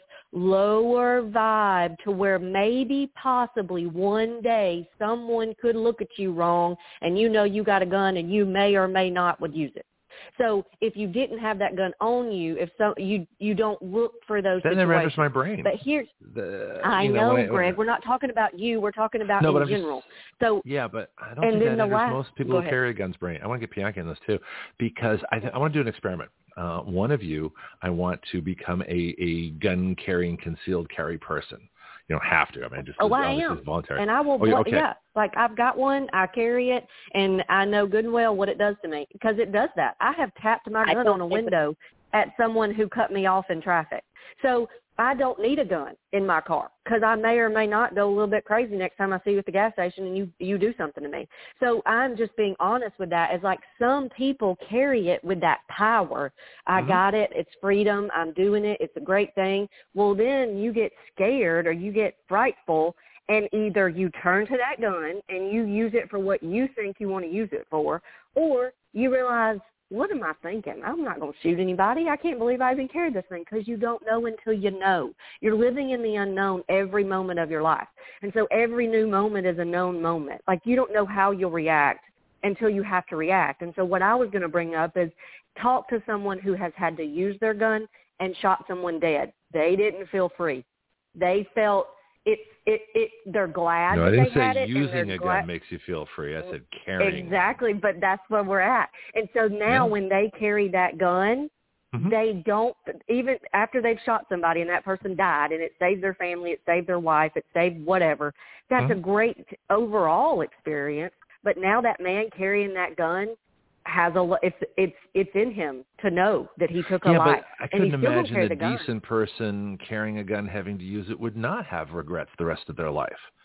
lower vibe to where maybe possibly one day someone could look at you wrong and you know you got a gun and you may or may not would use it. So if you didn't have that gun on you, if so, you you don't look for those then situations. Then it enters my brain. But here's, the, I you know, know I, Greg, we're not talking about you. We're talking about no, in but general. Just, so yeah, but I don't and think then that the enters last, most people who ahead. carry a gun's brain. I want to get Bianca in this too, because I, th- I want to do an experiment. Uh, one of you, I want to become a, a gun-carrying, concealed carry person. You don't have to. I mean, just oh, I obviously am. it's voluntary. And I will, oh, yeah, okay. yeah, like I've got one, I carry it, and I know good and well what it does to me, because it does that. I have tapped my gun on a window at someone who cut me off in traffic. So I don't need a gun in my car, because I may or may not go a little bit crazy next time I see you at the gas station and you, you do something to me. So I'm just being honest with that. As like some people carry it with that power. I mm-hmm. got it. It's freedom. I'm doing it. It's a great thing. Well, then you get scared or you get frightful, and either you turn to that gun and you use it for what you think you want to use it for, or you realize, what am I thinking? I'm not going to shoot anybody. I can't believe I even carried this thing, because you don't know until you know. You're living in the unknown every moment of your life. And so every new moment is a known moment. Like, you don't know how you'll react until you have to react. And so what I was going to bring up is talk to someone who has had to use their gun and shot someone dead. They didn't feel free. They felt it, it, it, they're glad no, that I didn't they say had it. using a glad- gun makes you feel free. I said carrying. Exactly, but that's where we're at. And so now yeah. when they carry that gun, mm-hmm. they don't, even after they've shot somebody and that person died and it saved their family, it saved their wife, it saved whatever, that's mm-hmm. a great overall experience. But now that man carrying that gun has a, it's it's it's in him to know that he took a yeah, life. But I couldn't and imagine a gun. decent person carrying a gun having to use it would not have regrets the rest of their life.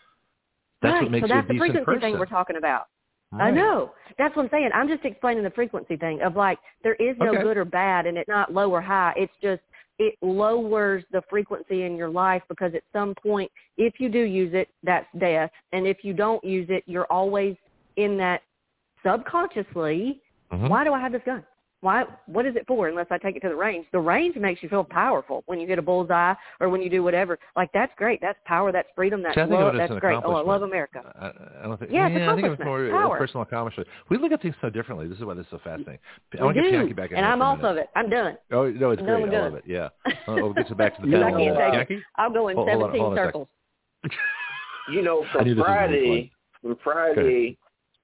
That's right. what makes so you a that's the decent frequency person. thing we're talking about. Right. I know. That's what I'm saying. I'm just explaining the frequency thing of like there is no okay. good or bad, and it's not low or high. It's just it lowers the frequency in your life, because at some point, if you do use it, that's death. And if you don't use it, you're always in that subconsciously, mm-hmm. why do I have this gun? Why? What is it for unless I take it to the range? The range makes you feel powerful when you hit a bullseye or when you do whatever. Like, that's great. That's power. That's freedom. That's See, love. That's great. Oh, I love America. I, I don't think, yeah, yeah, it's I think it's more power. a personal accomplishment. We look at things so differently. This is why this is so fascinating. I we want to do. get Bianchi back in and I'm off minute. of it. I'm done. Oh, no, it's I'm great. done. I love it. Yeah. Oh, we'll get you back to the you panel. I can't Bianchi? take it. I'll go in hold, seventeen hold on, hold circles. You know, from Friday, from Friday,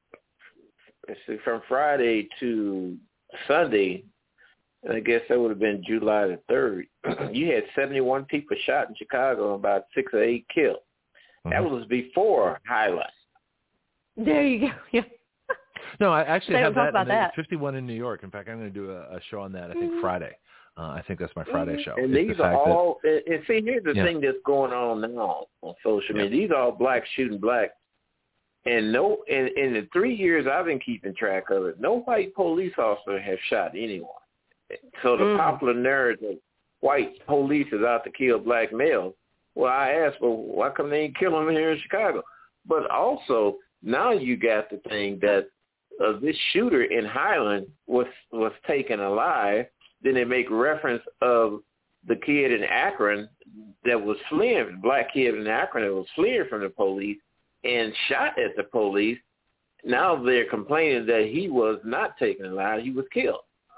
let's see, from Friday to Sunday, and I guess that would have been July the third, you had seventy-one people shot in Chicago and about six or eight killed. Mm-hmm. That was before Highlight. There you go. Yeah. No, I actually they have don't that. Talk about that. fifty-one in New York. In fact, I'm going to do a, a show on that, I think, mm-hmm. Friday. Uh, I think that's my Friday show. And it's these the are all, that, and see, here's the yeah. thing that's going on now on social media. Yeah. These are all blacks shooting black. And no, in, in the three years I've been keeping track of it, no white police officer has shot anyone. So the mm. popular narrative, white police is out to kill black males. Well, I asked, well, why come they ain't killing them here in Chicago? But also, now you got the thing that uh, this shooter in Highland was was taken alive. Then they make reference of the kid in Akron that was fleeing, the black kid in Akron that was fleeing from the police and shot at the police. Now they're complaining that he was not taken alive, he was killed.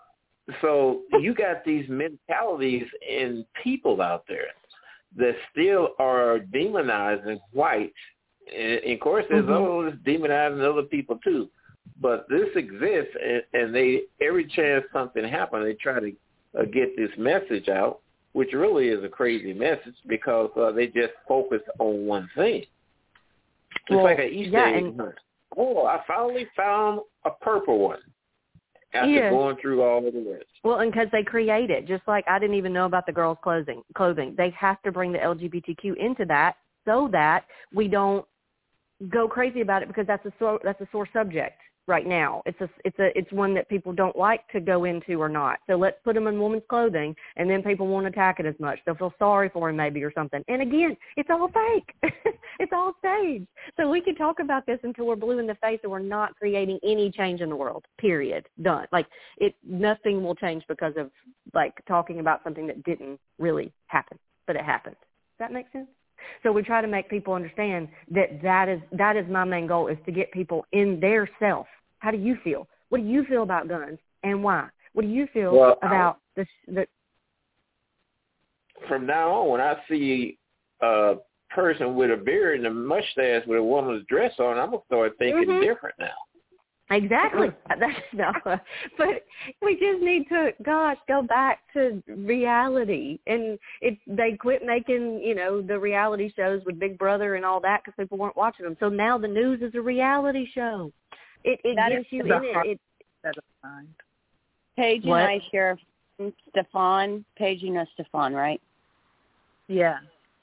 So you got these mentalities in people out there that still are demonizing whites. And of course, there's mm-hmm. others demonizing other people too. But this exists, and, and they every chance something happens, they try to uh, get this message out. which really is a crazy message because uh, they just focus on one thing. It's well, like an Easter yeah, egg. and, oh, I finally found a purple one after yeah. going through all of the rest. Well, and because they create it, just like I didn't even know about the girls' clothing. Clothing. They have to bring the L G B T Q into that so that we don't go crazy about it, because that's a sore, that's a sore subject right now. It's a it's a it's one that people don't like to go into or not. So let's put them in women's clothing, and then people won't attack it as much. They'll feel sorry for him maybe or something. And again, it's all fake. It's all staged. So we can talk about this until we're blue in the face, and we're not creating any change in the world. Period. Done. Like it, nothing will change because of like talking about something that didn't really happen, but it happened. Does that make sense? So we try to make people understand that that is that is my main goal, is to get people in their self. How do you feel? What do you feel about guns, and why? What do you feel well, about the, the? From now on, when I see a person with a beard and a mustache with a woman's dress on, I'm gonna start thinking mm-hmm. different now. Exactly. That's no, but we just need to, gosh, go back to reality. And it, they quit making, you know, the reality shows with Big Brother and all that because people weren't watching them. So now the news is a reality show. It, it gets you in it. it that mind. Paige what? and I share Stefan. Paige, you know Stefan, right? Yeah.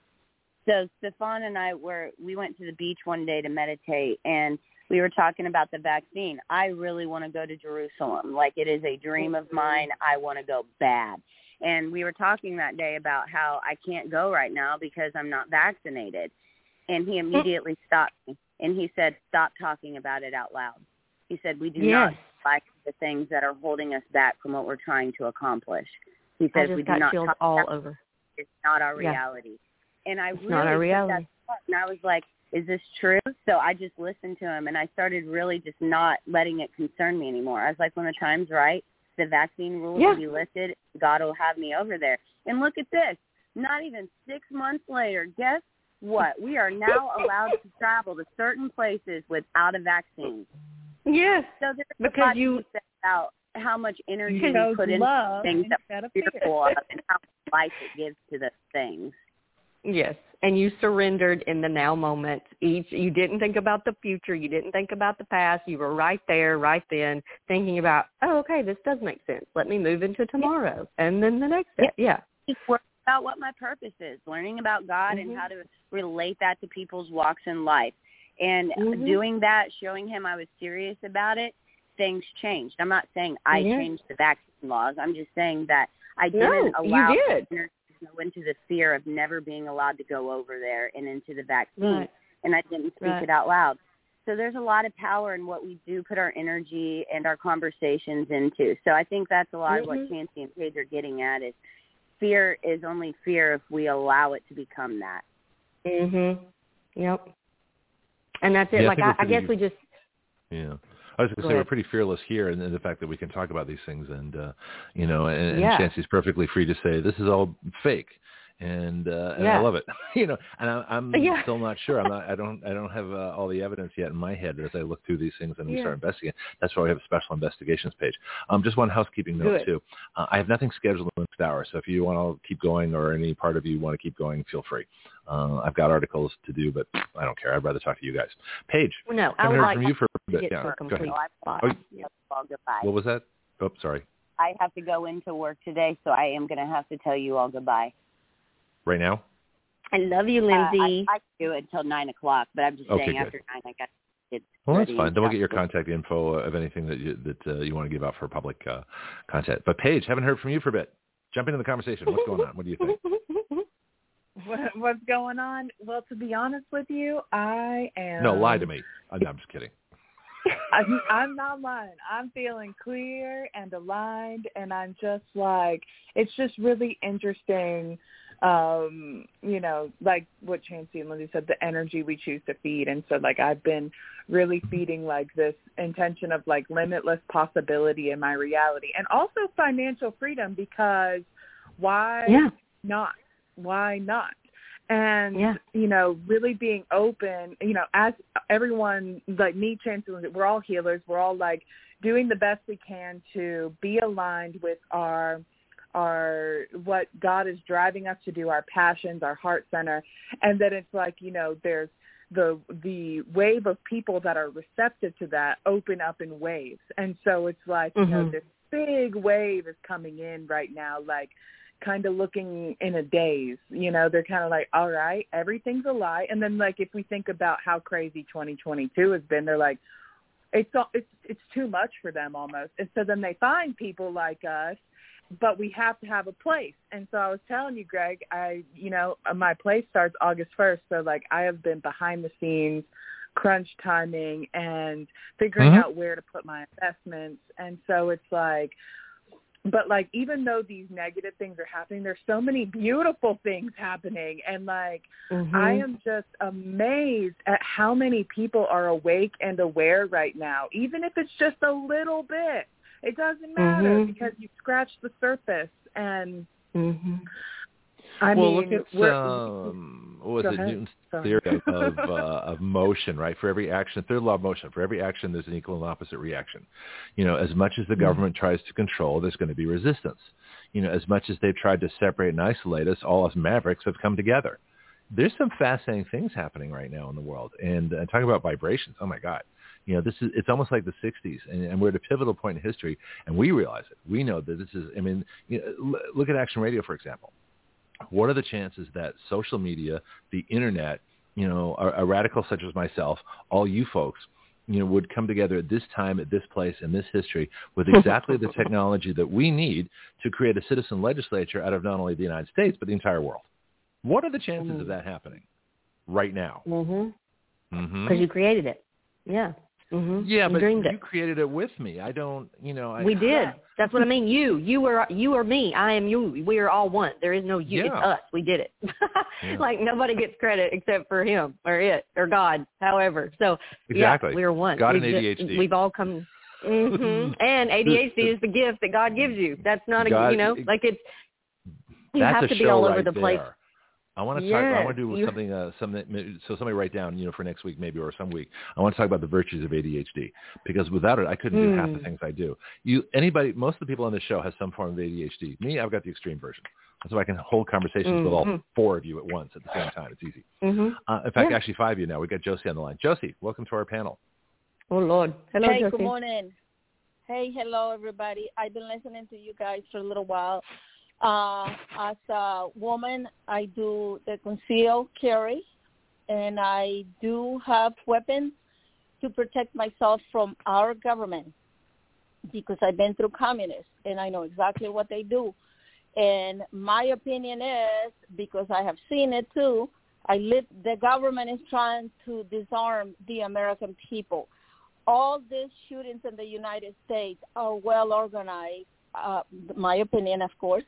So Stefan and I were, we went to the beach one day to meditate, and we were talking about the vaccine. I really want to go to Jerusalem. Like, it is a dream of mine. I want to go bad. And we were talking that day about how I can't go right now because I'm not vaccinated. And he immediately stopped me, and he said, stop talking about it out loud. He said, we do yes. not like the things that are holding us back from what we're trying to accomplish. He said, I just we got do not chills talk all about over. It's not our Yeah. reality. And I it's really not our reality. That, and I was like, is this true? So I just listened to him, and I started really just not letting it concern me anymore. I was like, when the time's right, the vaccine rules yeah. will be lifted. God will have me over there. And look at this. Not even six months later, guess what? We are now allowed to travel to certain places without a vaccine. Yes, so there's because a lot you to say about how much energy you we put into things that we're fearful of, and how much life it gives to those things. Yes, and you surrendered in the now moment. Each you didn't think about the future. You didn't think about the past. You were right there, right then, thinking about, oh, okay, this does make sense. Let me move into tomorrow, yeah. and then the next step. Yeah. Just work about what my purpose is, learning about God mm-hmm. and how to relate that to people's walks in life. And mm-hmm. doing that, showing him I was serious about it, things changed. I'm not saying I yeah. changed the vaccine laws. I'm just saying that I no, didn't allow you did. to go into the fear of never being allowed to go over there and into the vaccine. Right. And I didn't speak right. it out loud. So there's a lot of power in what we do put our energy and our conversations into. So I think that's a lot mm-hmm. of what Chancey and Paige are getting at, is fear is only fear if we allow it to become that. Mhm. Yep. And that's it. Yeah, like I, I, I guess we just. Yeah. I was going to say ahead. we're pretty fearless here, and the fact that we can talk about these things, and uh, you know, and, yeah. and Chancey's perfectly free to say this is all fake, and uh, and yeah. I love it, you know. And I, I'm yeah. still not sure. I'm not. I don't. I don't have uh, all the evidence yet in my head as I look through these things and we yeah. start investigating. That's why we have a special investigations page. Um, just one housekeeping note Good. too. Uh, I have nothing scheduled in the next hour, so if you want to keep going or any part of you want to keep going, feel free. Uh, I've got articles to do, but I don't care. I'd rather talk to you guys. Paige, Well, no, I I haven't would heard like from you for a to bit. get Yeah, to a go complete ahead. spot. Oh, I'll goodbye. What was that? Oh, sorry. I have to go into work today, so I am going to have to tell you all goodbye. Right now? I love you, Lindsay. Uh, I, I can do it until nine o'clock, but I'm just okay, saying good. after nine I got kids. Well, that's fine. Then we'll get your contact info of anything that you, that uh, you want to give out for public uh, content. But Paige, haven't heard from you for a bit. Jump into the conversation. What's going on? What do you think? What, what's going on? Well, to be honest with you, I am. No, lie to me. I'm, I'm just kidding. I'm, I'm not lying. I'm feeling clear and aligned, and I'm just like, it's just really interesting, um, you know, like what Chancey and Lindsay said, the energy we choose to feed. And so, like, I've been really feeding, like, this intention of, like, limitless possibility in my reality, and also financial freedom, because why yeah. not? Why not? And, yeah. you know, really being open, you know, as everyone, like me, Chancey, we're all healers. We're all, like, doing the best we can to be aligned with our our what God is driving us to do, our passions, our heart center, and then it's like, you know, there's the the wave of people that are receptive to that open up in waves. And so it's like, you mm-hmm. know, this big wave is coming in right now, like kind of looking in a daze. You know, they're kind of like, all right, everything's a lie. And then, like, if we think about how crazy twenty twenty-two has been, they're like, it's it's it's too much for them almost. And so then they find people like us, but we have to have a place. And so I was telling you, Greg, I, you know, my place starts August first. So, like, I have been behind the scenes, crunch timing and figuring mm-hmm. out where to put my investments. And so it's like, but like, even though these negative things are happening, there's so many beautiful things happening. And like, mm-hmm. I am just amazed at how many people are awake and aware right now, even if it's just a little bit. It doesn't matter mm-hmm. because you scratch the surface. And mm-hmm. I well, mean, look at um, what was it, Newton's Sorry. theory of uh, of motion, right? For every action, third law of motion, for every action, there's an equal and opposite reaction. You know, as much as the government mm-hmm. tries to control, there's going to be resistance. You know, as much as they've tried to separate and isolate us, all us mavericks have come together. There's some fascinating things happening right now in the world. And uh, talking about vibrations, oh my God. You know, this is, it's almost like the sixties, and, and we're at a pivotal point in history, and we realize it. We know that this is, I mean, you know, look at Action Radio, for example. What are the chances that social media, the internet, you know, a, a radical such as myself, all you folks, you know, would come together at this time, at this place, in this history, with exactly the technology that we need to create a citizen legislature out of not only the United States, but the entire world? What are the chances mm-hmm. of that happening right now? Mm-hmm. Mm-hmm. Because you created it. Yeah. Mm-hmm. Yeah, you but dreamed you it. created it with me. I don't, you know. I, we did. That's what I mean. You, you were, you are me. I am you. We are all one. There is no you. Yeah. It's us. We did it. yeah. Like nobody gets credit except for him or it or God. However, so exactly. yeah, we are one. God we've and A D H D. Just, we've all come. Mm-hmm. And A D H D is the gift that God gives you. That's not a, God, you know, like it's. You that's have a to show be all over right the there. place. I want to yes, talk. I want to do you, something. Uh, something. So somebody write down, you know, for next week maybe or some week. I want to talk about the virtues of A D H D because without it, I couldn't mm. do half the things I do. You, anybody, most of the people on this show has some form of A D H D. Me, I've got the extreme version, so I can hold conversations mm-hmm. with all four of you at once at the same time. It's easy. Mm-hmm. Uh, in fact, yeah. actually five of you now. We got Josie on the line. Josie, welcome to our panel. Oh Lord, hello, hey, Josie. Good morning. Hey, hello, everybody. I've been listening to you guys for a little while. Uh, as a woman, I do the concealed carry, and I do have weapons to protect myself from our government because I've been through communists, and I know exactly what they do. And my opinion is, because I have seen it too, I live, the government is trying to disarm the American people. All these shootings in the United States are well organized, uh, my opinion, of course,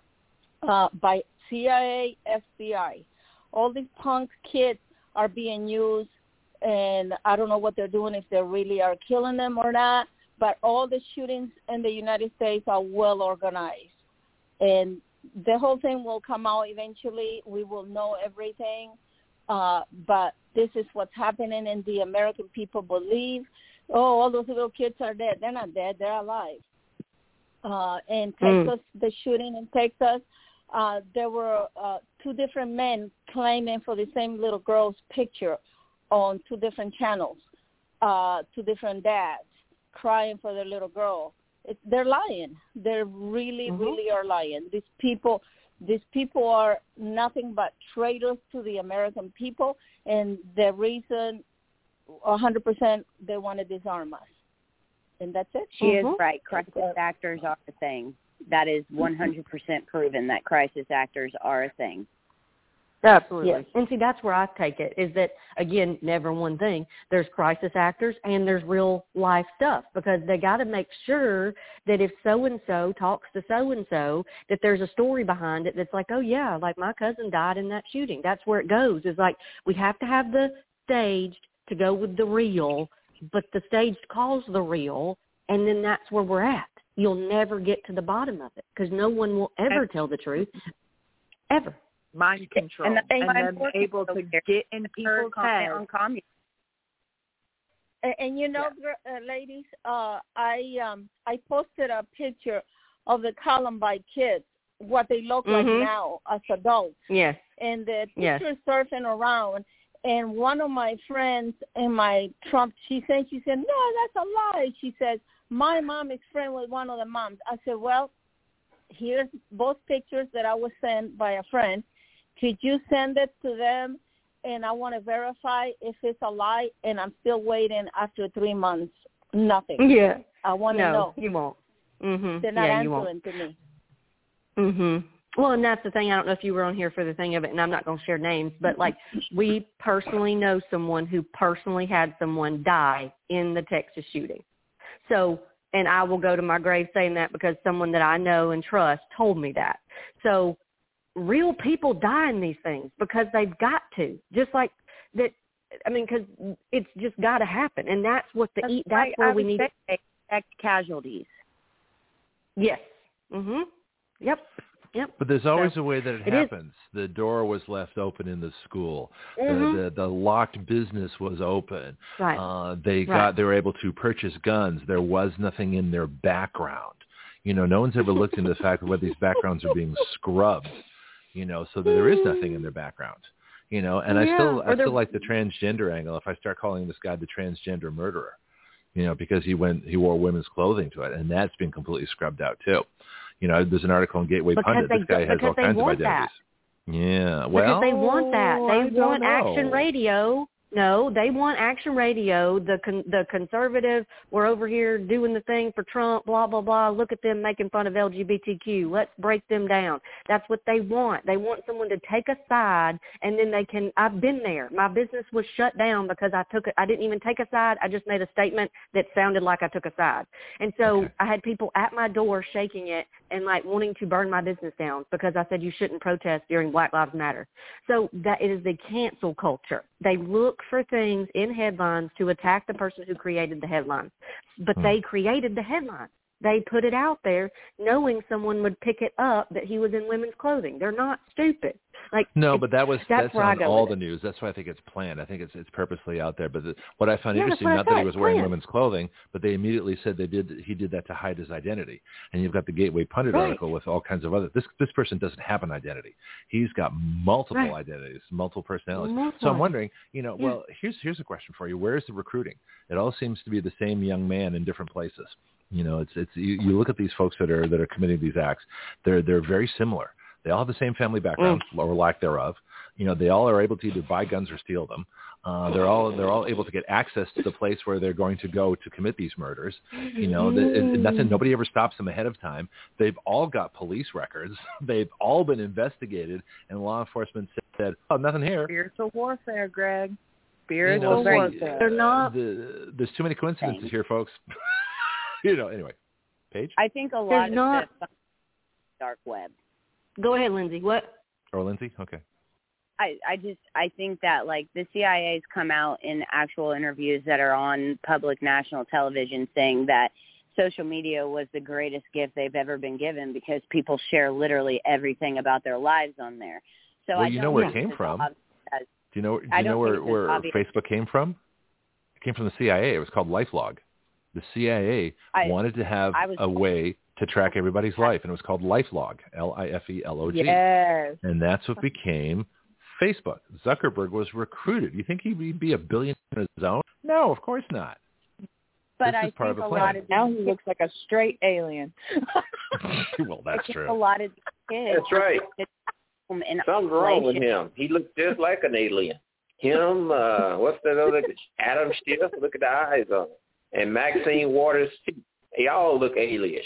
Uh, by C I A, F B I. All these punk kids are being used, and I don't know what they're doing, if they really are killing them or not, but all the shootings in the United States are well organized. And the whole thing will come out eventually. We will know everything, uh, but this is what's happening, and the American people believe, oh, all those little kids are dead. They're not dead. They're alive. Uh, in Texas, mm. the shooting in Texas, Uh, there were uh, two different men claiming for the same little girl's picture on two different channels, uh, two different dads crying for their little girl. It, they're lying. They really, mm-hmm. really are lying. These people, these people are nothing but traitors to the American people, and the reason, one hundred percent, they want to disarm us. And that's it. She mm-hmm. is right. Crisis actors are a thing. That is one hundred percent proven that crisis actors are a thing. Absolutely. Yes. And see, that's where I take it, is that, again, never one thing. There's crisis actors and there's real life stuff, because they got to make sure that if so-and-so talks to so-and-so, that there's a story behind it that's like, oh, yeah, like my cousin died in that shooting. That's where it goes. It's like we have to have the staged to go with the real, but the staged calls the real, and then that's where we're at. You'll never get to the bottom of it because no one will ever tell the truth, ever. Mind control, and, the and then able to get in people's heads. On communism. And, and you know, yeah. uh, ladies, uh, I um, I posted a picture of the Columbine kids what they look mm-hmm. like now as adults. Yes. And the yes. pictures surfing around. And one of my friends in my Trump, she said, she said, no, that's a lie. She said, my mom is friend with one of the moms. I said, well, here's both pictures that I was sent by a friend. Could you send it to them? And I want to verify if it's a lie. And I'm still waiting after three months. Nothing. Yeah. I want to no, know. you won't. Mm-hmm. They're not yeah, you answering won't. to me. Mm-hmm. Well, and that's the thing. I don't know if you were on here for the thing of it, and I'm not going to share names, but, like, we personally know someone who personally had someone die in the Texas shooting. So, and I will go to my grave saying that because someone that I know and trust told me that. So real people die in these things because they've got to, just like that. I mean, because it's just got to happen, and that's what the that's, that's where I we need to expect casualties. Yes. Mhm. Yep. Yep. But there's always so, a way that it, it happens. Is. The door was left open in the school. Mm-hmm. The, the the locked business was open. Right. Uh, they right. got they were able to purchase guns. There was nothing in their background. You know, no one's ever looked into the fact of whether these backgrounds are being scrubbed. You know, so that there is nothing in their background. You know, and yeah, I still I still like the transgender angle. If I start calling this guy the transgender murderer, you know, because he went he wore women's clothing to it, and that's been completely scrubbed out too. You know, there's an article in Gateway because Pundit. They, this guy has all kinds of identities. That. Yeah, well, because they want that. They I want Action Radio. No, they want Action Radio. The con- the conservative, we're over here doing the thing for Trump, blah, blah, blah. Look at them making fun of L G B T Q. Let's break them down. That's what they want. They want someone to take a side, and then they can, I've been there. My business was shut down because I took it. I didn't even take a side. I just made a statement that sounded like I took a side. And so okay. I had people at my door shaking it and like wanting to burn my business down because I said you shouldn't protest during Black Lives Matter. So that it is the cancel culture. They look for things in headlines to attack the person who created the headlines. But hmm. they created the headlines. They put it out there knowing someone would pick it up that he was in women's clothing. They're not stupid. Like No, but that was that's, that's on all the it. news. That's why I think it's planned. I think it's it's purposely out there. But the, what I found yeah, interesting, not that he was wearing planned. women's clothing, but they immediately said they did he did that to hide his identity. And you've got the Gateway Pundit right. article with all kinds of other. This this person doesn't have an identity. He's got multiple right. identities, multiple personalities. Multiple. So I'm wondering, you know, yeah. well, here's here's a question for you. Where is the recruiting? It all seems to be the same young man in different places. You know, it's it's you, you look at these folks that are that are committing these acts. They're they're very similar. They all have the same family background, mm. or lack thereof. You know, they all are able to either buy guns or steal them. Uh, they're all they're all able to get access to the place where they're going to go to commit these murders. You know, the, it, nothing. Nobody ever stops them ahead of time. They've all got police records. They've all been investigated, and law enforcement said, "Oh, nothing here." Spiritual warfare, Greg. Spiritual you know, warfare. They're not. The, there's too many coincidences here, folks. You know. Anyway, Paige. I think a lot There's of not... this dark web. Go ahead, Lindsay. What? Or Lindsay? Okay. I, I just I think that like the C I A's come out in actual interviews that are on public national television saying that social media was the greatest gift they've ever been given because people share literally everything about their lives on there. So well, I you don't know where think it came it's from. as, do you know? Do I you know don't where, think it's where obvious. Facebook came from? It came from the C I A. It was called LifeLog. The C I A I, wanted to have I was, a way to track everybody's life, and it was called LifeLog, L I F E L O G. Yes. And that's what became Facebook. Zuckerberg was recruited. You think he'd be a billionaire on his own? No, of course not. But this I is part think of a, a plan. lot of now he looks like a straight alien. Well, that's I think true. A lot of kids. That's right. In Something's wrong with him. He looks just like an alien. Him, uh, what's that other? Adam Schiff. Look at the eyes on him. And Maxine Waters. They all look alien.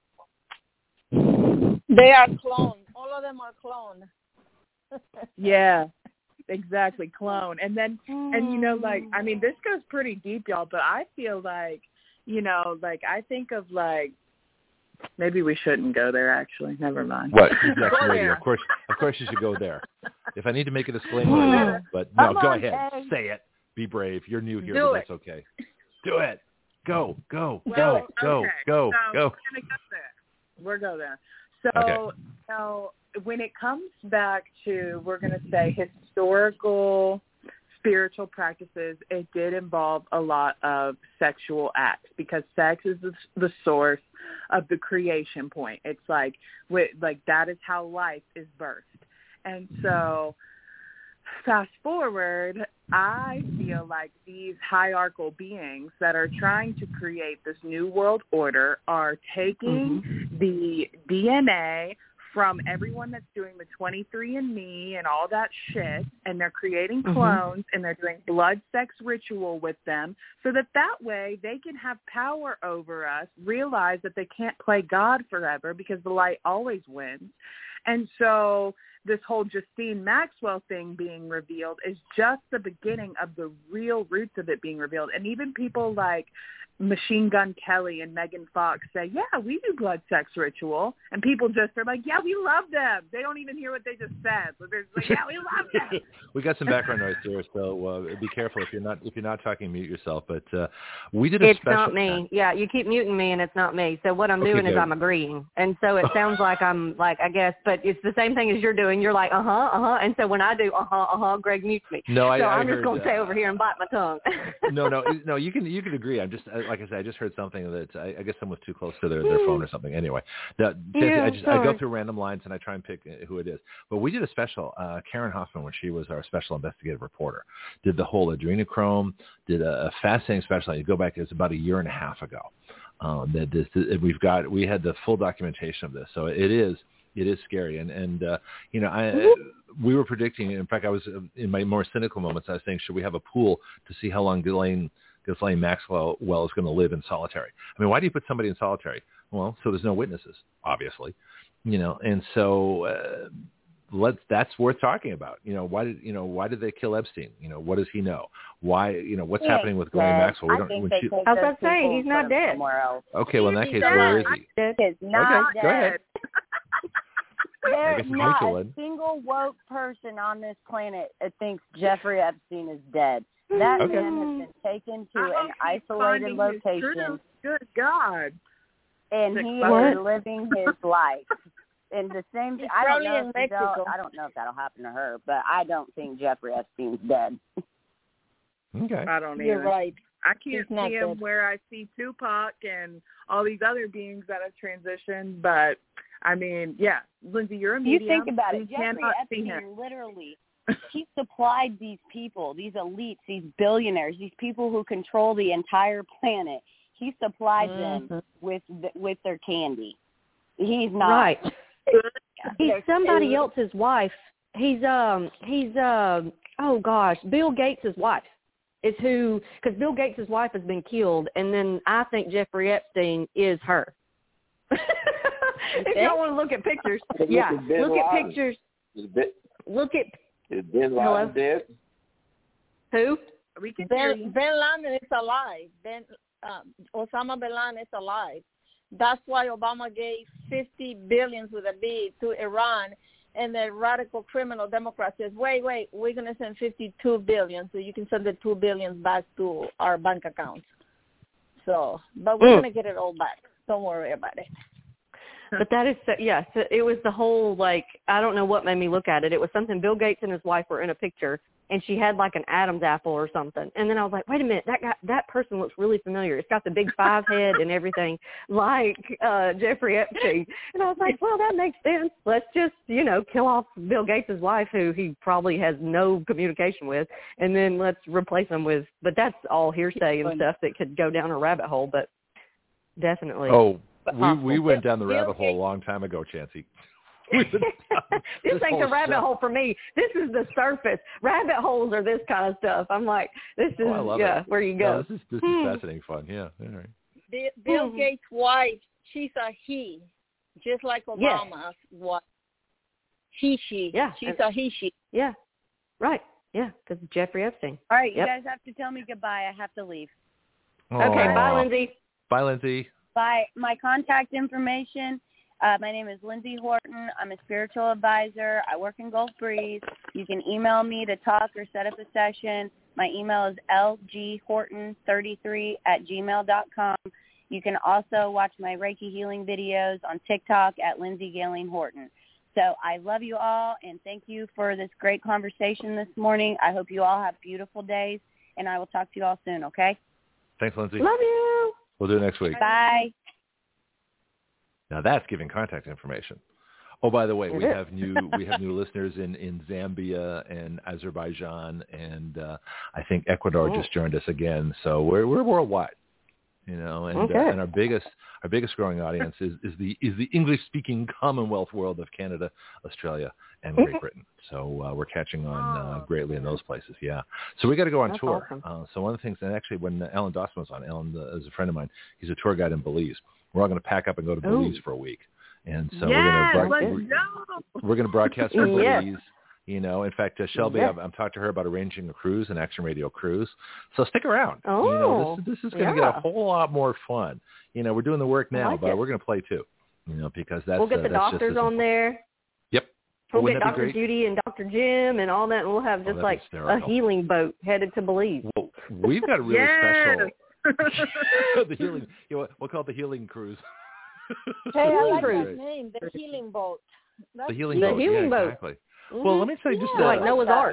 They are cloned. All of them are cloned. Yeah, exactly. Clone. And then, and you know, like, I mean, this goes pretty deep, y'all, but I feel like, you know, like, I think of, like, maybe we shouldn't go there, actually. Never mind. What? Action Radio. Of course, of course you should go there. If I need to make a disclaimer, I will. But no, Come go on, ahead. Dave. Say it. Be brave. You're new here, Do but it. that's okay. Do it. Go, go, Well, go, go, okay. go, so go. We're going to go there. We're go there. So, Okay. now, when it comes back to, we're going to say, historical spiritual practices, it did involve a lot of sexual acts because sex is the, the source of the creation point. It's like, like that is how life is birthed. And so fast forward, I feel like these hierarchical beings that are trying to create this new world order are taking mm-hmm. the D N A from everyone that's doing the twenty-three and me and all that shit, and they're creating clones, mm-hmm. and they're doing blood sex ritual with them so that that way they can have power over us, realize that they can't play God forever because the light always wins. And so this whole Justine Maxwell thing being revealed is just the beginning of the real roots of it being revealed. And even people like Machine Gun Kelly and Megan Fox say, yeah, we do blood sex ritual. And people just are like, yeah, we love them. They don't even hear what they just said. So they're like, yeah, we love them. We got some background noise here, so uh, be careful if you're not if you're not talking, mute yourself. But uh, we did a it's special. It's not me. Time. Yeah, you keep muting me, and it's not me. So what I'm okay, doing good. is I'm agreeing, and so it sounds like I'm like I guess, but it's the same thing as you're doing. You're like, uh huh, uh huh, and so when I do uh huh, uh huh, Greg mutes me. No, I, so I I'm heard, just going to uh, stay over here and bite my tongue. no, no, no. You can you can agree. I'm just like I said. I just heard something that I, I guess someone was too close to their, their phone or something. Anyway, the, yeah, I just I go through random lines and I try and pick who it is. But we did a special. Uh, Karen Hoffman, when she was our special investigative reporter, did the whole adrenochrome. Did a, a fascinating special. You go back, it was about a year and a half ago. Um, that this, we've got we had the full documentation of this. So it is. It is scary, and and uh, you know, I we were predicting. In fact, I was in my more cynical moments. I was saying, should we have a pool to see how long Ghislaine Ghislaine Maxwell well is going to live in solitary? I mean, why do you put somebody in solitary? Well, so there's no witnesses, obviously, you know, and so uh, let's that's worth talking about. You know, why did you know why did they kill Epstein? You know, what does he know? Why you know what's he happening with Ghislaine Maxwell? We I don't. think When they she, take I was about to say he's not dead. Okay, well in that He's case, dead. where is he? He's not okay, dead. go ahead. There's not a single woke person on this planet that thinks Jeffrey Epstein is dead. That okay. man has been taken to an isolated location. Good God. And he what? is living his life. And the same He's I don't know in if Mexico. I don't know if that'll happen to her, but I don't think Jeffrey Epstein's dead. Okay. I don't You're either. right. I can't He's not see him dead. where I see Tupac and all these other beings that have transitioned, but I mean, yeah, Lindsay, you're a medium. You think about it. You Jeffrey cannot see Epstein him. literally, he supplied these people, these elites, these billionaires, these people who control the entire planet. He supplied mm-hmm. them with the, with their candy. He's not right. He's There's- somebody else's wife. He's um he's um oh gosh, Bill Gates' wife is who because Bill Gates' wife has been killed, and then I think Jeffrey Epstein is her. If y'all want to look at pictures, yeah, look at pictures. Look at Is Bin Laden dead? who? We can hear Ben, you. Ben Laden is alive. Ben um, Osama bin Laden is alive. That's why Obama gave fifty billion with a B to Iran, and the radical criminal Democrat says, wait, wait, we're going to send fifty-two billion, so you can send the two billion back to our bank accounts. So, but we're Mm. going to get it all back. Don't worry about it. But that is, so, yes, it was the whole, like, I don't know what made me look at it. It was something Bill Gates and his wife were in a picture, and she had like an Adam's apple or something. And then I was like, wait a minute, that guy, that person looks really familiar. It's got the big five head and everything, like uh, Jeffrey Epstein. And I was like, well, that makes sense. Let's just, you know, kill off Bill Gates' wife, who he probably has no communication with, and then let's replace him with, but that's all hearsay and stuff that could go down a rabbit hole, but definitely. Oh, we Awful. we went down the Bill rabbit hole a Gates- long time ago, Chancey. this, this ain't whole the rabbit stuff. hole for me. This is the surface. Rabbit holes are this kind of stuff. I'm like, this is, Oh, I love yeah, it. where you No, go. this is this Hmm. is fascinating fun. Yeah. All right. Bill, Bill Mhm. Gates' wife, she's a he, just like Yes. Obama's wife. He, she. Yeah. She's And- a he, she. Yeah, right. Yeah, because Jeffrey Epstein. All right, you Yep. guys have to tell me goodbye. I have to leave. Okay, Aw. bye, Lindsay. Bye, Lindsay. By my contact information, uh, my name is Lindsay Horton. I'm a spiritual advisor. I work in Gulf Breeze. You can email me to talk or set up a session. My email is l g horton thirty-three at gmail dot com. You can also watch my Reiki healing videos on TikTok at Lindsay Galen Horton. So I love you all, and thank you for this great conversation this morning. I hope you all have beautiful days, and I will talk to you all soon, okay? Thanks, Lindsay. Love you. We'll do it next week. Bye. Now that's giving contact information. Oh, by the way, Is we it? have new we have new listeners in, in Zambia and Azerbaijan, and uh, I think Ecuador Oh. just joined us again. So we're we're worldwide, you know, and Okay. uh, and our biggest our biggest growing audience is, is the is the English speaking Commonwealth world of Canada, Australia, and Great Britain. So uh, we're catching on uh, greatly in those places. Yeah. So we got to go on That's tour. awesome. Uh, so one of the things, and actually when Alan Dawson was on, Alan uh, is a friend of mine. He's a tour guide in Belize. We're all going to pack up and go to Belize Ooh. for a week. And so Yes, we're going let's to we're, go. we're going to broadcast from Yes. Belize. You know, in fact, uh, Shelby, Yes. I'm, I'm talking to her about arranging a cruise, an Action Radio cruise. So stick around. Oh, you know, this, this is going to yeah. get a whole lot more fun. You know, we're doing the work I now, like but it. we're going to play too. You know, because that's We'll get uh, the that's just doctors as on important. there. Yep. We'll Wouldn't get that be Doctor great? Judy and Doctor Jim and all that, and we'll have Oh, just that'd be like a hysterical. healing boat headed to Belize. Well, we've got a really Yes. special the healing. You know, we'll call it the healing cruise. Hey, I Healing like cruise. that name, the healing boat. That's The healing The boat. healing yeah, boat. exactly. Mhm. Well, let me tell you just Yeah, uh, like Noah's Ark,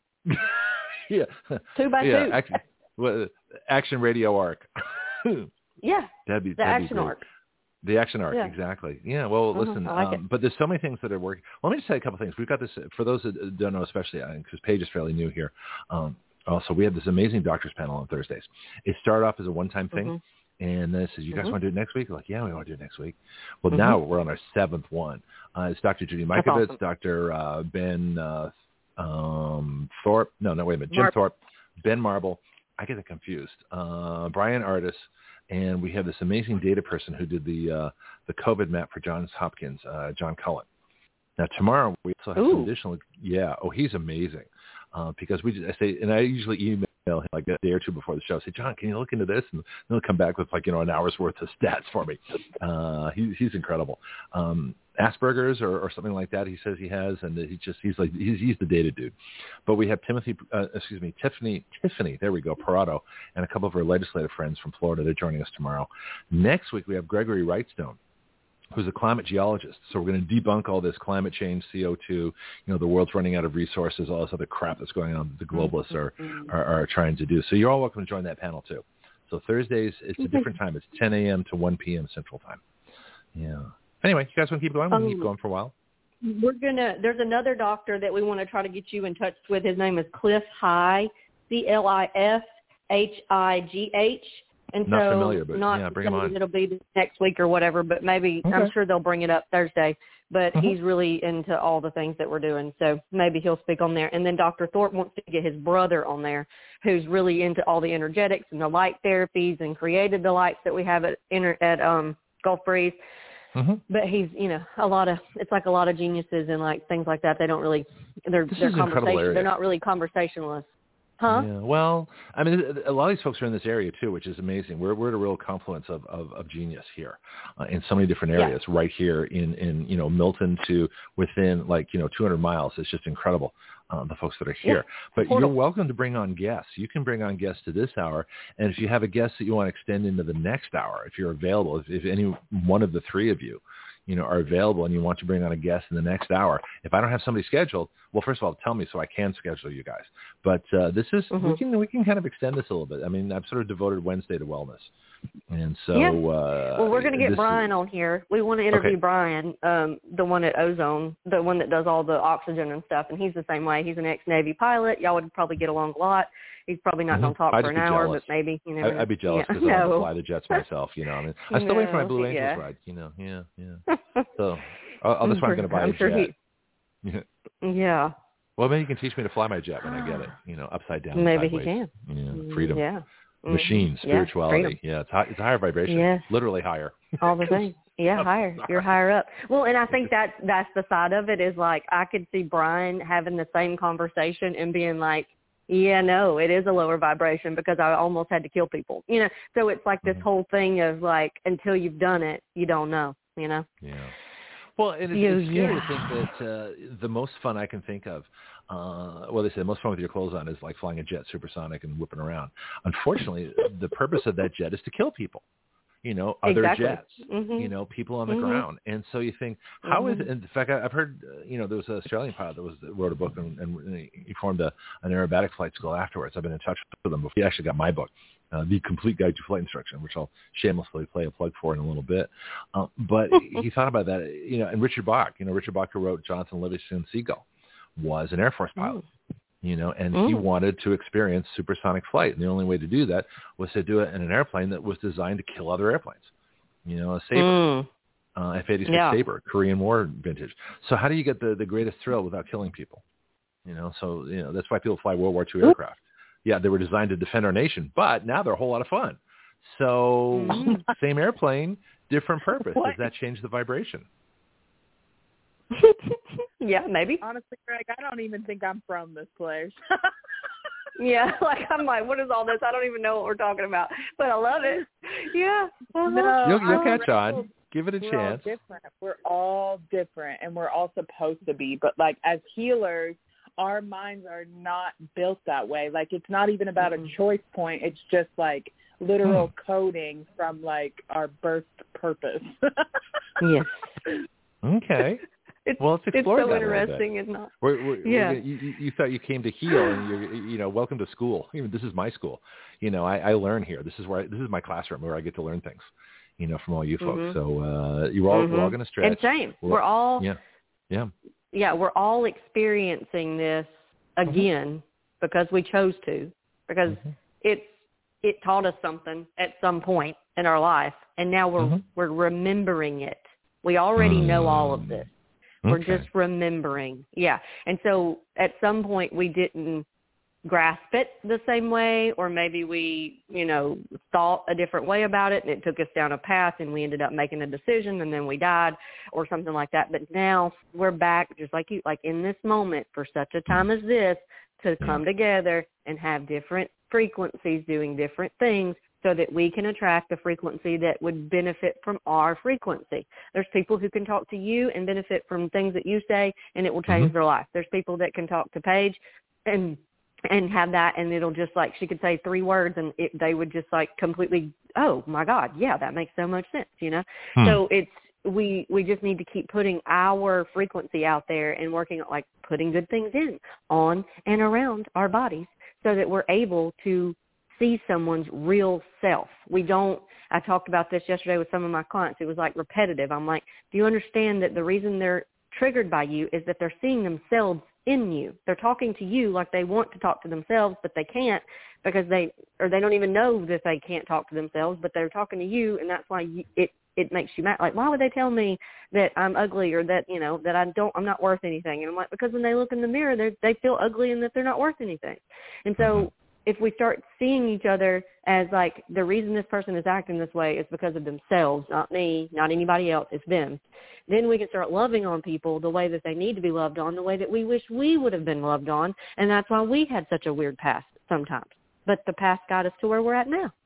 yeah, two by yeah. two. Action, well, Action Radio Arc. Yeah, that'd be the that'd action be great. arc. The action arc, Yeah. exactly. Yeah. Well, Mhm, listen, I like um, it. but there's so many things that are working. Let me just say a couple things. We've got this for those that don't know, especially because Paige is fairly new here. Um, also, we have this amazing doctors panel on Thursdays. It started off as a one-time thing. Mhm. And then it says, you guys Mhm. want to do it next week? We're like, yeah, we want to do it next week. Well, Mhm. now we're on our seventh one. Uh, it's Doctor Judy That's Mikovits, awesome. Doctor Uh, Ben uh, um, Thorpe. No, no, wait a minute. Jim Mar- Thorpe, Ben Marble. I get it confused. Uh, Brian Artis. And we have this amazing data person who did the uh, the COVID map for Johns Hopkins, uh, John Cullen. Now, tomorrow we also have some Ooh. additional. Yeah. Oh, he's amazing. Uh, because we just, I say, and I usually email him like a day or two before the show. I say, John, can you look into this? And he'll come back with like, you know, an hour's worth of stats for me. Uh, he, he's incredible. Um, Asperger's or, or something like that. He says he has, and he just, he's like, he's, he's the data dude. But we have Timothy, uh, excuse me, Tiffany, Tiffany, there we go, Parado, and a couple of our legislative friends from Florida. They're joining us tomorrow. Next week, we have Gregory Wrightstone, who's a climate geologist. So we're going to debunk all this climate change, C O two, you know, the world's running out of resources, all this other crap that's going on that the globalists are, are, are trying to do. So you're all welcome to join that panel too. So Thursdays, it's a different time. It's ten a.m. to one p.m. Central Time. Yeah. Anyway, you guys want to keep going? We can keep Um, going for a while. We're gonna. There's another doctor that we want to try to get you in touch with. His name is Cliff High, C L I F H I G H. And Not so familiar, but not yeah, bring him on. It'll be next week or whatever, but maybe I'm Okay. sure they'll bring it up Thursday. But Mhm. he's really into all the things that we're doing, so maybe he'll speak on there. And then Doctor Thorpe wants to get his brother on there, who's really into all the energetics and the light therapies and created the lights that we have at inter, at um, Gulf Breeze. Mm-hmm. But he's, you know, a lot of, it's like a lot of geniuses and like things like that. They don't really, they're, This they're is an incredible conversation. area. They're not really conversationalists. Huh? Yeah. Well, I mean, a lot of these folks are in this area too, which is amazing. We're we're at a real confluence of of, of genius here, uh, in so many different Yeah. areas. Right here in in you know Milton to within like you know two hundred miles. It's just incredible. Uh, the folks that are here. Yeah. But Portal. you're welcome to bring on guests. You can bring on guests to this hour, and if you have a guest that you want to extend into the next hour, if you're available, if, if any one of the three of you, you know, are available and you want to bring on a guest in the next hour, if I don't have somebody scheduled, well, first of all, tell me so I can schedule you guys. But uh, this is Mhm. we can we can kind of extend this a little bit. I mean, I've sort of devoted Wednesday to wellness, and so Yeah. uh, Well, we're going to get this Brian is, on here. We want to interview Okay. Brian, um, the one at Ozone, the one that does all the oxygen and stuff. And he's the same way. He's an ex-Navy pilot. Y'all would probably get along a lot. He's probably not Mhm. going to talk I'd for just an be hour, jealous. but maybe, you know. I, I'd be jealous yeah. because I want to No. fly the jets myself. You know, I mean, I still wait for my No, Blue Angels yeah. ride. You know, yeah, yeah. So I'll, I'll that's why I'm going to buy I'm a sure jet. he- Yeah. Well, maybe you can teach me to fly my jet when I get it. You know, upside down. Maybe sideways. he can. Yeah, freedom. Yeah. Mhm. Machine, Yeah, spirituality. freedom. Yeah, it's, high, it's a higher vibration. Yes. Literally higher. All the things. Yeah, I'm higher. sorry. You're higher up. Well, and I think that's that's the side of it is like I could see Brian having the same conversation and being like, yeah, no, it is a lower vibration because I almost had to kill people. You know, so it's like this Mhm. whole thing of like until you've done it, you don't know, you know? Yeah. Well, and it's, You- it's scary yeah. to think that uh, the most fun I can think of, uh, well, they say the most fun with your clothes on is like flying a jet supersonic and whipping around. Unfortunately, the purpose of that jet is to kill people. you know, other exactly. jets, mm-hmm. you know, people on the mm-hmm. ground. And so you think, how mm-hmm. is it? In fact, I've heard, uh, you know, there was an Australian pilot that was that wrote a book and, and he formed a, an aerobatic flight school afterwards. I've been in touch with them before. He actually got my book, uh, The Complete Guide to Flight Instruction, which I'll shamelessly play a plug for in a little bit. Uh, but he thought about that, you know, and Richard Bach, you know, Richard Bach, who wrote Jonathan Livingston Seagull, was an Air Force pilot. Mm. You know, and mm. he wanted to experience supersonic flight. And the only way to do that was to do it in an airplane that was designed to kill other airplanes. You know, a Sabre, mm. uh, F eighty-six yeah. Sabre, Korean War vintage. So how do you get the, the greatest thrill without killing people? You know, so, you know, that's why people fly World War Two aircraft. Yeah, they were designed to defend our nation, but now they're a whole lot of fun. So mm. same airplane, different purpose. What? Does that change the vibration? Yeah, maybe. Honestly, Greg, I don't even think I'm from this place. Yeah, like I'm like, what is all this? I don't even know what we're talking about, but I love it. Yeah. Uh-huh. No, you'll, you'll catch on. Give it a we're chance. All different. We're all different, and we're all supposed to be. But like as healers, our minds are not built that way. Like it's not even about mm-hmm. a choice point. It's just like literal hmm. coding from like our birth purpose. Yes. Okay. It's, well, let's explore it's so that interesting, isn't it? We're, we're, yeah. We're, you, you thought you came to heal, and you're, you know, welcome to school. Even this is my school. You know, I, I learn here. This is where I, this is my classroom where I get to learn things. You know, from all you folks. Mm-hmm. So uh, you're all mm-hmm. we're all going to stretch. And same. We're, we're all. Yeah. Yeah. Yeah, we're all experiencing this again mm-hmm. because we chose to. Because mm-hmm. it's it taught us something at some point in our life, and now we're mm-hmm. we're remembering it. We already mm-hmm. know all of this. We're okay. just remembering. Yeah. And so at some point we didn't grasp it the same way, or maybe we, you know, thought a different way about it and it took us down a path and we ended up making a decision and then we died or something like that. But now we're back just like you, like in this moment for such a time as this to come together and have different frequencies doing different things so that we can attract a frequency that would benefit from our frequency. There's people who can talk to you and benefit from things that you say, and it will change mm-hmm. their life. There's people that can talk to Paige and and have that, and it'll just like she could say three words, and it, they would just like completely, oh my God, yeah, that makes so much sense, you know. Hmm. So it's we we just need to keep putting our frequency out there and working on like putting good things in on and around our bodies so that we're able to see someone's real self. We don't, I talked about this yesterday with some of my clients. It was like repetitive. I'm like, do you understand that the reason they're triggered by you is that they're seeing themselves in you? They're talking to you like they want to talk to themselves, but they can't because they, or they don't even know that they can't talk to themselves, but they're talking to you. And that's why you, it, it makes you mad. Like, why would they tell me that I'm ugly or that, you know, that I don't, I'm not worth anything? And I'm like, because when they look in the mirror, they they feel ugly and that they're not worth anything. And so if we start seeing each other as like the reason this person is acting this way is because of themselves, not me, not anybody else, it's them, then we can start loving on people the way that they need to be loved on, the way that we wish we would have been loved on. And that's why we had such a weird past sometimes. But the past got us to where we're at now.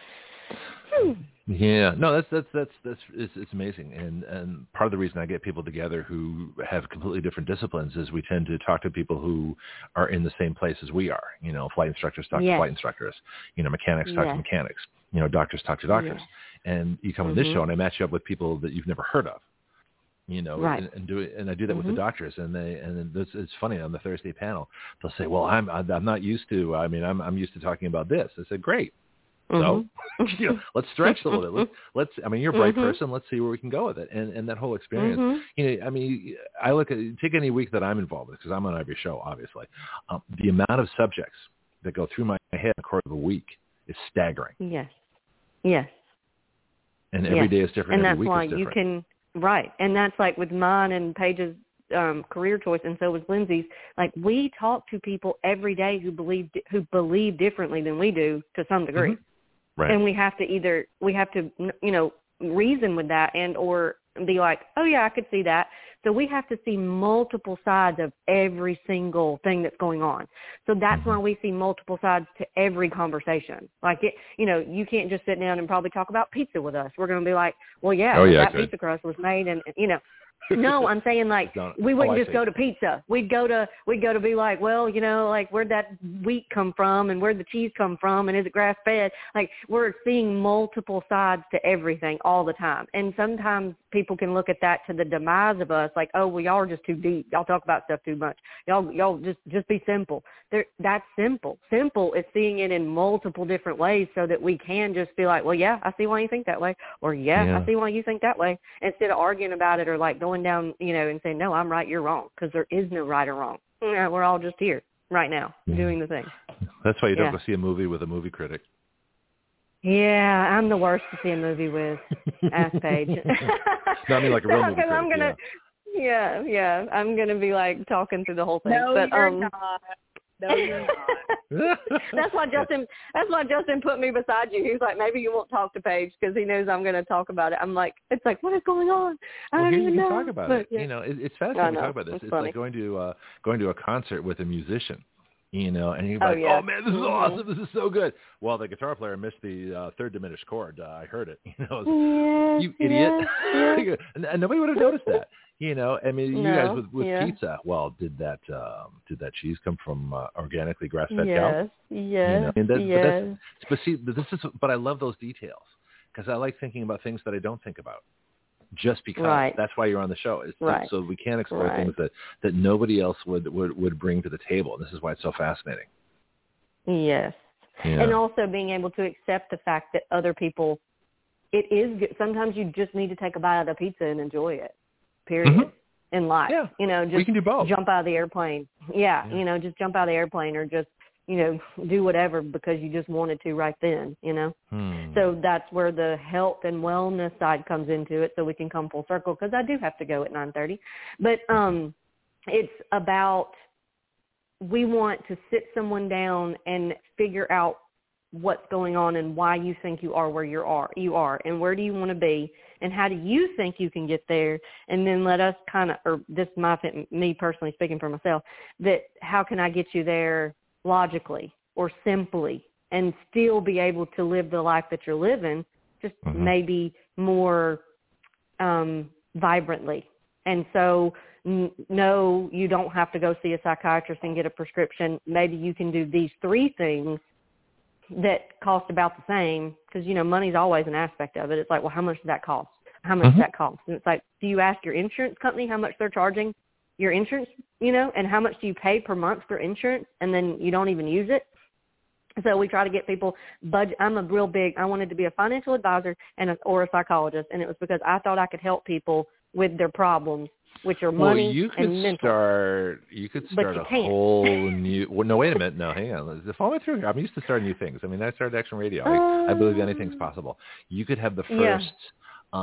Hmm. Yeah, no, that's that's that's that's it's, it's amazing, and and part of the reason I get people together who have completely different disciplines is we tend to talk to people who are in the same place as we are. You know, flight instructors talk yes. to flight instructors. You know, mechanics talk yes. to mechanics. You know, doctors talk to doctors. Yes. And you come mm-hmm. on this show, and I match you up with people that you've never heard of. You know, right. and, and do it, and I do that mm-hmm. with the doctors, and they and it's, it's funny on the Thursday panel they'll say, "Well, I'm I'm not used to. I mean, I'm I'm used to talking about this." I said, "Great." So, mm-hmm. you know, let's stretch a little bit. Let's, let's, I mean, you're a bright mm-hmm. person. Let's see where we can go with it. And, and that whole experience, mm-hmm. you know, I mean, I look at, take any week that I'm involved with, because I'm on every show, obviously. Um, the amount of subjects that go through my head in the course of a week is staggering. Yes. Yes. And every yes. day is different. And every that's why week is different. you can, right. And that's like with mine and Paige's um, career choice, and so was Lindsay's. Like, we talk to people every day who believe, who believe differently than we do to some degree. Mm-hmm. Right. And we have to either, we have to, you know, reason with that and or be like, oh, yeah, I could see that. So we have to see multiple sides of every single thing that's going on. So that's mm-hmm. why we see multiple sides to every conversation. Like, it, you know, you can't just sit down and probably talk about pizza with us. We're going to be like, well, yeah, oh, yeah that pizza crust was made and, you know, No, I'm saying like we wouldn't oh, just go to pizza. We'd go to we'd go to be like, well, you know, like where'd that wheat come from and where'd the cheese come from and is it grass fed? Like we're seeing multiple sides to everything all the time. And sometimes people can look at that to the demise of us, like, oh, well, y'all are just too deep. Y'all talk about stuff too much. Y'all y'all just just be simple. They're, that's simple. Simple is seeing it in multiple different ways so that we can just be like, well, yeah, I see why you think that way, or yeah, yeah. I see why you think that way, instead of arguing about it or like going down, you know, and saying, no, I'm right, you're wrong, because there is no right or wrong. Yeah, we're all just here right now yeah. doing the thing. That's why you don't yeah. go see a movie with a movie critic. Yeah, I'm the worst to see a movie with. Ask Paige. No, I mean like a real no, movie critic. I'm gonna, yeah. yeah, yeah, I'm gonna be like talking through the whole thing. No, but, you're um, not. No, you're not. that's why Justin. That's why Justin put me beside you. He was like, maybe you won't talk to Paige because he knows I'm going to talk about it. I'm like, it's like, what is going on? I well, don't here even you can know. talk about but, it. Yeah. You know, it, it's fascinating to talk about this. It's, it's funny. like going to uh, going to a concert with a musician. You know, and you're oh, like, yeah. oh man, this is mm-hmm. awesome. This is so good. Well, the guitar player missed the uh, third diminished chord. Uh, I heard it. You know, yes, you idiot. Yes. and, and nobody would have noticed that. You know, I mean, you no, guys with, with yeah. pizza. Well, did that um, did that cheese come from uh, organically grass-fed yes, cows? Yes, you know? and that, yes. But, that's, but see, but this is. But I love those details because I like thinking about things that I don't think about. Just because right. that's why you're on the show. It's right. so we can explore right. things that, that nobody else would, would, would bring to the table. And this is why it's so fascinating. Yes. Yeah. And also being able to accept the fact that other people, it is good. Sometimes you just need to take a bite of the pizza and enjoy it, period, mm-hmm. in life. Yeah. You know, just we can do both. Jump out of the airplane. Yeah, yeah. You know, just jump out of the airplane or just, you know, do whatever because you just wanted to right then, you know. Hmm. So that's where the health and wellness side comes into it, so we can come full circle because I do have to go at nine thirty. But um, it's about we want to sit someone down and figure out what's going on and why you think you are where you are, you are, and where do you want to be, and how do you think you can get there, and then let us kind of, or this is my, me personally speaking for myself, that how can I get you there logically or simply and still be able to live the life that you're living, just mm-hmm. maybe more um, vibrantly. And so n- no, you don't have to go see a psychiatrist and get a prescription. Maybe you can do these three things that cost about the same, because, you know, money's always an aspect of it. It's like, well, how much does that cost? How much mm-hmm. does that cost? And it's like, do you ask your insurance company how much they're charging your insurance, you know, and how much do you pay per month for insurance, and then you don't even use it? So we try to get people budget. I'm a real big, I wanted to be a financial advisor and a, or a psychologist, and it was because I thought I could help people with their problems, which are money well, you could and mental. Start, you could start you a can't. whole new, well, no, wait a minute. No, hang on. Follow me through here. I'm used to starting new things. I mean, I started Action Radio. I, I believe anything's possible. You could have the first yeah.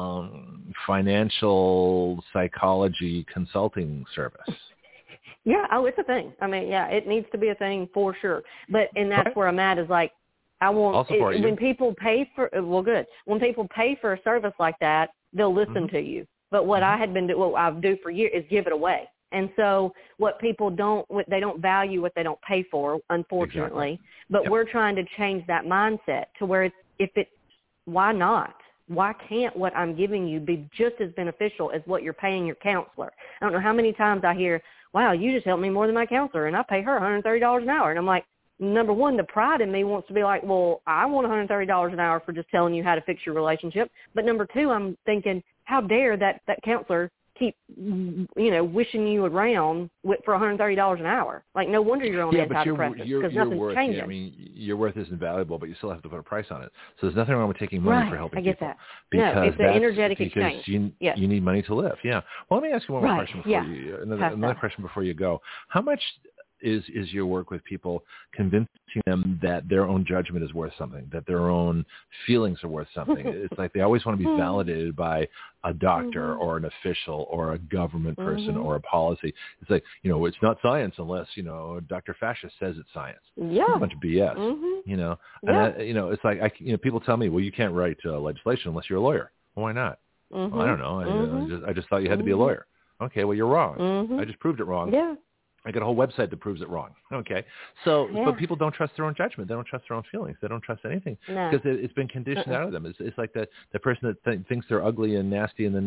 um, financial psychology consulting service. Yeah, oh, it's a thing. I mean, yeah, it needs to be a thing for sure. But, and that's okay. where I'm at is like, I want, it, when you. people pay for, well, good. When people pay for a service like that, they'll listen mm-hmm. to you. But what I had been do, what I do for years is give it away. And so what people don't, what they don't value what they don't pay for, unfortunately. Exactly. But yep. we're trying to change that mindset to where it's, if it, why not? Why can't what I'm giving you be just as beneficial as what you're paying your counselor? I don't know how many times I hear, wow, you just helped me more than my counselor, and I pay her one hundred thirty dollars an hour. And I'm like, number one, the pride in me wants to be like, well, I want one hundred thirty dollars an hour for just telling you how to fix your relationship. But number two, I'm thinking, how dare that, that counselor keep, you know, wishing you around with, for one hundred thirty dollars an hour. Like, no wonder you're on yeah, antidepressants because nothing's worth, changing. Yeah, I mean, your worth isn't valuable, but you still have to put a price on it. So there's nothing wrong with taking money right. for helping I get people. that. Because no, it's an energetic because exchange. You, yes. you need money to live. Yeah. Well, let me ask you one more right. question before yeah. you, another, another question before you go. How much is is your work with people convincing them that their own judgment is worth something, that their own feelings are worth something? It's like they always want to be validated by a doctor mm-hmm. or an official or a government person mm-hmm. or a policy. It's like, you know, it's not science unless, you know, Doctor Fascist says it's science. Yeah. It's a bunch of B S, mm-hmm. you know. Yeah. And, I, you know, it's like, I, you know, people tell me, well, you can't write uh, legislation unless you're a lawyer. Well, why not? Mm-hmm. Well, I don't know. I, mm-hmm. I, just, I just thought you had to be a mm-hmm. lawyer. Okay, well, you're wrong. Mm-hmm. I just proved it wrong. Yeah. I got a whole website that proves it wrong. Okay. So, yeah. but people don't trust their own judgment. They don't trust their own feelings. They don't trust anything no. because it, it's been conditioned uh-uh. out of them. It's, it's like the, the person that th- thinks they're ugly and nasty and then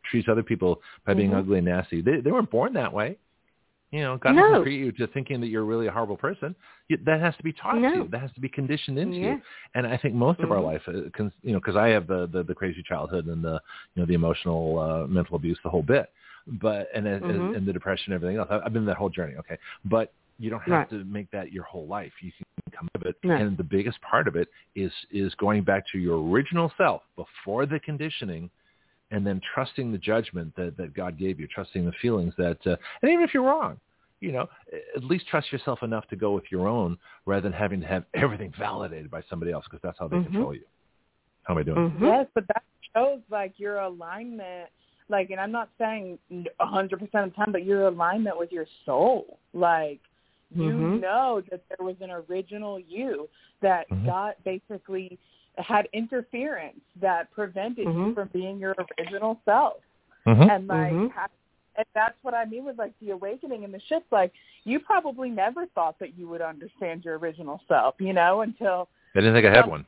treats other people by being mm-hmm. ugly and nasty. They they weren't born that way. You know, God no. doesn't create you to thinking that you're really a horrible person. You, that has to be taught no. to you. That has to be conditioned into yeah. you. And I think most of mm-hmm. our life, uh, cons, you know, because I have the, the the crazy childhood and the you know the emotional uh, mental abuse, the whole bit, but and mm-hmm. and, and the depression, and everything else. I've been in that whole journey. Okay, but you don't have right. to make that your whole life. You can come out of it, no. and the biggest part of it is is going back to your original self before the conditioning. And then trusting the judgment that, that God gave you, trusting the feelings that, uh, and even if you're wrong, you know, at least trust yourself enough to go with your own rather than having to have everything validated by somebody else because that's how they mm-hmm. control you. How am I doing? Mm-hmm. Yes, but that shows like your alignment, like, and I'm not saying one hundred percent of the time, but your alignment with your soul. Like, you mm-hmm. know that there was an original you that mm-hmm. God basically had interference that prevented mm-hmm. you from being your original self. Mm-hmm. And like, mm-hmm. have, and that's what I mean with like the awakening and the shift. Like, you probably never thought that you would understand your original self, you know, until I didn't think I had one.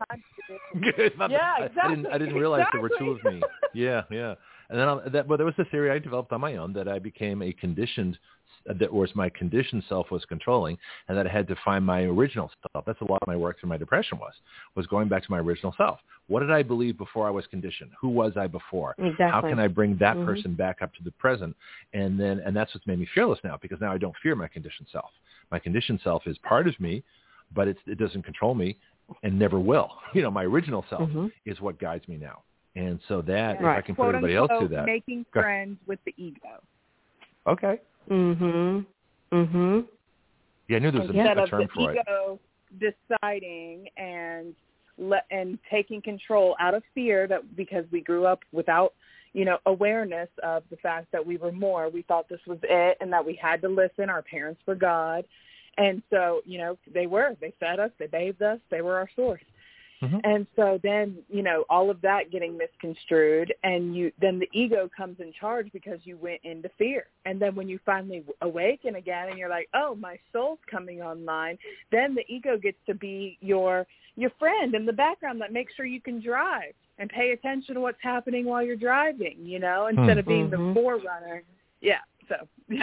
yeah, I, exactly. I didn't. I didn't realize exactly. there were two of me. Yeah, yeah. And then I'll, that, well, there was a theory I developed on my own that I became a conditioned. That was my conditioned self was controlling, and that I had to find my original self. That's a lot of my work through my depression was was going back to my original self. What did I believe before I was conditioned? Who was I before? Exactly. How can I bring that mm-hmm. person back up to the present? And then, and that's what's made me fearless now, because now I don't fear my conditioned self. My conditioned self is part of me, but it's, it doesn't control me, and never will. You know, my original self mm-hmm. is what guides me now. And so that, right. if I can Quote put everybody unquote, else through that, making go. friends with the ego. Okay. Mhm. Mhm. Yeah, I knew there was Instead a, a term of the for ego it. deciding and le- and taking control out of fear, that because we grew up without, you know, awareness of the fact that we were more. We thought this was it, and that we had to listen. Our parents were God, and so you know they were. They fed us. They bathed us. They were our source. Mm-hmm. And so then, you know, all of that getting misconstrued, and you then the ego comes in charge because you went into fear. And then when you finally awaken again and you're like, oh, my soul's coming online, then the ego gets to be your your friend in the background that makes sure you can drive and pay attention to what's happening while you're driving, you know, instead mm-hmm. of being the forerunner. Yeah, so, yeah.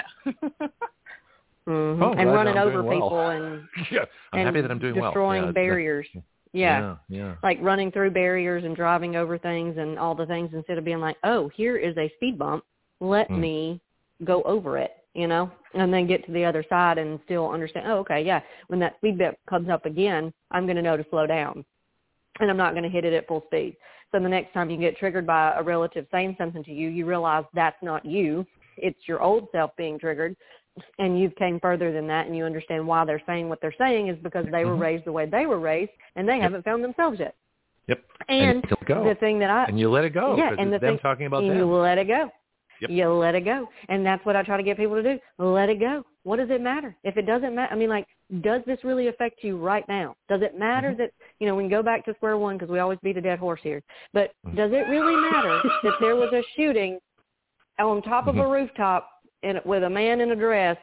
mm-hmm. oh, and running over well. people and, yeah, I'm and happy that I'm doing destroying well. Yeah, barriers. That, Yeah. yeah, yeah. Like running through barriers and driving over things and all the things instead of being like, oh, here is a speed bump. Let mm. me go over it, you know, and then get to the other side and still understand, oh, okay, yeah, when that speed bump comes up again, I'm going to know to slow down, and I'm not going to hit it at full speed. So the next time you get triggered by a relative saying something to you, you realize that's not you. It's your old self being triggered. And you've came further than that, and you understand why they're saying what they're saying is because they were mm-hmm. raised the way they were raised, and they yep. haven't found themselves yet. Yep. And, and you let it go. the thing that I and you let it go. Yeah, and the them thing, talking about and them. you let it go. Yep. You let it go, and that's what I try to get people to do. Let it go. What does it matter? If it doesn't matter, I mean, like, does this really affect you right now? Does it matter mm-hmm. that, you know, we can go back to square one because we always beat a dead horse here, but mm-hmm. does it really matter that there was a shooting on top mm-hmm. of a rooftop in, with a man in a dress,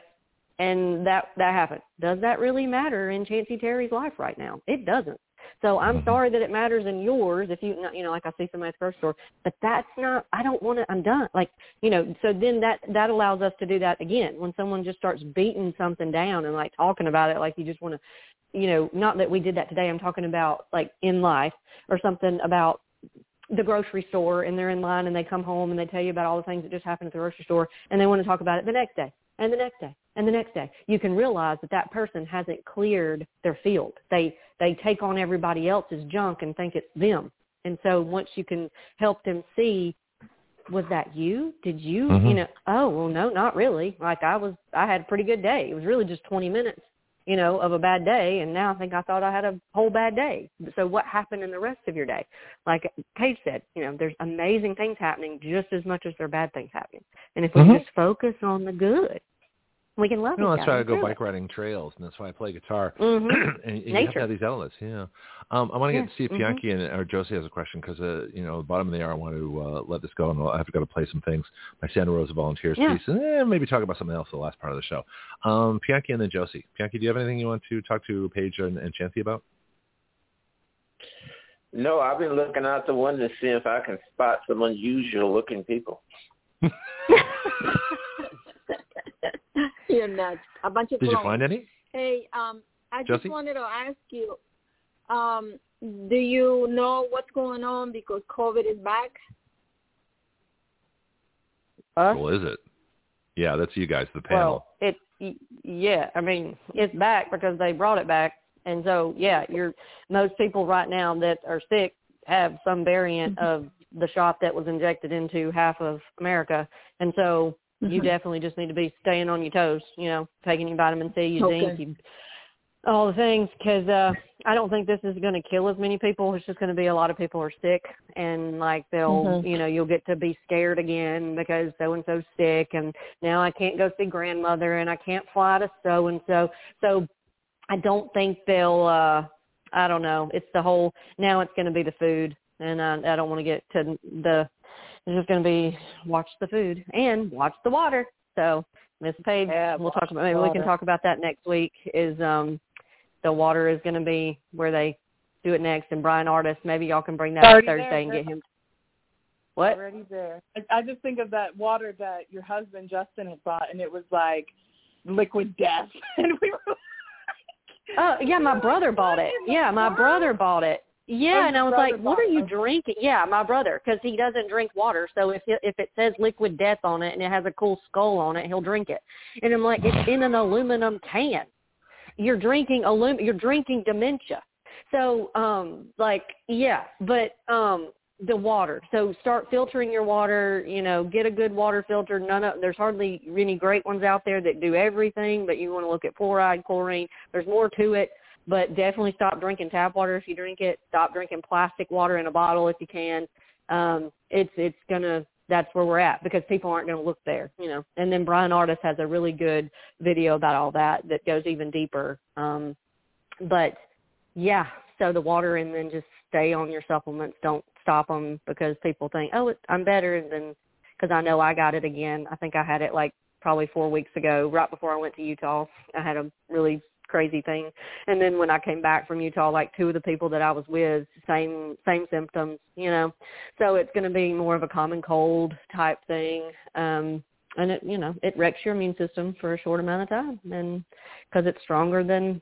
and that that happened? Does that really matter in Chancey Terry's life right now? It doesn't. So I'm mm-hmm. sorry that it matters in yours if you, you know, like I see somebody at the grocery store, but that's not, I don't want to, I'm done. Like, you know, so then that, that allows us to do that again. When someone just starts beating something down and like talking about it, like you just want to, you know, not that we did that today. I'm talking about like in life or something about the grocery store, and they're in line and they come home and they tell you about all the things that just happened at the grocery store, and they want to talk about it the next day and the next day and the next day. You can realize that that person hasn't cleared their field. They they take on everybody else's junk and think it's them. And so once you can help them see, was that you? Did you, mm-hmm. you know, oh, well, no, not really. Like I was, I had a pretty good day. It was really just twenty minutes, you know, of a bad day. And now I think I thought I had a whole bad day. So what happened in the rest of your day? Like Paige said, you know, there's amazing things happening just as much as there are bad things happening. And if we mm-hmm. just focus on the good, we can love no, each that's why I go really. bike riding trails, and that's why I play guitar. Mm-hmm. and, and you have to have these outlets, yeah. Um, I want to yeah. get to see if mm-hmm. Bianchi and, or Josie has a question, because, uh, you know, bottom of the hour, I want to uh, let this go, and I have to go to play some things. My Santa Rosa Volunteers yeah. piece, and eh, maybe talk about something else the last part of the show. Um, Bianchi and then Josie. Bianchi, do you have anything you want to talk to Paige and, and Chancey about? No, I've been looking out the window to see if I can spot some unusual-looking people. You're nuts. A bunch of Did clones. you find any? Hey, um, I Josie? just wanted to ask you, um, do you know what's going on because COVID is back? Us? Well, is it? Yeah, that's you guys, the panel. Well, it, yeah, I mean, it's back because they brought it back. And so, yeah, you're, most people right now that are sick have some variant of the shot that was injected into half of America. And so mm-hmm. you definitely just need to be staying on your toes, you know, taking your vitamin C, your okay. zinc, you, all the things, because uh, I don't think this is going to kill as many people. It's just going to be a lot of people are sick, and, like, they'll, mm-hmm. you know, you'll get to be scared again because so-and-so's sick, and now I can't go see grandmother, and I can't fly to so-and-so. So I don't think they'll, uh, I don't know. It's the whole, now it's going to be the food, and I, I don't want to get to the, it's just going to be watch the food and watch the water. So, Miss Paige, yeah, we'll talk about, maybe we can talk about that next week, is um, the water is going to be where they do it next, and Brian Artis, maybe y'all can bring that up Thursday there, and get him. What? Already there. I, I just think of that water that your husband, Justin, had bought, and it was like liquid death. And we were like, Oh, yeah, my brother bought it. Yeah, my brother bought it. Yeah, and I was like, what are you drinking? Yeah, my brother, because he doesn't drink water. So if if it says liquid death on it and it has a cool skull on it, he'll drink it. And I'm like, it's in an aluminum can. You're drinking alum. You're drinking dementia. So, um, like, yeah, but um, the water. So start filtering your water. You know, get a good water filter. None of there's hardly any great ones out there that do everything, but you want to look at fluoride, chlorine. There's more to it. But definitely stop drinking tap water if you drink it. Stop drinking plastic water in a bottle if you can. Um, it's it's gonna. That's where we're at because people aren't going to look there, you know. And then Brian Artis has a really good video about all that that goes even deeper. Um, but yeah, so the water, and then just stay on your supplements. Don't stop them because people think, oh, it, I'm better than because I know I got it again. I think I had it like probably four weeks ago, right before I went to Utah. I had a really crazy thing. And then when I came back from Utah, like two of the people that I was with, same same symptoms, you know. So it's going to be more of a common cold type thing. Um, and, it, you know, it wrecks your immune system for a short amount of time and because it's stronger than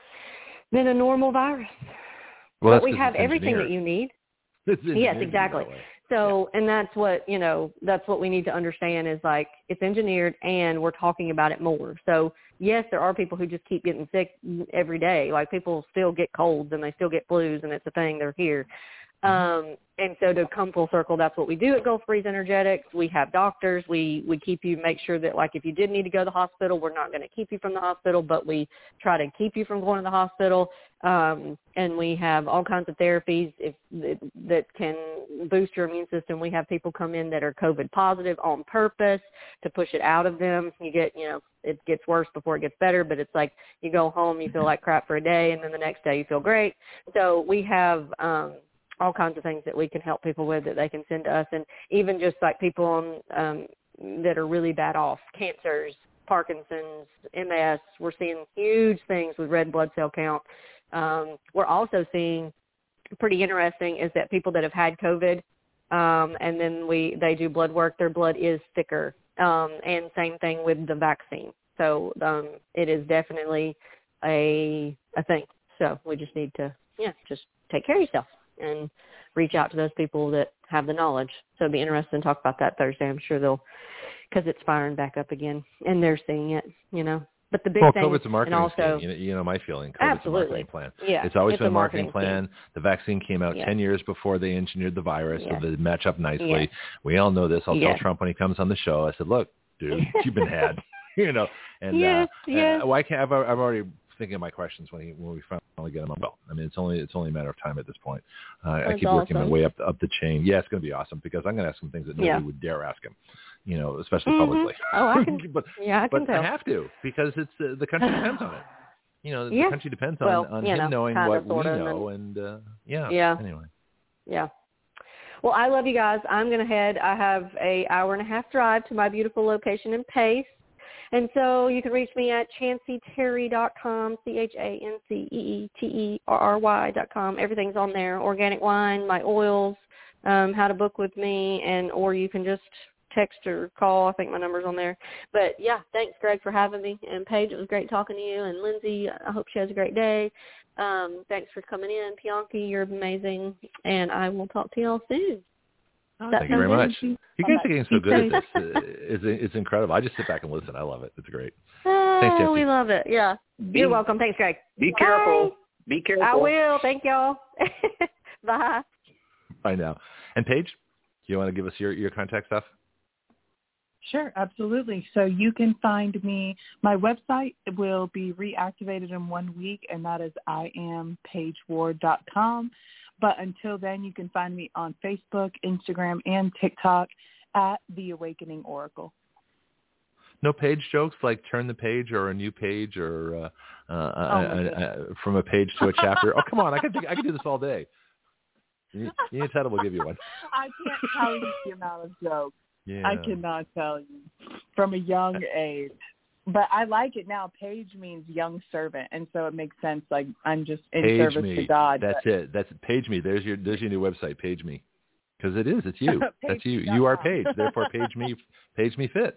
than a normal virus. Well, but we have everything that you need. Yes, exactly. So, yeah. And that's what, you know, that's what we need to understand is like it's engineered and we're talking about it more. So, yes, there are people who just keep getting sick every day. Like people still get colds and they still get flus and it's a thing. They're here. Um, and so to come full circle, that's what we do at Gulf Breeze Energetics. We have doctors. We, we keep you, make sure that like if you did need to go to the hospital, we're not going to keep you from the hospital, but we try to keep you from going to the hospital. Um, and we have all kinds of therapies if, that, that can boost your immune system. We have people come in that are COVID positive on purpose to push it out of them. You get, you know, it gets worse before it gets better, but it's like you go home, you feel like crap for a day, and then the next day you feel great. So we have um, all kinds of things that we can help people with that they can send to us, and even just like people on um, that are really bad off, cancers, Parkinson's, M S. We're seeing huge things with red blood cell count. Um, we're also seeing pretty interesting is that people that have had COVID um, and then we they do blood work, their blood is thicker. Um, and same thing with the vaccine. So um, it is definitely a a thing. So we just need to, yeah, just take care of yourself and reach out to those people that have the knowledge. So it'll be interesting to talk about that Thursday. I'm sure they'll, because it's firing back up again, and they're seeing it, you know. But the big well, thing, COVID's a marketing and also, scheme. You know, you know my feeling. COVID's absolutely. a marketing plan. Yeah, it's always it's been a a marketing, marketing plan. Scheme. The vaccine came out yeah. ten years before they engineered the virus, yeah. so they match up nicely. Yeah. We all know this. I'll yeah. tell Trump when he comes on the show. I said, look, dude, you've been had. you know, and yes, uh, yes. Uh, well, I can't. I've, I'm already thinking of my questions when he when we finally get them on. Well, I mean, it's only it's only a matter of time at this point. Uh, I keep working awesome. my way up the, up the chain. Yeah, it's going to be awesome because I'm going to ask him things that nobody yeah. would dare ask him. You know, especially mm-hmm. publicly. Oh, I can. but yeah, I can but tell. I have to because it's uh, the country depends on it. You know, yeah. the country depends on, well, on you him know, knowing kinda, what we sorta, know, and, and uh, yeah. Yeah. Anyway. Yeah. Well, I love you guys. I'm going to head. I have a hour and a half drive to my beautiful location in Pace. And so you can reach me at chancey terry dot com, C H A N C E E T E R R Y dot com. Everything's on there. Organic wine, my oils, um, how to book with me, and or you can just text or call. I think my number's on there. But, yeah, thanks, Greg, for having me. And, Paige, it was great talking to you. And, Lindsay, I hope she has a great day. Um, thanks for coming in. Bianchi, you're amazing. And I will talk to you all soon. Oh, thank you very much. You guys are getting so good at this. It's, it's incredible. I just sit back and listen. I love it. It's great. Oh, Thanks, Jesse. We love it. Yeah. Be, you're welcome. Thanks, Greg. Be careful. Bye. Be careful. I will. Thank y'all. Bye. Bye now. And Paige, you want to give us your, your contact stuff? Sure, absolutely. So you can find me. My website will be reactivated in one week, and that is I am paige ward dot com. But until then, you can find me on Facebook, Instagram, and TikTok at The Awakening Oracle. No page jokes like turn the page or a new page or uh, uh, oh uh, uh, from a page to a chapter. Oh, come on. I could do, I could do this all day. You, you and Ted will give you one. I can't tell you the amount of jokes. Yeah. I cannot tell you from a young age. But I like it now. Page means young servant, and so it makes sense. Like I'm just in page service me. to God. That's but... it. That's Page Me. There's your there's your new website. Page Me, because it is. It's you. That's you. You are Paige. Therefore, Page Me. Page Me fits.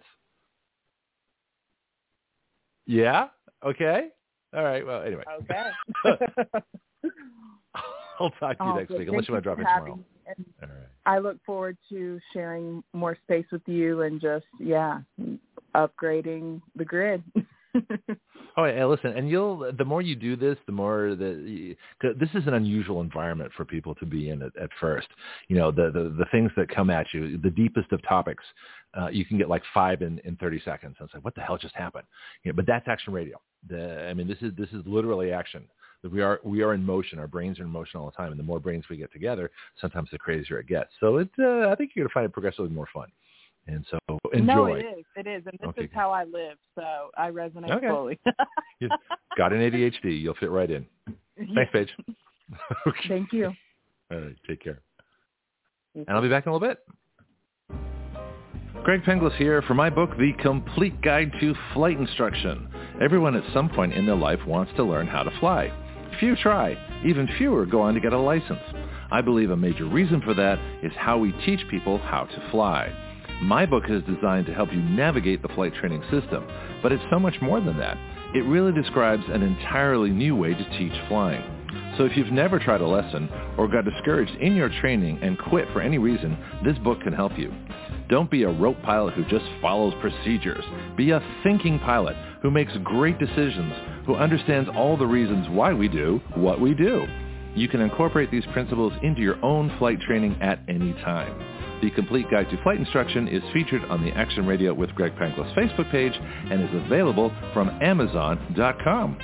Yeah. Okay. All right. Well, anyway. Okay. I'll talk to you oh, next week, unless you want to drop in tomorrow. All right. I look forward to sharing more space with you and just, yeah, upgrading the grid. Oh, yeah, listen, and you'll, the more you do this, the more that, this is an unusual environment for people to be in at, at first. You know, the, the, the things that come at you, the deepest of topics, uh, you can get like five in, in thirty seconds. And it's like, what the hell just happened? You know, but that's Action Radio. The, I mean, this is, this is literally action. We are we are in motion. Our brains are in motion all the time, and the more brains we get together, sometimes the crazier it gets. So it, uh, I think you're going to find it progressively more fun. And so enjoy. No, it is. It is, and this okay. is how I live, so I resonate okay. fully. You've got an A D H D. You'll fit right in. Thanks, Paige. Okay. Thank you. All right, take care. And I'll be back in a little bit. Greg Penglis here for my book, The Complete Guide to Flight Instruction. Everyone at some point in their life wants to learn how to fly. Few try. Even fewer go on to get a license. I believe a major reason for that is how we teach people how to fly. My book is designed to help you navigate the flight training system, but it's so much more than that. It really describes an entirely new way to teach flying. So if you've never tried a lesson or got discouraged in your training and quit for any reason, this book can help you. Don't be a rote pilot who just follows procedures. Be a thinking pilot who makes great decisions, who understands all the reasons why we do what we do. You can incorporate these principles into your own flight training at any time. The Complete Guide to Flight Instruction is featured on the Action Radio with Greg Penglis Facebook page and is available from Amazon dot com.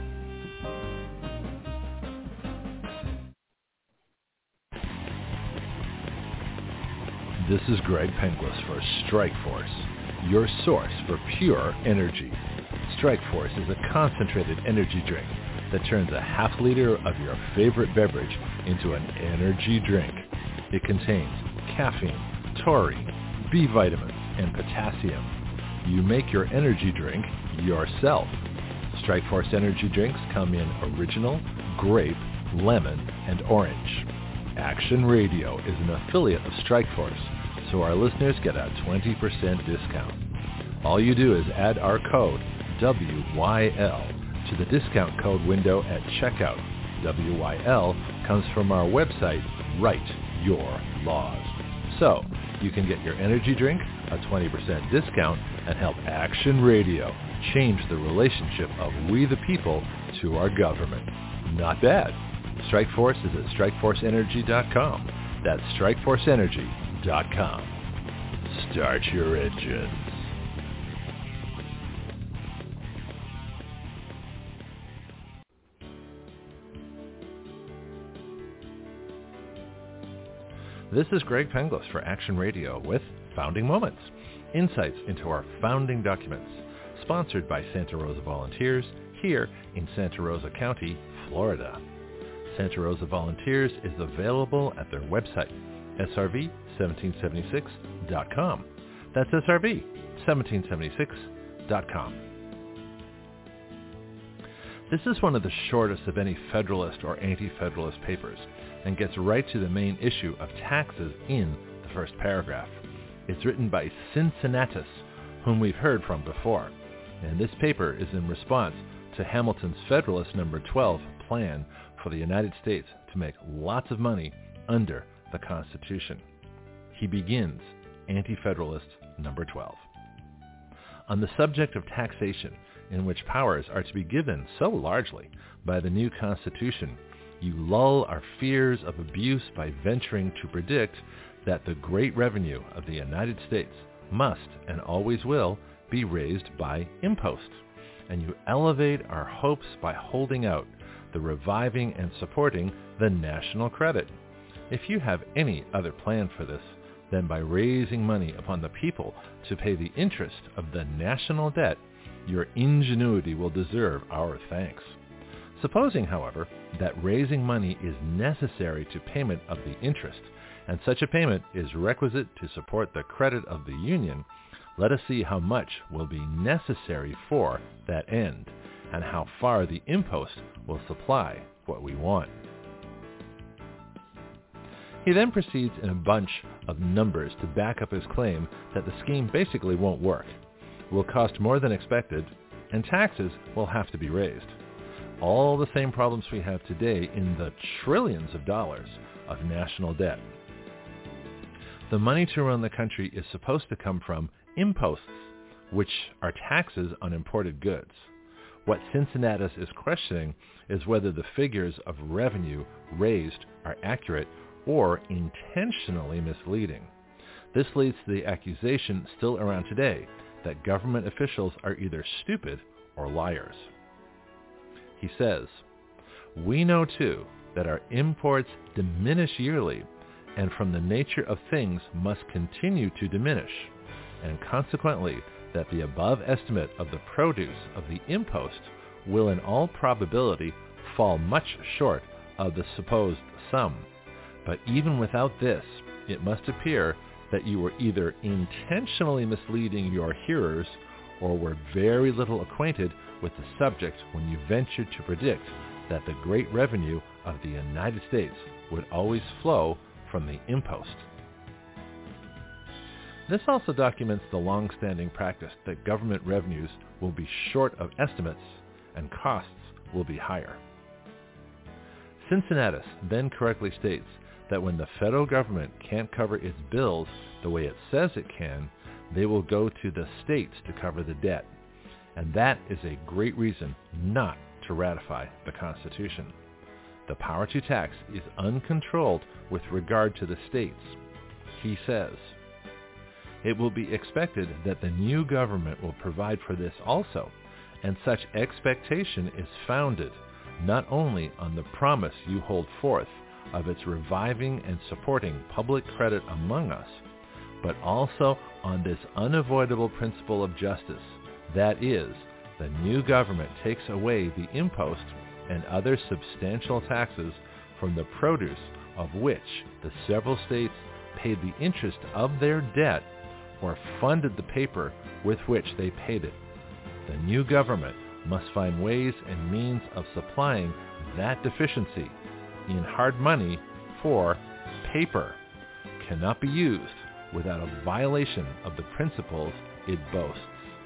This is Greg Penglis for Strike Force, your source for pure energy. Strike Force is a concentrated energy drink that turns a half liter of your favorite beverage into an energy drink. It contains caffeine, taurine, B vitamins, and potassium. You make your energy drink yourself. Strike Force energy drinks come in original, grape, lemon, and orange. Action Radio is an affiliate of Strike Force, so our listeners get a twenty percent discount. All you do is add our code W Y L to the discount code window at checkout. W Y L comes from our website, Write Your Laws. So you can get your energy drink, a twenty percent discount, and help Action Radio change the relationship of we the people to our government. Not bad. Strike Force is at strike force energy dot com. That's strike force energy dot com. Start your engines. This is Greg Penglis for Action Radio with Founding Moments, insights into our founding documents, sponsored by Santa Rosa Volunteers here in Santa Rosa County, Florida. Santa Rosa Volunteers is available at their website, S R V seventeen seventy-six dot com. That's S R V seventeen seventy-six dot com. This is one of the shortest of any Federalist or Anti-Federalist papers and gets right to the main issue of taxes in the first paragraph. It's written by Cincinnatus, whom we've heard from before, and this paper is in response to Hamilton's Federalist number twelve plan for the United States to make lots of money under the Constitution. He begins Anti-Federalist number twelve. On the subject of taxation, in which powers are to be given so largely by the new Constitution, you lull our fears of abuse by venturing to predict that the great revenue of the United States must and always will be raised by impost, and you elevate our hopes by holding out the reviving and supporting the national credit. If you have any other plan for this than by raising money upon the people to pay the interest of the national debt, your ingenuity will deserve our thanks. Supposing, however, that raising money is necessary to payment of the interest, and such a payment is requisite to support the credit of the Union, let us see how much will be necessary for that end, and how far the impost will supply what we want. He then proceeds in a bunch of numbers to back up his claim that the scheme basically won't work, will cost more than expected, and taxes will have to be raised. All the same problems we have today in the trillions of dollars of national debt. The money to run the country is supposed to come from imposts, which are taxes on imported goods. What Cincinnatus is questioning is whether the figures of revenue raised are accurate or intentionally misleading. This leads to the accusation still around today that government officials are either stupid or liars. He says, "We know too that our imports diminish yearly, and from the nature of things must continue to diminish, and consequently that the above estimate of the produce of the impost will in all probability fall much short of the supposed sum. But even without this, it must appear that you were either intentionally misleading your hearers or were very little acquainted with the subject when you ventured to predict that the great revenue of the United States would always flow from the impost." This also documents the long-standing practice that government revenues will be short of estimates and costs will be higher. Cincinnatus then correctly states that when the federal government can't cover its bills the way it says it can, they will go to the states to cover the debt. And that is a great reason not to ratify the Constitution. The power to tax is uncontrolled with regard to the states. He says, "It will be expected that the new government will provide for this also, and such expectation is founded not only on the promise you hold forth of its reviving and supporting public credit among us, but also on this unavoidable principle of justice, that is, the new government takes away the impost and other substantial taxes from the produce of which the several states paid the interest of their debt or funded the paper with which they paid it. The new government must find ways and means of supplying that deficiency in hard money, for paper cannot be used without a violation of the principles it boasts."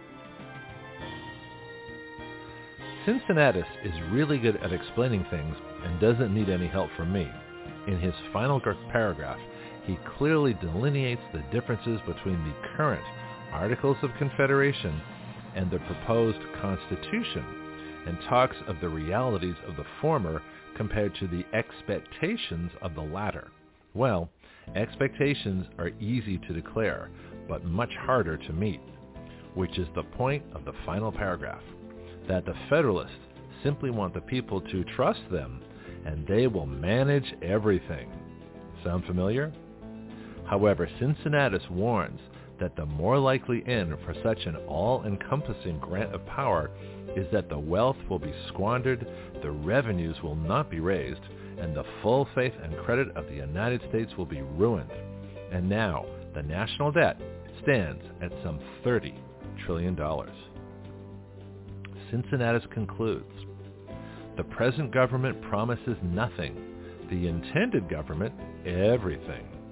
Cincinnatus is really good at explaining things and doesn't need any help from me. In his final paragraph, he clearly delineates the differences between the current Articles of Confederation and the proposed Constitution, and talks of the realities of the former compared to the expectations of the latter. Well, expectations are easy to declare, but much harder to meet, which is the point of the final paragraph, that the Federalists simply want the people to trust them, and they will manage everything. Sound familiar? However, Cincinnatus warns that the more likely end for such an all-encompassing grant of power is that the wealth will be squandered, the revenues will not be raised, and the full faith and credit of the United States will be ruined. And now, the national debt stands at some thirty trillion dollars. Cincinnatus concludes, "The present government promises nothing, the intended government everything.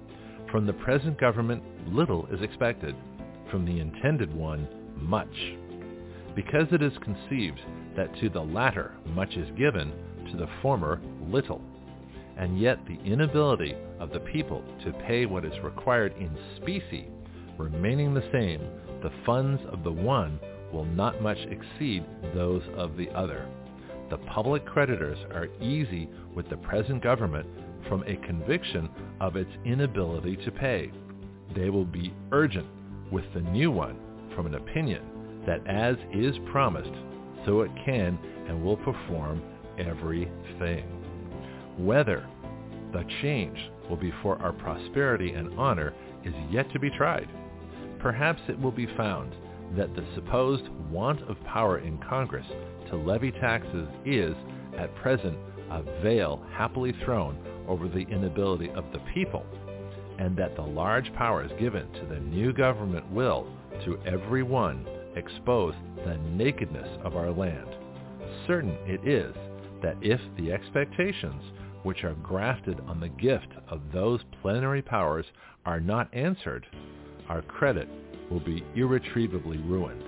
From the present government, little is expected. From the intended one, much. Because it is conceived that to the latter much is given, to the former little. And yet the inability of the people to pay what is required in specie, remaining the same, the funds of the one will not much exceed those of the other. The public creditors are easy with the present government from a conviction of its inability to pay. They will be urgent with the new one from an opinion that as is promised, so it can and will perform everything. Whether the change will be for our prosperity and honor is yet to be tried. Perhaps it will be found that the supposed want of power in Congress to levy taxes is, at present, a veil happily thrown over the inability of the people, and that the large powers given to the new government will, to every one, expose the nakedness of our land. Certain it is that if the expectations which are grafted on the gift of those plenary powers are not answered, our credit will be irretrievably ruined.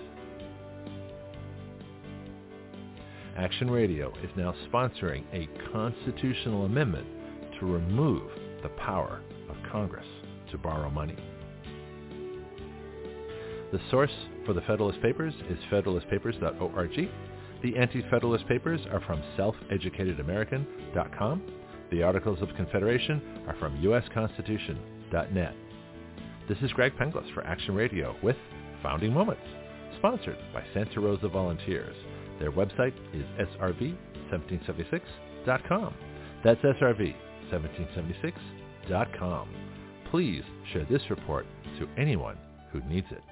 Action Radio is now sponsoring a constitutional amendment to remove the power of Congress to borrow money. The source for the Federalist Papers is federalist papers dot org. The Anti-Federalist Papers are from self educated american dot com. The Articles of Confederation are from u s constitution dot net. This is Greg Penglis for Action Radio with Founding Moments, sponsored by Santa Rosa Volunteers. Their website is s r v seventeen seventy-six dot com. That's s r v seventeen seventy-six dot com. Please share this report to anyone who needs it.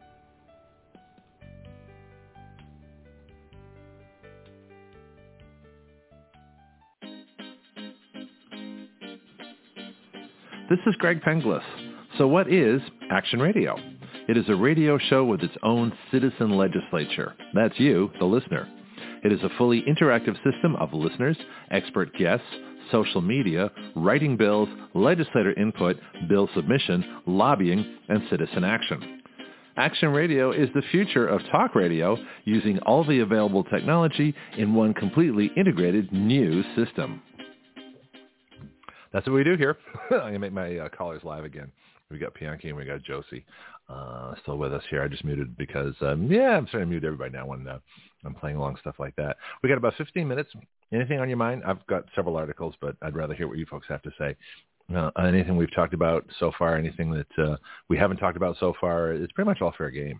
This is Greg Penglis. So what is Action Radio? It is a radio show with its own citizen legislature. That's you, the listener. It is a fully interactive system of listeners, expert guests, social media, writing bills, legislator input, bill submission, lobbying, and citizen action. Action Radio is the future of talk radio using all the available technology in one completely integrated new system. That's what we do here. I'm going to make my uh, callers live again. We got Bianchi and we got Josie uh, still with us here. I just muted because, um, yeah, I'm starting to mute everybody now when uh, I'm playing along stuff like that. We got about fifteen minutes. Anything on your mind? I've got several articles, but I'd rather hear what you folks have to say. Uh, anything we've talked about so far, anything that uh, we haven't talked about so far, it's pretty much all fair game.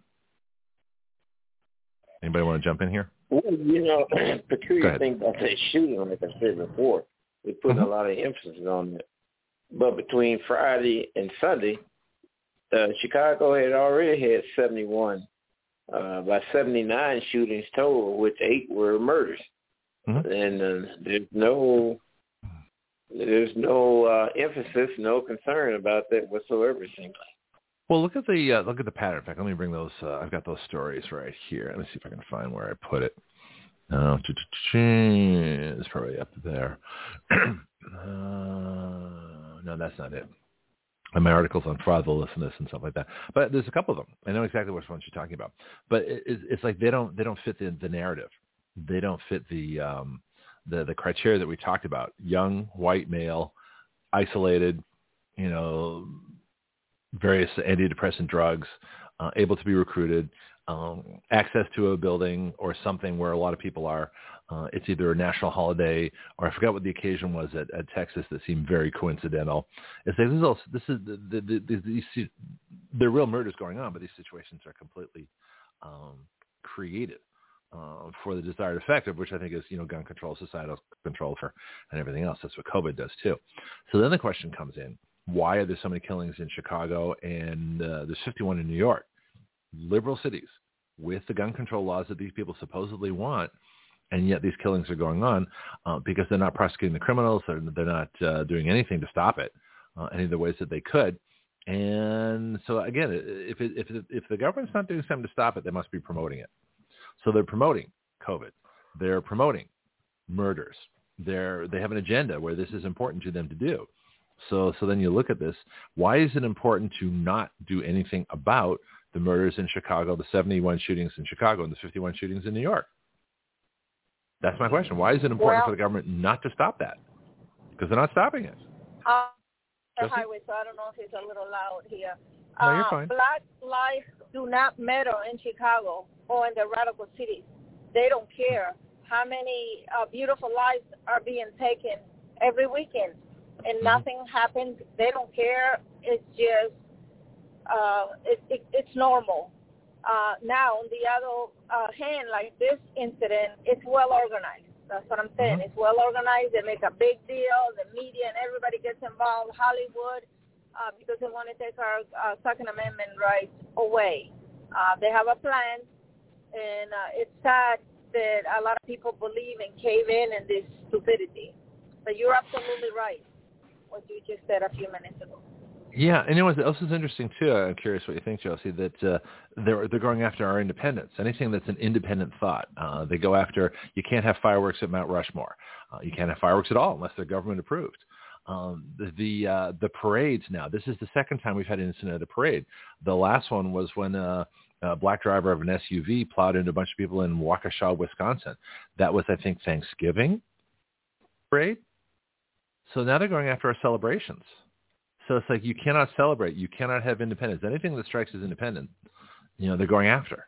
Anybody want to jump in here? Well, you know, peculiar thing about that shooting, like I said before, we're putting mm-hmm. a lot of emphasis on it. But between Friday and Sunday, uh, Chicago had already had seventy-one, uh, about seventy-nine shootings total, which eight were murders. Mm-hmm. And uh, there's no there's no uh, emphasis, no concern about that whatsoever, it seems like. Well, look at the uh, look at the pattern. In fact, let me bring those. Uh, I've got those stories right here. Let me see if I can find where I put it. Uh, it's probably up there. uh, no, that's not it. My articles on fraudulence and this and stuff like that. But there's a couple of them. I know exactly which ones you're talking about. But it, it's like they don't they don't fit the, the narrative. They don't fit the um, the the criteria that we talked about. Young, white male, isolated, you know, various antidepressant drugs, uh, able to be recruited. Um, access to a building or something where a lot of people are. Uh, it's either a national holiday or I forgot what the occasion was at, at Texas that seemed very coincidental. It's like, this is, also, this is the, the, the, the, these, there are real murders going on, but these situations are completely um, created uh, for the desired effect of which I think is, you know, gun control, societal control for, and everything else. That's what COVID does too. So then the question comes in, why are there so many killings in Chicago and uh, there's fifty-one in New York? Liberal cities with the gun control laws that these people supposedly want, and yet these killings are going on uh, because they're not prosecuting the criminals. They're, they're not uh, doing anything to stop it, uh, any of the ways that they could. And so, again, if, it, if, it, if the government's not doing something to stop it, they must be promoting it. So they're promoting COVID. They're promoting murders. They're, they have an agenda where this is important to them to do. So, so then you look at this. Why is it important to not do anything about the murders in Chicago, the seventy-one shootings in Chicago, and the fifty-one shootings in New York? That's my question. Why is it important well, for the government not to stop that? Because they're not stopping it. Uh, the highway, so I don't know if it's a little loud here. No, you're uh, fine. Black lives do not matter in Chicago or in the radical cities. They don't care how many uh, beautiful lives are being taken every weekend, and mm-hmm. nothing happens. They don't care. It's just, uh, it, it, it's normal. Uh, now, on the other uh, hand, like this incident, it's well organized. That's what I'm saying. Mm-hmm. It's well organized. They make a big deal. The media and everybody gets involved. Hollywood, uh, because they want to take our uh, Second Amendment rights away. Uh, they have a plan, and uh, it's sad that a lot of people believe and cave in in this stupidity. But you're absolutely right, what you just said a few minutes ago. Yeah, and you know what else is interesting too? I'm curious what you think, Josie. That uh, they're they're going after our independence. Anything that's an independent thought, uh, they go after. You can't have fireworks at Mount Rushmore. Uh, you can't have fireworks at all unless they're government approved. Um, the the, uh, the parades now. This is the second time we've had an incident at a parade. The last one was when uh, a black driver of an S U V plowed into a bunch of people in Waukesha, Wisconsin. That was, I think, Thanksgiving parade. So now they're going after our celebrations. So it's like you cannot celebrate. You cannot have independence. Anything that strikes as independent, you know, they're going after.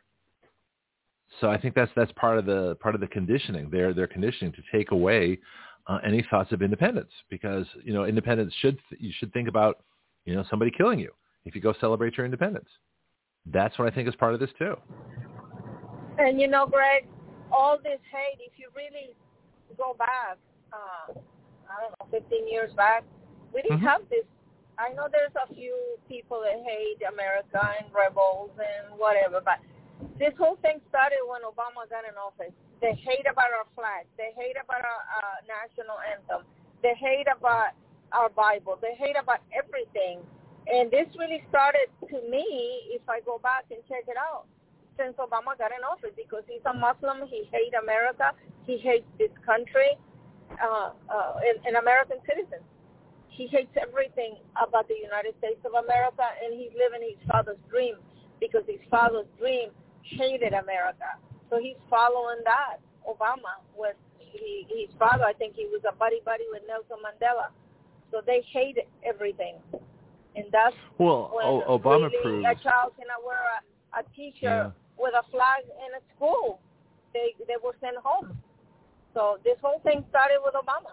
So I think that's that's part of the part of the conditioning. They're they're conditioning to take away uh, any thoughts of independence, because you know independence should you should think about you know somebody killing you if you go celebrate your independence. That's what I think is part of this too. And you know, Greg, all this hate. If you really go back, uh, I don't know, fifteen years back, we didn't mm-hmm. have this. I know there's a few people that hate America and rebels and whatever, but this whole thing started when Obama got in office. They hate about our flag. They hate about our uh, national anthem. They hate about our Bible. They hate about everything. And this really started, to me, if I go back and check it out, since Obama got in office, because he's a Muslim. He hates America. He hates this country uh, uh, and, and American citizens. He hates everything about the United States of America, and he's living his father's dream, because his father's dream hated America. So he's following that, Obama. With he, his father, I think he was a buddy-buddy with Nelson Mandela. So they hate everything. And that's well, when o- Obama really proves... a child cannot wear a, a T-shirt yeah. with a flag in a school. They, they were sent home. So this whole thing started with Obama.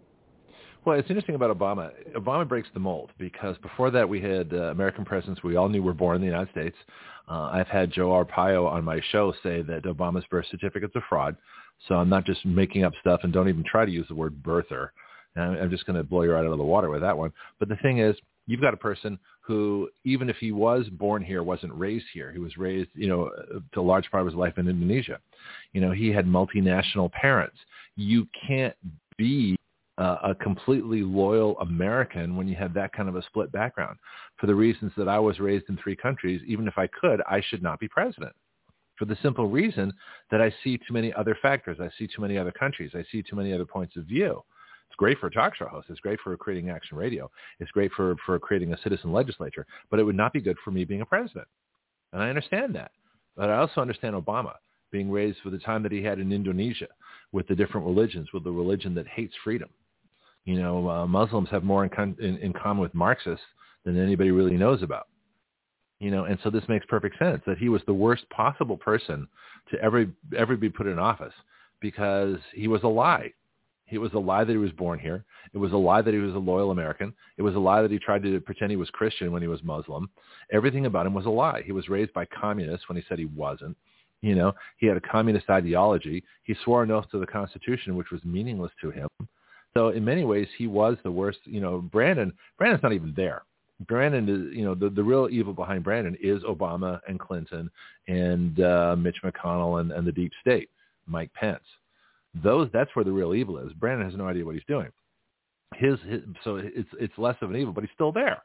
Well, it's interesting about Obama. Obama breaks the mold, because before that we had uh, American presidents we all knew were born in the United States. Uh, I've had Joe Arpaio on my show say that Obama's birth certificate's a fraud. So I'm not just making up stuff, and don't even try to use the word birther. And I'm just going to blow you right out of the water with that one. But the thing is, you've got a person who, even if he was born here, wasn't raised here. He was raised, you know, to a large part of his life in Indonesia. You know, he had multinational parents. You can't be Uh, a completely loyal American when you have that kind of a split background. For the reasons that I was raised in three countries, even if I could, I should not be president. For the simple reason that I see too many other factors. I see too many other countries. I see too many other points of view. It's great for a talk show host. It's great for creating action radio. It's great for, for creating a citizen legislature. But it would not be good for me being a president. And I understand that. But I also understand Obama being raised for the time that he had in Indonesia with the different religions, with the religion that hates freedom. You know, uh, Muslims have more in, con- in, in common with Marxists than anybody really knows about. You know, and so this makes perfect sense that he was the worst possible person to ever ever be put in office, because he was a lie. It was a lie that he was born here. It was a lie that he was a loyal American. It was a lie that he tried to pretend he was Christian when he was Muslim. Everything about him was a lie. He was raised by communists when he said he wasn't. You know, he had a communist ideology. He swore an oath to the Constitution, which was meaningless to him. So in many ways, he was the worst. You know, Brandon, Brandon's not even there. Brandon is, you know, the, the real evil behind Brandon is Obama and Clinton and uh, Mitch McConnell and, and the deep state, Mike Pence. Those, that's where the real evil is. Brandon has no idea what he's doing. His, his so it's it's less of an evil, but he's still there.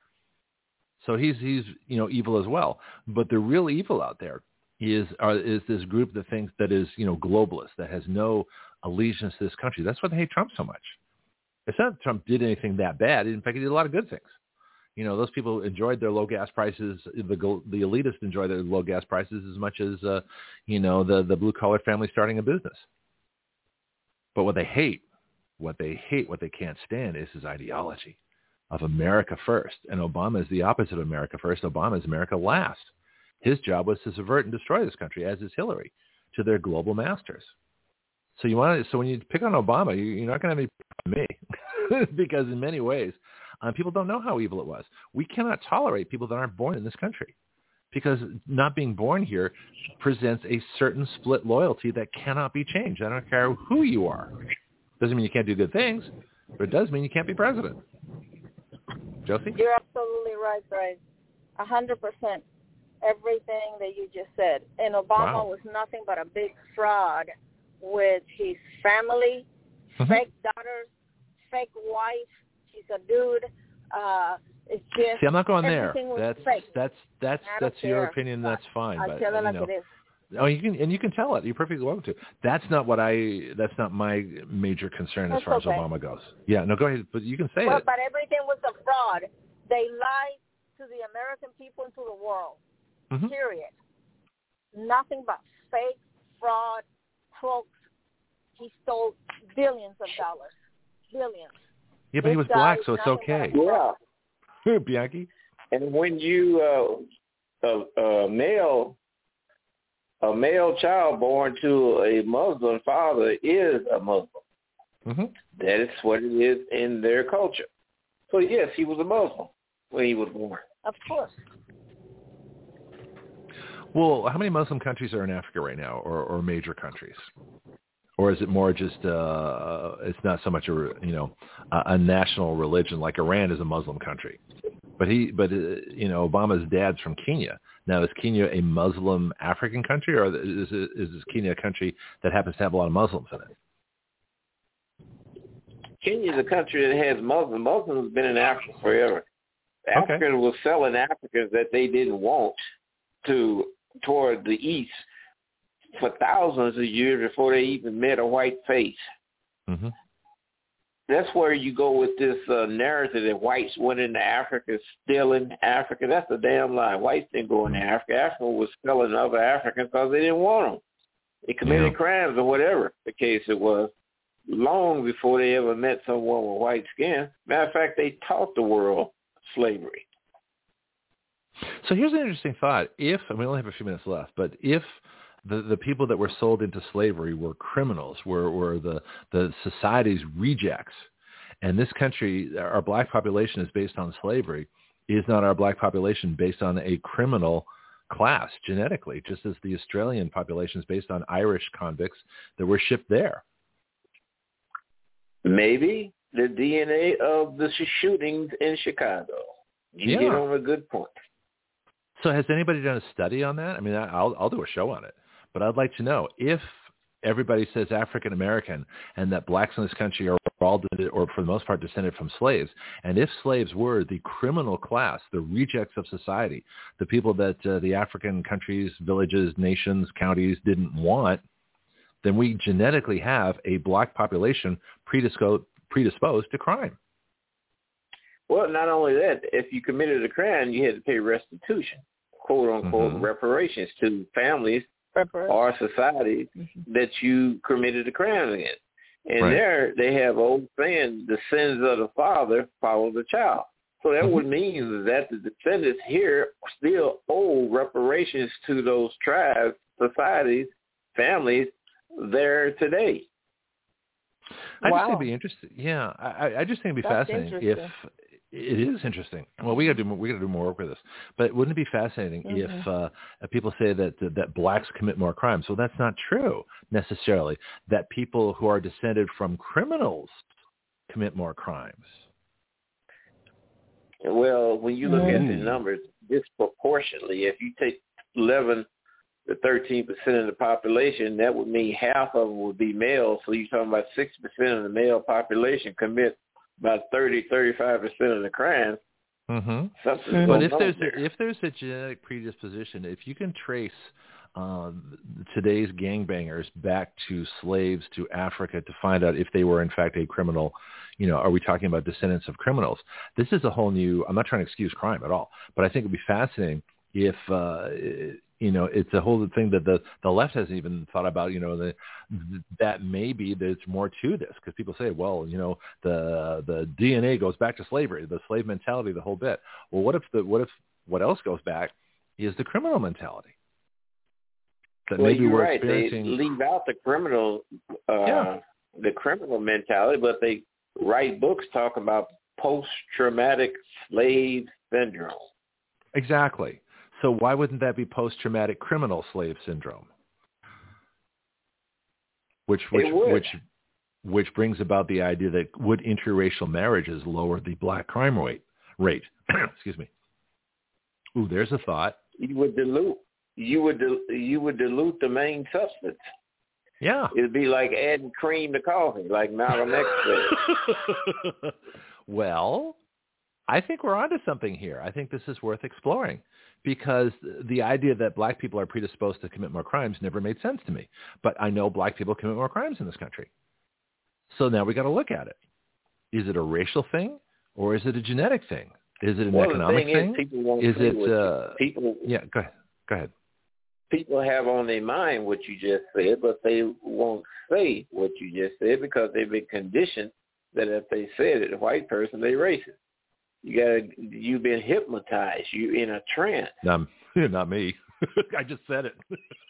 So he's he's you know evil as well. But the real evil out there is are, is this group that thinks that is you know globalist, that has no allegiance to this country. That's why they hate Trump so much. It's not that Trump did anything that bad. In fact, he did a lot of good things. You know, those people enjoyed their low gas prices. The the elitists enjoy their low gas prices as much as, uh, you know, the, the blue-collar family starting a business. But what they hate, what they hate, what they can't stand is his ideology of America first. And Obama is the opposite of America first. Obama is America last. His job was to subvert and destroy this country, as is Hillary, to their global masters. So you want to, so when you pick on Obama, you, you're not going to have any problem with me because in many ways, um, people don't know how evil it was. We cannot tolerate people that aren't born in this country because not being born here presents a certain split loyalty that cannot be changed. I don't care who you are. Doesn't mean you can't do good things, but it does mean you can't be president. Josie? You're absolutely right, Greg. A hundred percent. Everything that you just said. And Obama Wow. was nothing but a big fraud with his family, Mm-hmm. fake daughters, fake wife. She's a dude. Uh, it's just See, I'm not going there. everything was That's fake. that's that's I don't that's your care. opinion. That's fine. I but tell it you like know, it is. oh, you can and you can tell it. You're perfectly welcome to. That's not what I. That's not my major concern as That's far okay. as Obama goes. Yeah, no, go ahead. But you can say Well, it. but everything was a fraud. They lied to the American people and to the world. Mm-hmm. Period. Nothing but fake, fraud, hoax. He stole billions of dollars. Billions. Yeah, but he This was black, guy so is it's nothing but okay. a Yeah. Bianchi. And when you uh, a, a male a male child born to a Muslim father is a Muslim. Mm-hmm. That is what it is in their culture. So yes, he was a Muslim when he was born. Of course. Well, how many Muslim countries are in Africa right now, or, or major countries? Or is it more just uh, it's not so much a you know a, a national religion like Iran is a Muslim country, but he but uh, you know Obama's dad's from Kenya. Now is Kenya a Muslim African country, or is it, is Kenya a country that happens to have a lot of Muslims in it? Kenya is a country that has Muslims. Muslims have been in Africa forever. Okay. Africans were selling Africans that they didn't want to toward the east for thousands of years before they even met a white face. Mm-hmm. That's where you go with this uh, narrative that whites went into Africa stealing Africa. That's a damn lie. Whites didn't go into Africa. Africa was stealing other Africans because they didn't want them. They committed Yeah. crimes or whatever the case it was long before they ever met someone with white skin. Matter of fact, they taught the world slavery. So here's an interesting thought. If, and we only have a few minutes left, but if the, the people that were sold into slavery were criminals, were, were the, the society's rejects, and this country, our black population is based on slavery, is not our black population based on a criminal class genetically, just as the Australian population is based on Irish convicts that were shipped there? Maybe the D N A of the shootings in Chicago. You Yeah. get on a good point. So has anybody done a study on that? I mean, I'll I'll do a show on it, but I'd like to know if everybody says African American and that blacks in this country are all, or for the most part, descended from slaves, and if slaves were the criminal class, the rejects of society, the people that uh, the African countries, villages, nations, counties didn't want, then we genetically have a black population predisposed predisposed to crime. Well, not only that, if you committed a crime, you had to pay restitution, quote unquote, Mm-hmm. reparations to families Reparations. or societies Mm-hmm. that you committed a crime against. And Right. there they have old saying, the sins of the father follow the child. So that Mm-hmm. would mean that the descendants here still owe reparations to those tribes, societies, families there today. I Wow. just think it'd be interesting. Yeah, I, I just think it'd be That's fascinating if interesting. it is interesting. Well, we got to do we got to do more work with this. But wouldn't it be fascinating Mhm. if uh, if people say that that blacks commit more crimes? Well, that's not true necessarily. That people who are descended from criminals commit more crimes. Well, when you look Mm. at the numbers disproportionately, if you take eleven to thirteen percent of the population, that would mean half of them would be male. So you're talking about sixty percent of the male population commit about thirty, thirty-five percent of the crimes. Mm-hmm. Something but if on there's there. a, if there's a genetic predisposition, if you can trace uh, today's gangbangers back to slaves to Africa to find out if they were in fact a criminal, you know, are we talking about descendants of criminals? This is a whole new. I'm not trying to excuse crime at all, but I think it'd be fascinating if. Uh, You know, it's a whole thing that the, the left hasn't even thought about, you know, the, that maybe there's more to this because people say, well, you know, the the D N A goes back to slavery, the slave mentality, the whole bit. Well, what if the what if what else goes back is the criminal mentality? That well, maybe you're we're right. experiencing... They leave out the criminal, uh, yeah. the criminal mentality, but they write books talking about post-traumatic slave syndrome. Exactly. So why wouldn't that be post-traumatic criminal slave syndrome? Which which which which brings about the idea that would interracial marriages lower the black crime rate? Rate. Excuse me. Ooh, there's a thought. You would dilute. You would you would dilute the main substance. Yeah. It'd be like adding cream to coffee, like Malcolm X said. Well, I think we're onto something here. I think this is worth exploring. Because the idea that black people are predisposed to commit more crimes never made sense to me. But I know black people commit more crimes in this country. So now we got to look at it. Is it a racial thing or is it a genetic thing? Is it an well, economic the thing? thing? Is, people won't is it uh, people? Yeah, go ahead. Go ahead. People have on their mind what you just said, but they won't say what you just said because they've been conditioned that if they said it, a white person, they racist. You gotta, you've been hypnotized. You in a trance. No, not me. I just said it.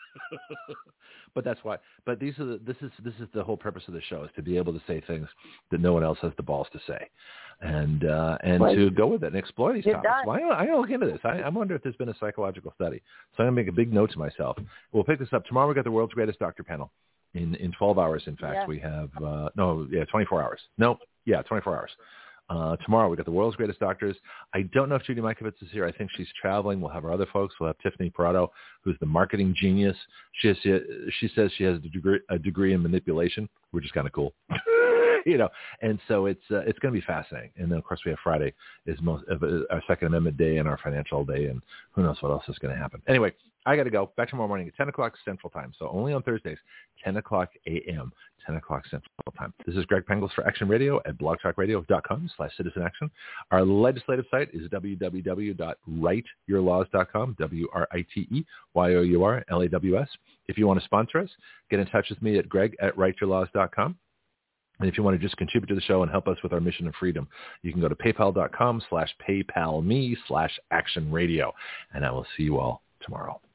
But that's why. But these are the, this is this is the whole purpose of the show is to be able to say things that no one else has the balls to say, and uh, and right. to go with it and explore these You're topics. done. Well, I, I gotta look into this. I, I wonder if there's been a psychological study. So I'm gonna make a big note to myself. We'll pick this up tomorrow. We got the world's greatest doctor panel in in twelve hours. In fact, yeah. we have uh, no, yeah, twenty-four hours. No, yeah, twenty-four hours. Uh, tomorrow we got the world's greatest doctors. I don't know if Judy Mikovits is here. I think she's traveling. We'll have our other folks. We'll have Tiffany Parado, who's the marketing genius. She has, she says she has a degree, a degree in manipulation, which is kind of cool. You know, and so it's uh, it's going to be fascinating. And then of course we have Friday is most uh, our Second Amendment Day and our financial day, and who knows what else is going to happen. Anyway, I got to go. Back tomorrow morning at ten o'clock Central Time. So only on Thursdays, ten o'clock a.m., ten o'clock Central Time. This is Greg Penglis for Action Radio at blogtalkradio.com slash citizen action. Our legislative site is w w w dot write your laws dot com, W R I T E Y O U R L A W S. If you want to sponsor us, get in touch with me at greg at write your laws dot com. And if you want to just contribute to the show and help us with our mission of freedom, you can go to paypal.com slash paypalme slash action radio. And I will see you all tomorrow.